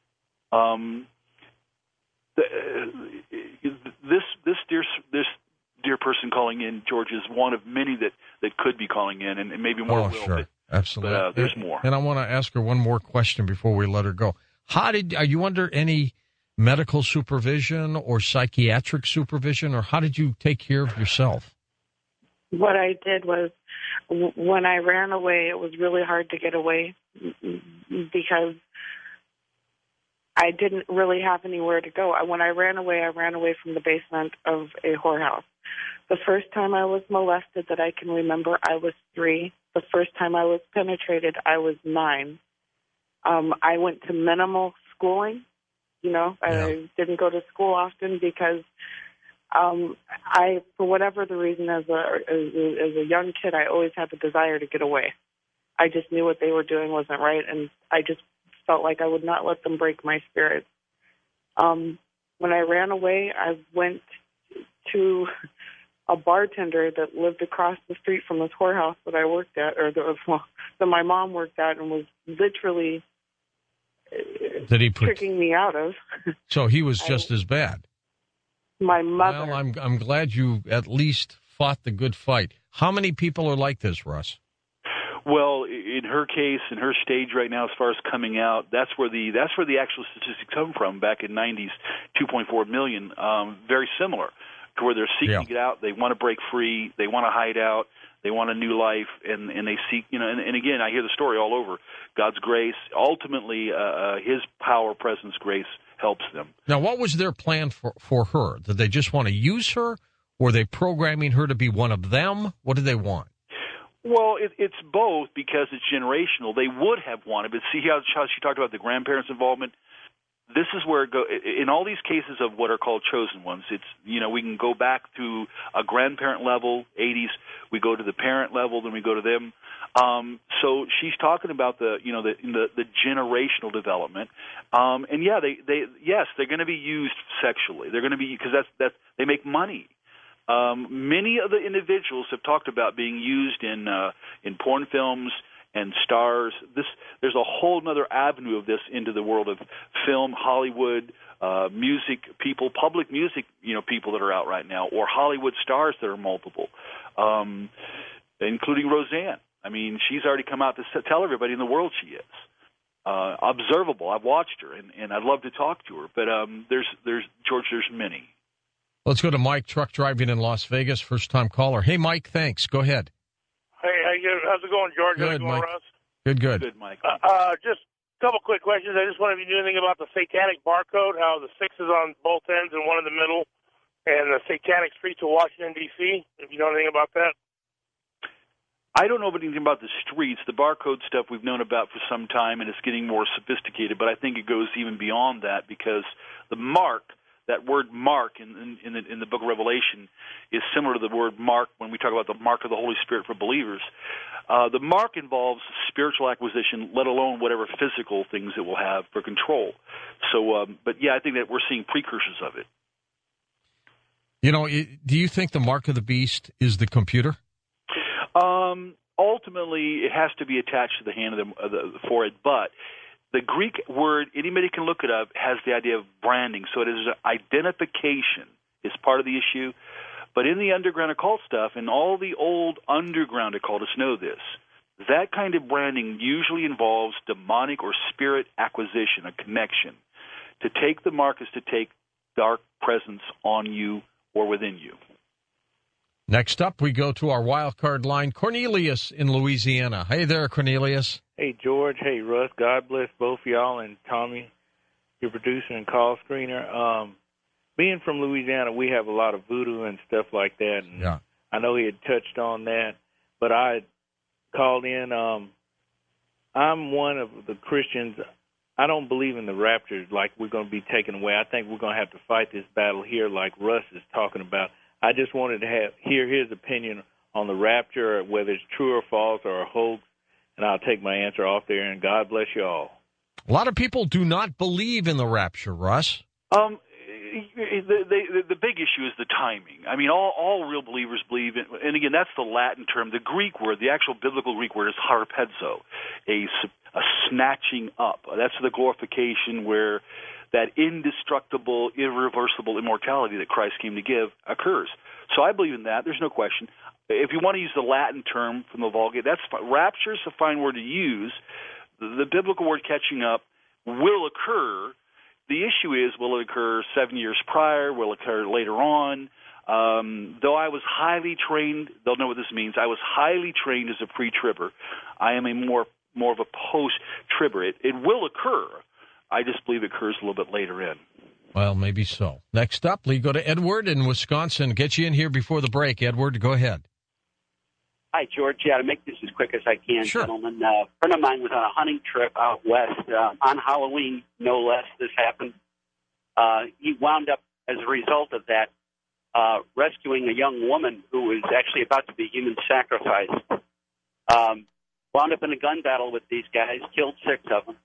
This dear person calling in, George, is one of many that could be calling in, and maybe more will. Sure. Absolutely. But there's more. And I want to ask her one more question before we let her go. Are you under any medical supervision or psychiatric supervision, or how did you take care of yourself? What I did was, when I ran away, it was really hard to get away because I didn't really have anywhere to go. When I ran away from the basement of a whorehouse. The first time I was molested that I can remember, I was 3. The first time I was penetrated, I was 9. I went to minimal schooling. I didn't go to school often because for whatever the reason, as a young kid, I always had the desire to get away. I just knew what they were doing wasn't right, and I just felt like I would not let them break my spirit. When I ran away, I went to a bartender that lived across the street from this whorehouse that I worked at, that my mom worked at, and was literally tricking me out of. So he was just as bad. My mother. Well, I'm glad you at least fought the good fight. How many people are like this, Russ? Well, in her case, in her stage right now, as far as coming out, that's where the actual statistics come from. Back in '90s, 2.4 million, very similar to where they're seeking to get out. They want to break free. They want to hide out. They want a new life, and they seek, and again, I hear the story all over. God's grace, ultimately, His power, presence, grace helps them. Now, what was their plan for her? Did they just want to use her? Were they programming her to be one of them? What did they want? Well, it's both, because it's generational. They would have wanted, but see how she talked about the grandparents' involvement? This is where in all these cases of what are called chosen ones, it's, we can go back to a grandparent level, 80s, we go to the parent level, then we go to them. So she's talking about the generational development. And yeah, they're going to be used sexually. They're going to be, because that's they make money. Many of the individuals have talked about being used in porn films and stars. There's a whole other avenue of this into the world of film, Hollywood, music people, public music, people that are out right now, or Hollywood stars that are multiple, including Roseanne. I mean, she's already come out to tell everybody in the world she is. Observable. I've watched her, and I'd love to talk to her. But there's many. Let's go to Mike, truck driving in Las Vegas, first-time caller. Hey, Mike, thanks. Go ahead. Hey, how's it going, George? Good, Mike. Russ? Good. Good, Mike. Just a couple quick questions. I just wonder if you knew anything about the satanic barcode, how the 6 is on both ends and one in the middle, and the satanic streets of Washington, D.C., if you know anything about that. I don't know anything about the streets. The barcode stuff we've known about for some time, and it's getting more sophisticated, but I think it goes even beyond that, because the mark, that word mark in the book of Revelation, is similar to the word mark when we talk about the mark of the Holy Spirit for believers. The mark involves spiritual acquisition, let alone whatever physical things it will have for control. So, but yeah, I think that we're seeing precursors of it. Do you think the mark of the beast is the computer? Ultimately, it has to be attached to the hand of the forehead, but the Greek word, anybody can look it up, has the idea of branding. So it is identification is part of the issue. But in the underground occult stuff, and all the old underground occultists know this, that kind of branding usually involves demonic or spirit acquisition, a connection. To take the mark is to take dark presence on you or within you. Next up, we go to our wild card line, Cornelius in Louisiana. Hey there, Cornelius. Hey, George. Hey, Russ. God bless both y'all, and Tommy, your producer and call screener. Being from Louisiana, we have a lot of voodoo and stuff like that. And yeah. I know he had touched on that, but I called in. I'm one of the Christians. I don't believe in the rapture, like we're going to be taken away. I think we're going to have to fight this battle here like Russ is talking about. I just wanted to hear his opinion on the rapture, whether it's true or false or a hoax, and I'll take my answer off there, and God bless you all. A lot of people do not believe in the rapture, Russ. The big issue is the timing. I mean, all real believers believe in, and again, that's the Latin term. The Greek word, the actual biblical Greek word is harpazo, a snatching up. That's the glorification where that indestructible, irreversible immortality that Christ came to give occurs. So I believe in that. There's no question. If you want to use the Latin term from the Vulgate, that's fine. Rapture is a fine word to use. The biblical word catching up will occur. The issue is, will it occur 7 years prior? Will it occur later on? Though I was highly trained, they'll know what this means. I was highly trained as a pre-tribber. I am a more of a post-tribber. It will occur. I just believe it occurs a little bit later in. Well, maybe so. Next up, we go to Edward in Wisconsin. Get you in here before the break. Edward, go ahead. Hi, George. Yeah, to make this as quick as I can, sure. Gentlemen. A friend of mine was on a hunting trip out west. On Halloween, no less, this happened. He wound up, as a result of that, rescuing a young woman who was actually about to be human sacrificed. Wound up in a gun battle with these guys, killed 6 of them.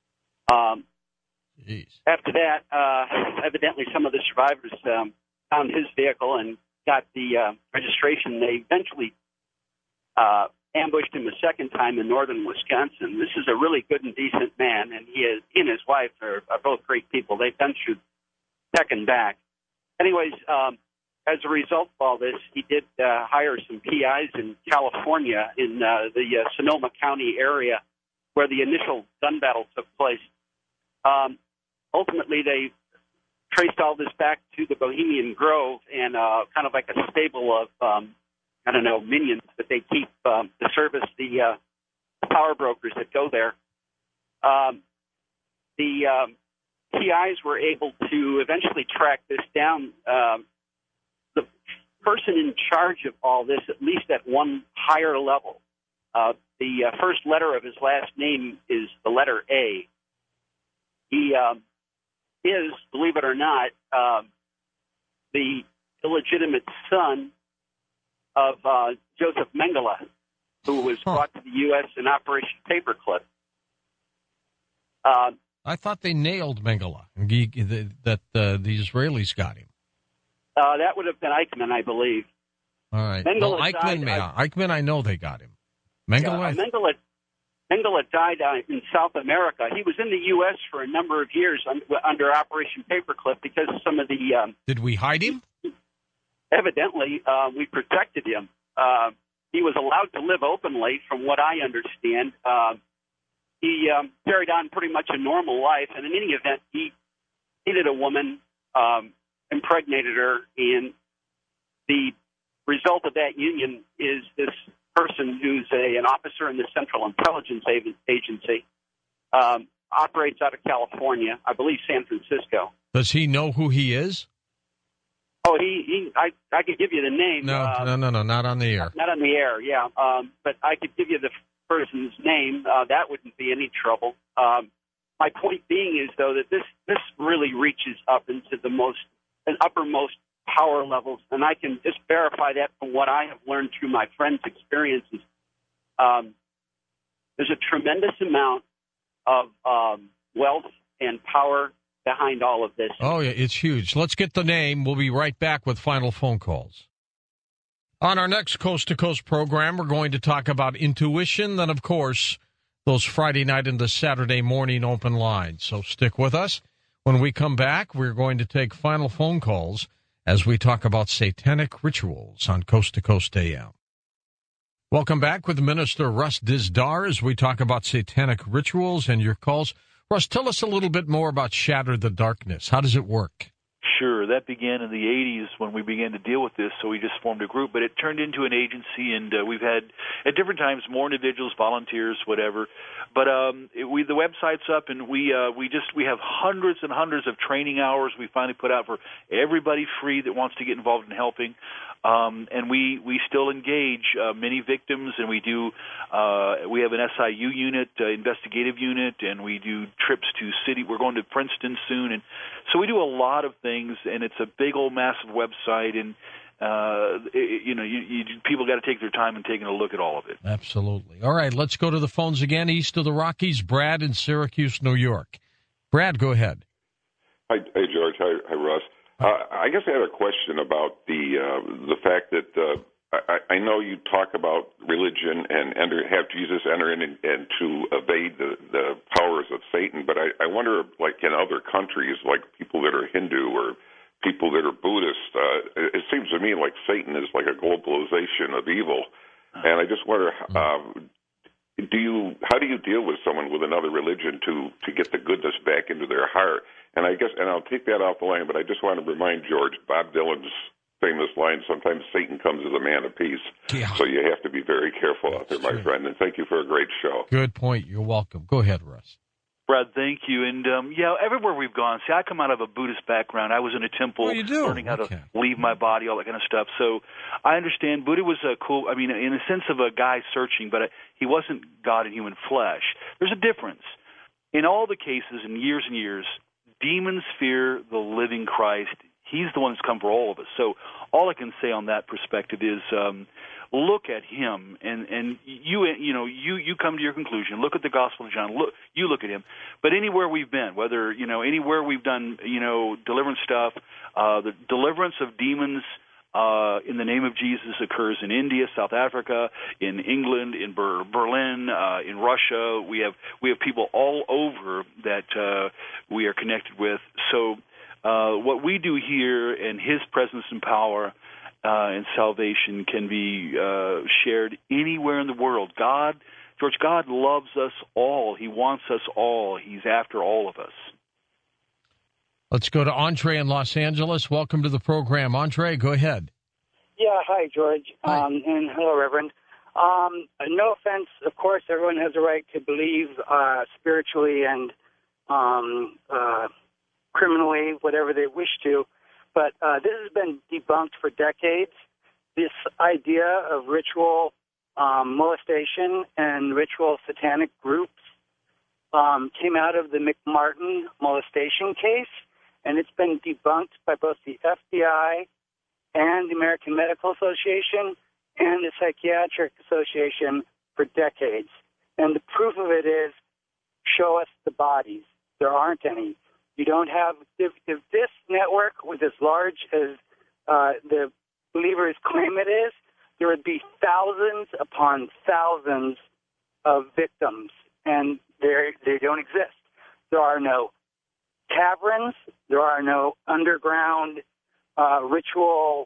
After that, evidently some of the survivors found his vehicle and got the registration. They eventually ambushed him a second time in northern Wisconsin. This is a really good and decent man, and he and his wife are both great people. They've been through heck and back. Anyways, as a result of all this, he did hire some PIs in California in the Sonoma County area where the initial gun battle took place. Ultimately, they traced all this back to the Bohemian Grove and kind of like a stable of, minions that they keep to service the power brokers that go there. The PIs were able to eventually track this down. The person in charge of all this, at least at one higher level, the first letter of his last name is the letter A. He is, believe it or not, the illegitimate son of Joseph Mengele, who was brought to the U.S. in Operation Paperclip. I thought they nailed Mengele, that the Israelis got him. That would have been Eichmann, I believe. All right. Eichmann, I know they got him. Mengele died in South America. He was in the U.S. for a number of years under Operation Paperclip because of some of the... Did we hide him? Evidently, we protected him. He was allowed to live openly, from what I understand. He carried on pretty much a normal life, and in any event, he dated a woman, impregnated her, and the result of that union is this person who's an officer in the Central Intelligence Agency, operates out of California, I believe San Francisco. Does he know who he is? Oh, I could give you the name. No, not on the air. Not on the air, yeah. But I could give you the person's name. That wouldn't be any trouble. My point being is, though, that this really reaches up into the uppermost power levels, and I can just verify that from what I have learned through my friends' experiences. There's a tremendous amount of wealth and power behind all of this. Oh, yeah, it's huge. Let's get the name. We'll be right back with final phone calls. On our next Coast to Coast program, we're going to talk about intuition, then, of course, those Friday night and the Saturday morning open lines. So stick with us. When we come back, we're going to take final phone calls as we talk about satanic rituals on Coast to Coast AM. Welcome back with Minister Russ Dizdar as we talk about satanic rituals and your calls. Russ, tell us a little bit more about Shatter the Darkness. How does it work? Sure. That began in the 80s when we began to deal with this, so we just formed a group. But it turned into an agency, and we've had, at different times, more individuals, volunteers, whatever. But the website's up, and we have hundreds and hundreds of training hours we finally put out for everybody free that wants to get involved in helping. And we still engage many victims, and we have an SIU unit, investigative unit, and we do trips to city. We're going to Princeton soon, and so we do a lot of things, and it's a big old massive website, and people got to take their time and taking a look at all of it. Absolutely. All right, let's go to the phones again, east of the Rockies. Brad in Syracuse, New York. Brad, go ahead. Hi, George. Hi, Russ. I guess I had a question about the fact that I know you talk about religion and have Jesus enter in and to evade the powers of Satan, but I wonder, like in other countries, like people that are Hindu or people that are Buddhist, it seems to me like Satan is like a globalization of evil, and I just wonder how do you deal with someone with another religion to get the goodness back into their heart? And I'll take that off the line, but I just want to remind George, Bob Dylan's famous line, sometimes Satan comes as a man of peace. Yeah. So you have to be very careful out there, my friend, and thank you for a great show. Good point. You're welcome. Go ahead, Russ. Brad, thank you. And, everywhere we've gone, see, I come out of a Buddhist background. I was in a temple learning how to leave my body, all that kind of stuff. So I understand Buddha was cool, in the sense of a guy searching, but he wasn't God in human flesh. There's a difference. In all the cases, in years and years, demons fear the living Christ. He's the one that's come for all of us. So all I can say on that perspective is look at him, and you come to your conclusion. Look at the Gospel of John. Look at him. But anywhere we've been, whether anywhere we've done deliverance stuff, the deliverance of demons in the name of Jesus occurs in India, South Africa, in England, in Berlin, in Russia. We have people all over that we are connected with. So what we do here and His presence and power and salvation can be shared anywhere in the world. God loves us all. He wants us all. He's after all of us. Let's go to Andre in Los Angeles. Welcome to the program. Andre, go ahead. Yeah, hi, George. Hi. And hello, Reverend. No offense, of course, everyone has a right to believe spiritually and criminally, whatever they wish to. But this has been debunked for decades. This idea of ritual molestation and ritual satanic groups came out of the McMartin molestation case, and it's been debunked by both the FBI and the American Medical Association and the Psychiatric Association for decades. And the proof of it is, show us the bodies. There aren't any. You don't have, if this network was as large as the believers claim it is, there would be thousands upon thousands of victims, and they don't exist. There are no caverns. There are no underground ritual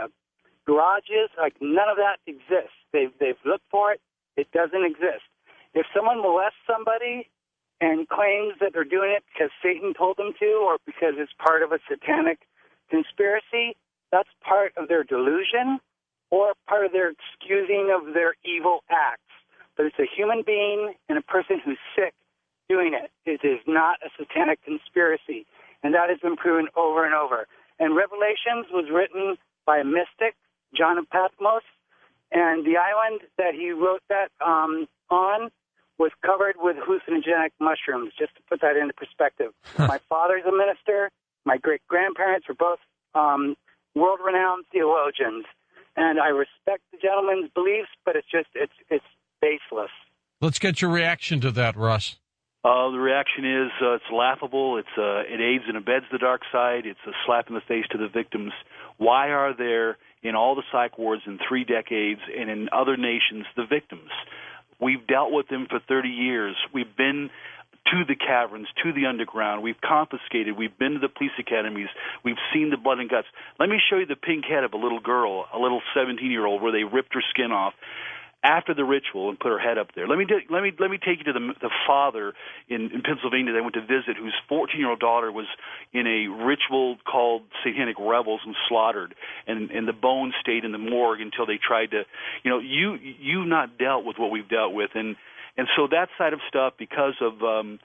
garages. Like, none of that exists. They've looked for it. It doesn't exist. If someone molests somebody and claims that they're doing it because Satan told them to or because it's part of a satanic conspiracy, that's part of their delusion or part of their excusing of their evil acts. But it's a human being and a person who's sick doing it. It is not a satanic conspiracy. And that has been proven over and over. And Revelations was written by a mystic, John of Patmos, and the island that he wrote that on was covered with hallucinogenic mushrooms, just to put that into perspective. My father's a minister. My great-grandparents were both world-renowned theologians. And I respect the gentleman's beliefs, but it's baseless. Let's get your reaction to that, Russ. The reaction is it's laughable. It aids and abets the dark side. It's a slap in the face to the victims. Why are there in all the psych wards in 3 decades and in other nations the victims? We've dealt with them for 30 years. We've been to the caverns, to the underground. We've confiscated. We've been to the police academies. We've seen the blood and guts. Let me show you the pink head of a little girl, a little 17-year-old, where they ripped her skin off after the ritual and put her head up there. Let me take you to the father in Pennsylvania that I went to visit, whose 14-year-old daughter was in a ritual called Satanic Revels and slaughtered, and the bones stayed in the morgue until they tried to, you've not dealt with what we've dealt with, and so that side of stuff, because of,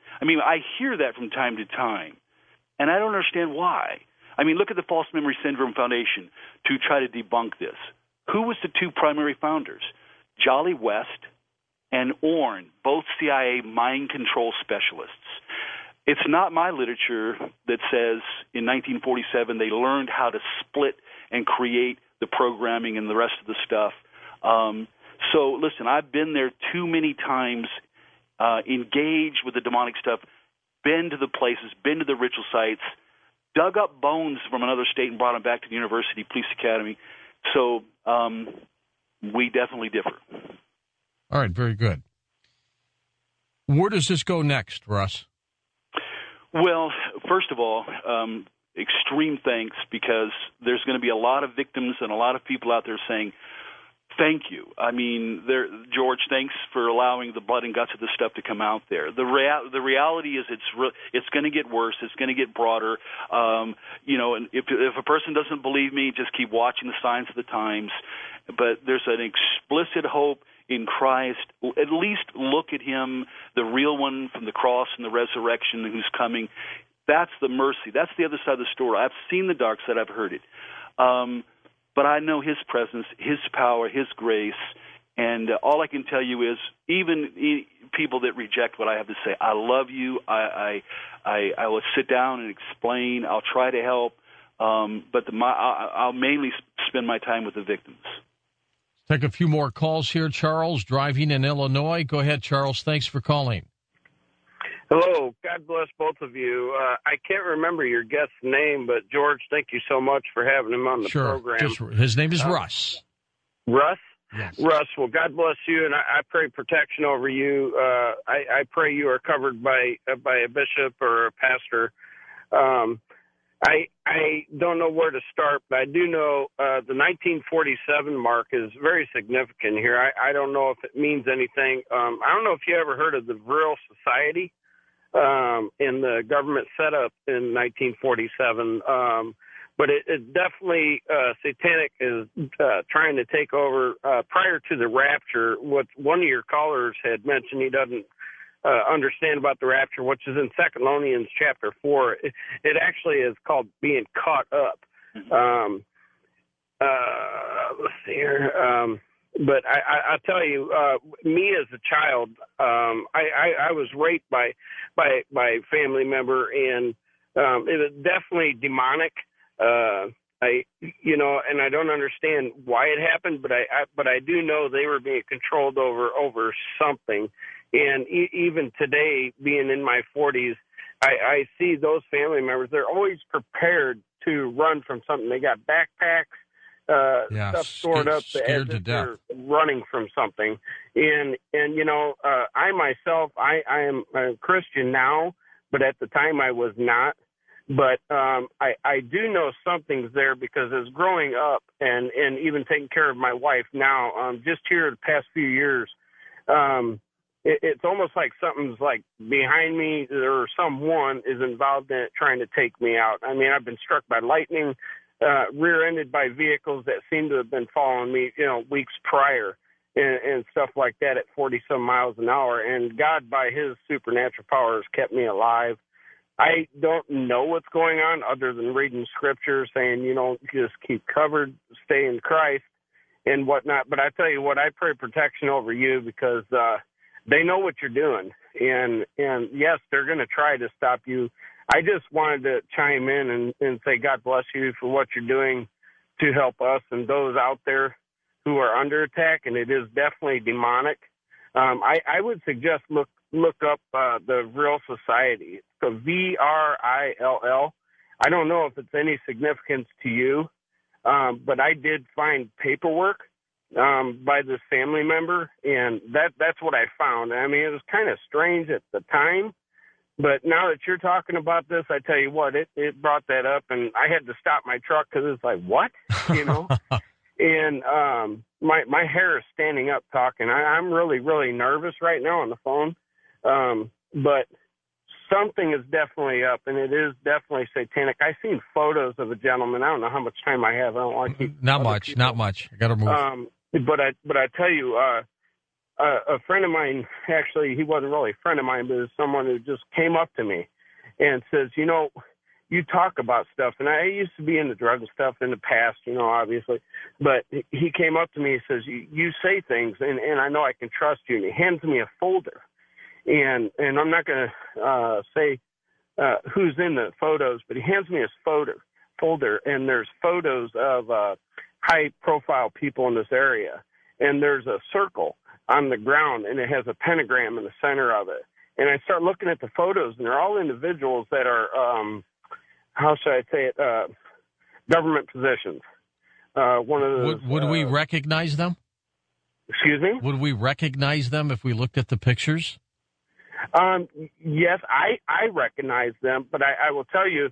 I hear that from time to time, and I don't understand why. Look at the False Memory Syndrome Foundation to try to debunk this. Who was the 2 primary founders? Jolly West and Orne, both CIA mind control specialists. It's not my literature that says in 1947 they learned how to split and create the programming and the rest of the stuff. So, listen, I've been there too many times, engaged with the demonic stuff, been to the places, been to the ritual sites, dug up bones from another state and brought them back to the University Police Academy. So, we definitely differ. All right, very good. Where does this go next, Russ? Well, first of all, extreme thanks, because there's going to be a lot of victims and a lot of people out there saying, thank you. George, thanks for allowing the blood and guts of this stuff to come out there. The reality is it's going to get worse. It's going to get broader. And if a person doesn't believe me, just keep watching the signs of the times. But there's an explicit hope in Christ. At least look at him, the real one from the cross and the resurrection who's coming. That's the mercy. That's the other side of the story. I've seen the dark side. I've heard it. But I know his presence, his power, his grace, and all I can tell you is even people that reject what I have to say, I love you. I will sit down and explain. I'll try to help, but I'll mainly spend my time with the victims. Take a few more calls here. Charles, driving in Illinois. Go ahead, Charles. Thanks for calling. Hello. God bless both of you. I can't remember your guest's name, but George, thank you so much for having him on the program. His name is Russ. Russ? Yes. Russ, well, God bless you, and I pray protection over you. I pray you are covered by a bishop or a pastor. I don't know where to start, but I do know the 1947 mark is very significant here. I don't know if it means anything. I don't know if you ever heard of the Vril Society in the government setup in 1947, but it definitely satanic is trying to take over prior to the rapture. What one of your callers had mentioned, he doesn't understand about the rapture, which is in 2 Thessalonians chapter 4. It actually is called being caught up. Let's see here. But I'll tell you, me as a child, I was raped by a family member, and it was definitely demonic. And I don't understand why it happened, but I do know they were being controlled over something. And even today, being in my 40s, I see those family members. They're always prepared to run from something. They got backpacks, stuff stored up scared to death, running from something. And I myself, I am a Christian now, but at the time I was not. But I do know something's there, because as growing up and even taking care of my wife now, just here the past few years, it's almost like something's like behind me, or someone is involved in it trying to take me out. I mean, I've been struck by lightning, rear-ended by vehicles that seem to have been following me, weeks prior, and stuff like that at 40-some miles an hour. And God, by his supernatural powers, kept me alive. I don't know what's going on other than reading scripture saying, just keep covered, stay in Christ and whatnot. But I tell you what, I pray protection over you, because they know what you're doing. And yes, they're going to try to stop you. I just wanted to chime in and say God bless you for what you're doing to help us and those out there who are under attack, and it is definitely demonic. I would suggest look up the Vril Society. It's the VRILL. I don't know if it's any significance to you, but I did find paperwork by this family member, and that's what I found. I mean, it was kind of strange at the time, but now that you're talking about this, I tell you what, it brought that up, and I had to stop my truck because it's like, what? And my hair is standing up talking. I'm really, really nervous right now on the phone, but something is definitely up, and it is definitely satanic. I've seen photos of a gentleman. I don't know how much time I have. I don't want to keep not much. I got to move. But I tell you, a friend of mine, actually, he wasn't really a friend of mine, but it was someone who just came up to me and says, you talk about stuff, and I used to be into drug stuff in the past, obviously, but he came up to me and says, you say things, and I know I can trust you, and he hands me a folder, and I'm not going to say who's in the photos, but he hands me his folder, and there's photos of high-profile people in this area, and there's a circle on the ground, and it has a pentagram in the center of it, and I start looking at the photos, and they're all individuals that are how should I say it, government positions. One of those. Would we recognize them? Excuse me? Would we recognize them if we looked at the pictures? Yes, I recognize them, but I will tell you,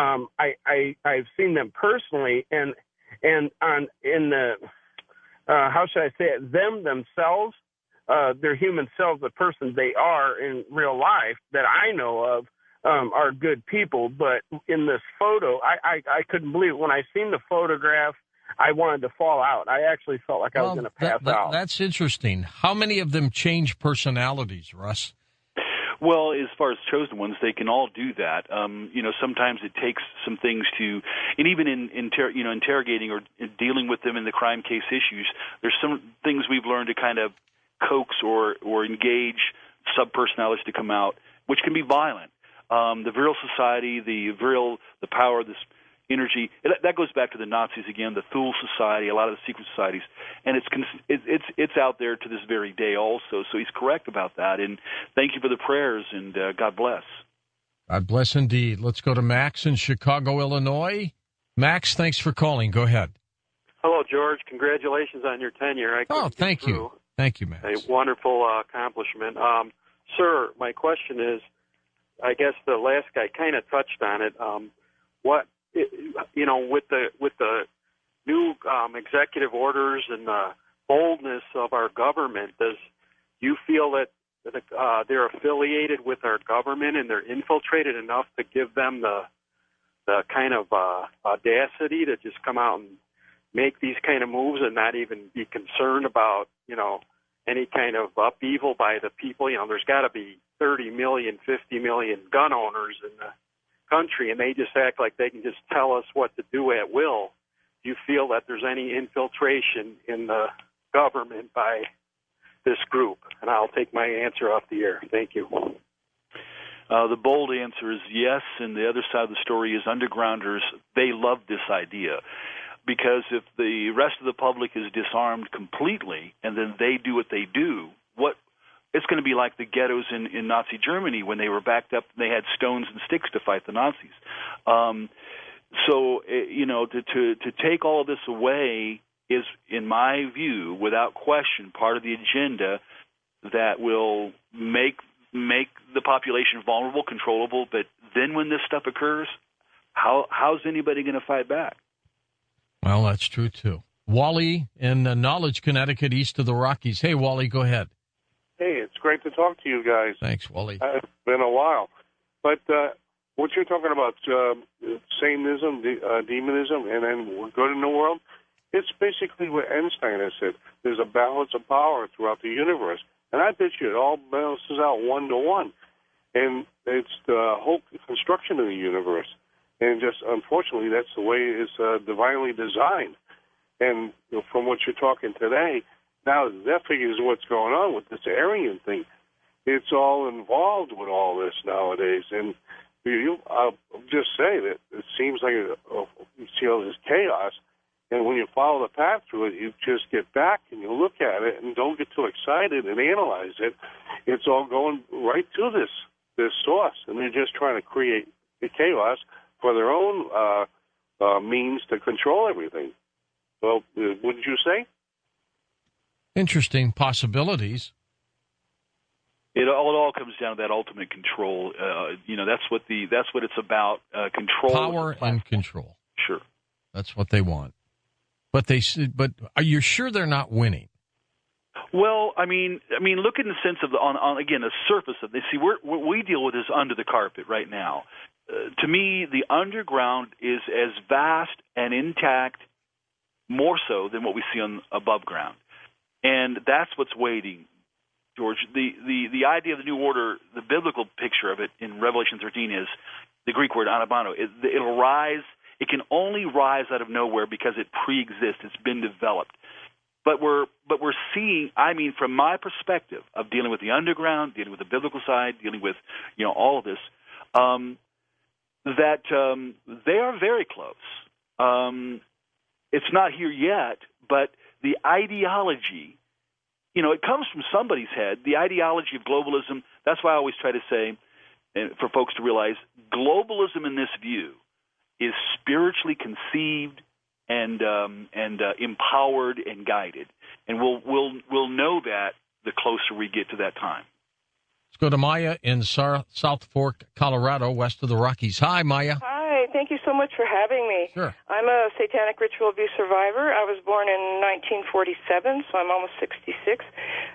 I've seen them personally, and in the how should I say it, them themselves, their human selves, the person they are in real life that I know of, are good people, but in this photo, I couldn't believe it. When I seen the photograph, I wanted to fall out. I actually felt like I was going to pass out. That's interesting. How many of them change personalities, Russ? Well, as far as chosen ones, they can all do that. Sometimes it takes some things to, and even in interrogating or dealing with them in the crime case issues, there's some things we've learned to kind of coax or engage subpersonalities to come out, which can be violent. The Vril Society, the power, this energy, that goes back to the Nazis again, the Thule Society, a lot of the secret societies, and it's out there to this very day also. So he's correct about that, and thank you for the prayers, and God bless. God bless indeed. Let's go to Max in Chicago, Illinois. Max, thanks for calling. Go ahead. Hello, George. Congratulations on your tenure. Thank you. Thank you, Max. A wonderful accomplishment. Sir, my question is, I guess the last guy kind of touched on it. What with the new executive orders and the boldness of our government, does you feel that they're affiliated with our government and they're infiltrated enough to give them the kind of audacity to just come out and make these kind of moves and not even be concerned about, any kind of upheaval by the people? There's got to be 30 million, 50 million gun owners in the country, and they just act like they can just tell us what to do at will. Do you feel that there's any infiltration in the government by this group? And I'll take my answer off the air. Thank you. The bold answer is yes, and the other side of the story is undergrounders, they love this idea. Because if the rest of the public is disarmed completely and then they do what they do, it's going to be like the ghettos in Nazi Germany when they were backed up and they had stones and sticks to fight the Nazis. To take all of this away is, in my view, without question, part of the agenda that will make the population vulnerable, controllable. But then when this stuff occurs, how's anybody going to fight back? Well, that's true, too. Wally in Knowledge, Connecticut, east of the Rockies. Hey, Wally, go ahead. Hey, it's great to talk to you guys. Thanks, Wally. It's been a while. But what you're talking about, Satanism, demonism, and then good in the world, it's basically what Einstein has said. There's a balance of power throughout the universe. And I bet you it all balances out 1-to-1. And it's the whole construction of the universe. And just, unfortunately, that's the way it's divinely designed. And from what you're talking today, now that figures what's going on with this Aryan thing. It's all involved with all this nowadays. And I'll just say that it seems like you see all this chaos. And when you follow the path through it, you just get back and you look at it and don't get too excited and analyze it. It's all going right to this source. And they're just trying to create the chaos for their own means to control everything. Well, wouldn't you say? Interesting possibilities. It all comes down to that ultimate control. That's what it's about. Control, power, and control. Sure, that's what they want. But are you sure they're not winning? Well, I mean, look in the sense of on again the surface of this. See, what we deal with is under the carpet right now. To me, the underground is as vast and intact, more so than what we see on above ground, and that's what's waiting, George. The idea of the New Order, the biblical picture of it in Revelation 13 is the Greek word anabano. It'll rise. It can only rise out of nowhere because it pre-exists. It's been developed. But we're seeing. I mean, from my perspective of dealing with the underground, dealing with the biblical side, dealing with all of this. That they are very close. It's not here yet, but the ideology, it comes from somebody's head. The ideology of globalism, that's why I always try to say, and for folks to realize, globalism in this view is spiritually conceived and empowered and guided. And we'll know that the closer we get to that time. Let's go to Maya in South Fork, Colorado, west of the Rockies. Hi, Maya. Hi. Thank you so much for having me. Sure. I'm a satanic ritual abuse survivor. I was born in 1947, so I'm almost 66.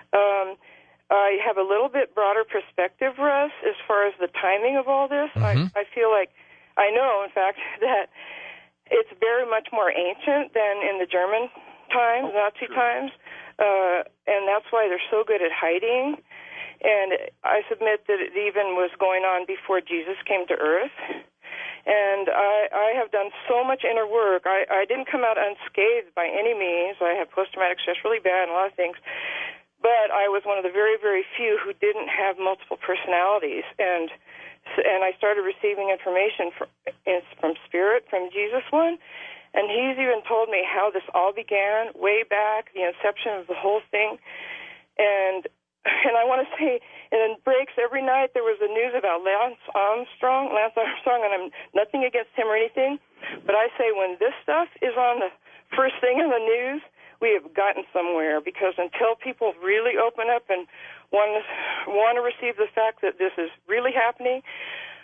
I have a little bit broader perspective, Russ, as far as the timing of all this. Mm-hmm. I feel like, I know, in fact, that it's very much more ancient than in the German times, Nazi times, and that's why they're so good at hiding. And I submit that it even was going on before Jesus came to earth. And I have done so much inner work. I didn't come out unscathed by any means. I have post-traumatic stress really bad and a lot of things. But I was one of the very, very few who didn't have multiple personalities. And I started receiving information from Spirit, from Jesus one. And he's even told me how this all began way back, the inception of the whole thing. And I want to say, in breaks every night, there was the news about Lance Armstrong, and I'm nothing against him or anything, but I say when this stuff is on the first thing in the news, we have gotten somewhere, because until people really open up and want to receive the fact that this is really happening,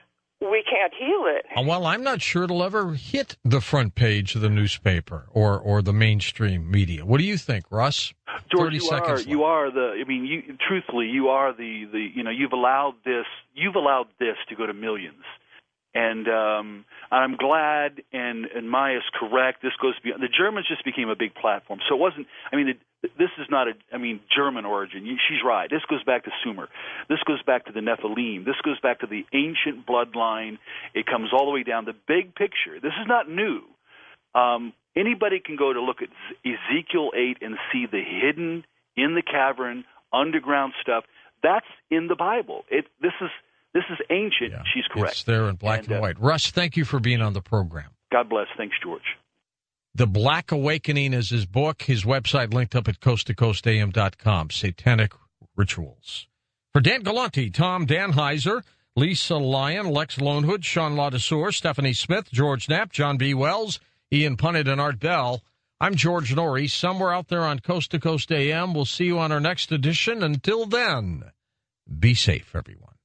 we can't heal it. Well, I'm not sure it'll ever hit the front page of the newspaper or the mainstream media. What do you think, Russ? George, you are the. I mean, truthfully, you are the. You've allowed this to go to millions, and I'm glad. And Maya's correct. This goes beyond. The Germans just became a big platform, so it wasn't. I mean, this is not German origin. She's right. This goes back to Sumer. This goes back to the Nephilim. This goes back to the ancient bloodline. It comes all the way down. The big picture. This is not new. Anybody can go to look at Ezekiel 8 and see the hidden, in the cavern, underground stuff. That's in the Bible. This is ancient. Yeah, she's correct. It's there in black and white. Russ, thank you for being on the program. God bless. Thanks, George. The Black Awakening is his book. His website linked up at coasttocoastam.com. Satanic Rituals. For Dan Galante, Tom Danheiser, Lisa Lyon, Lex Lonehood, Sean Ladesseur, Stephanie Smith, George Knapp, John B. Wells, Ian Punnett, and Art Bell, I'm George Norrie, somewhere out there on Coast to Coast AM. We'll see you on our next edition. Until then, be safe, everyone.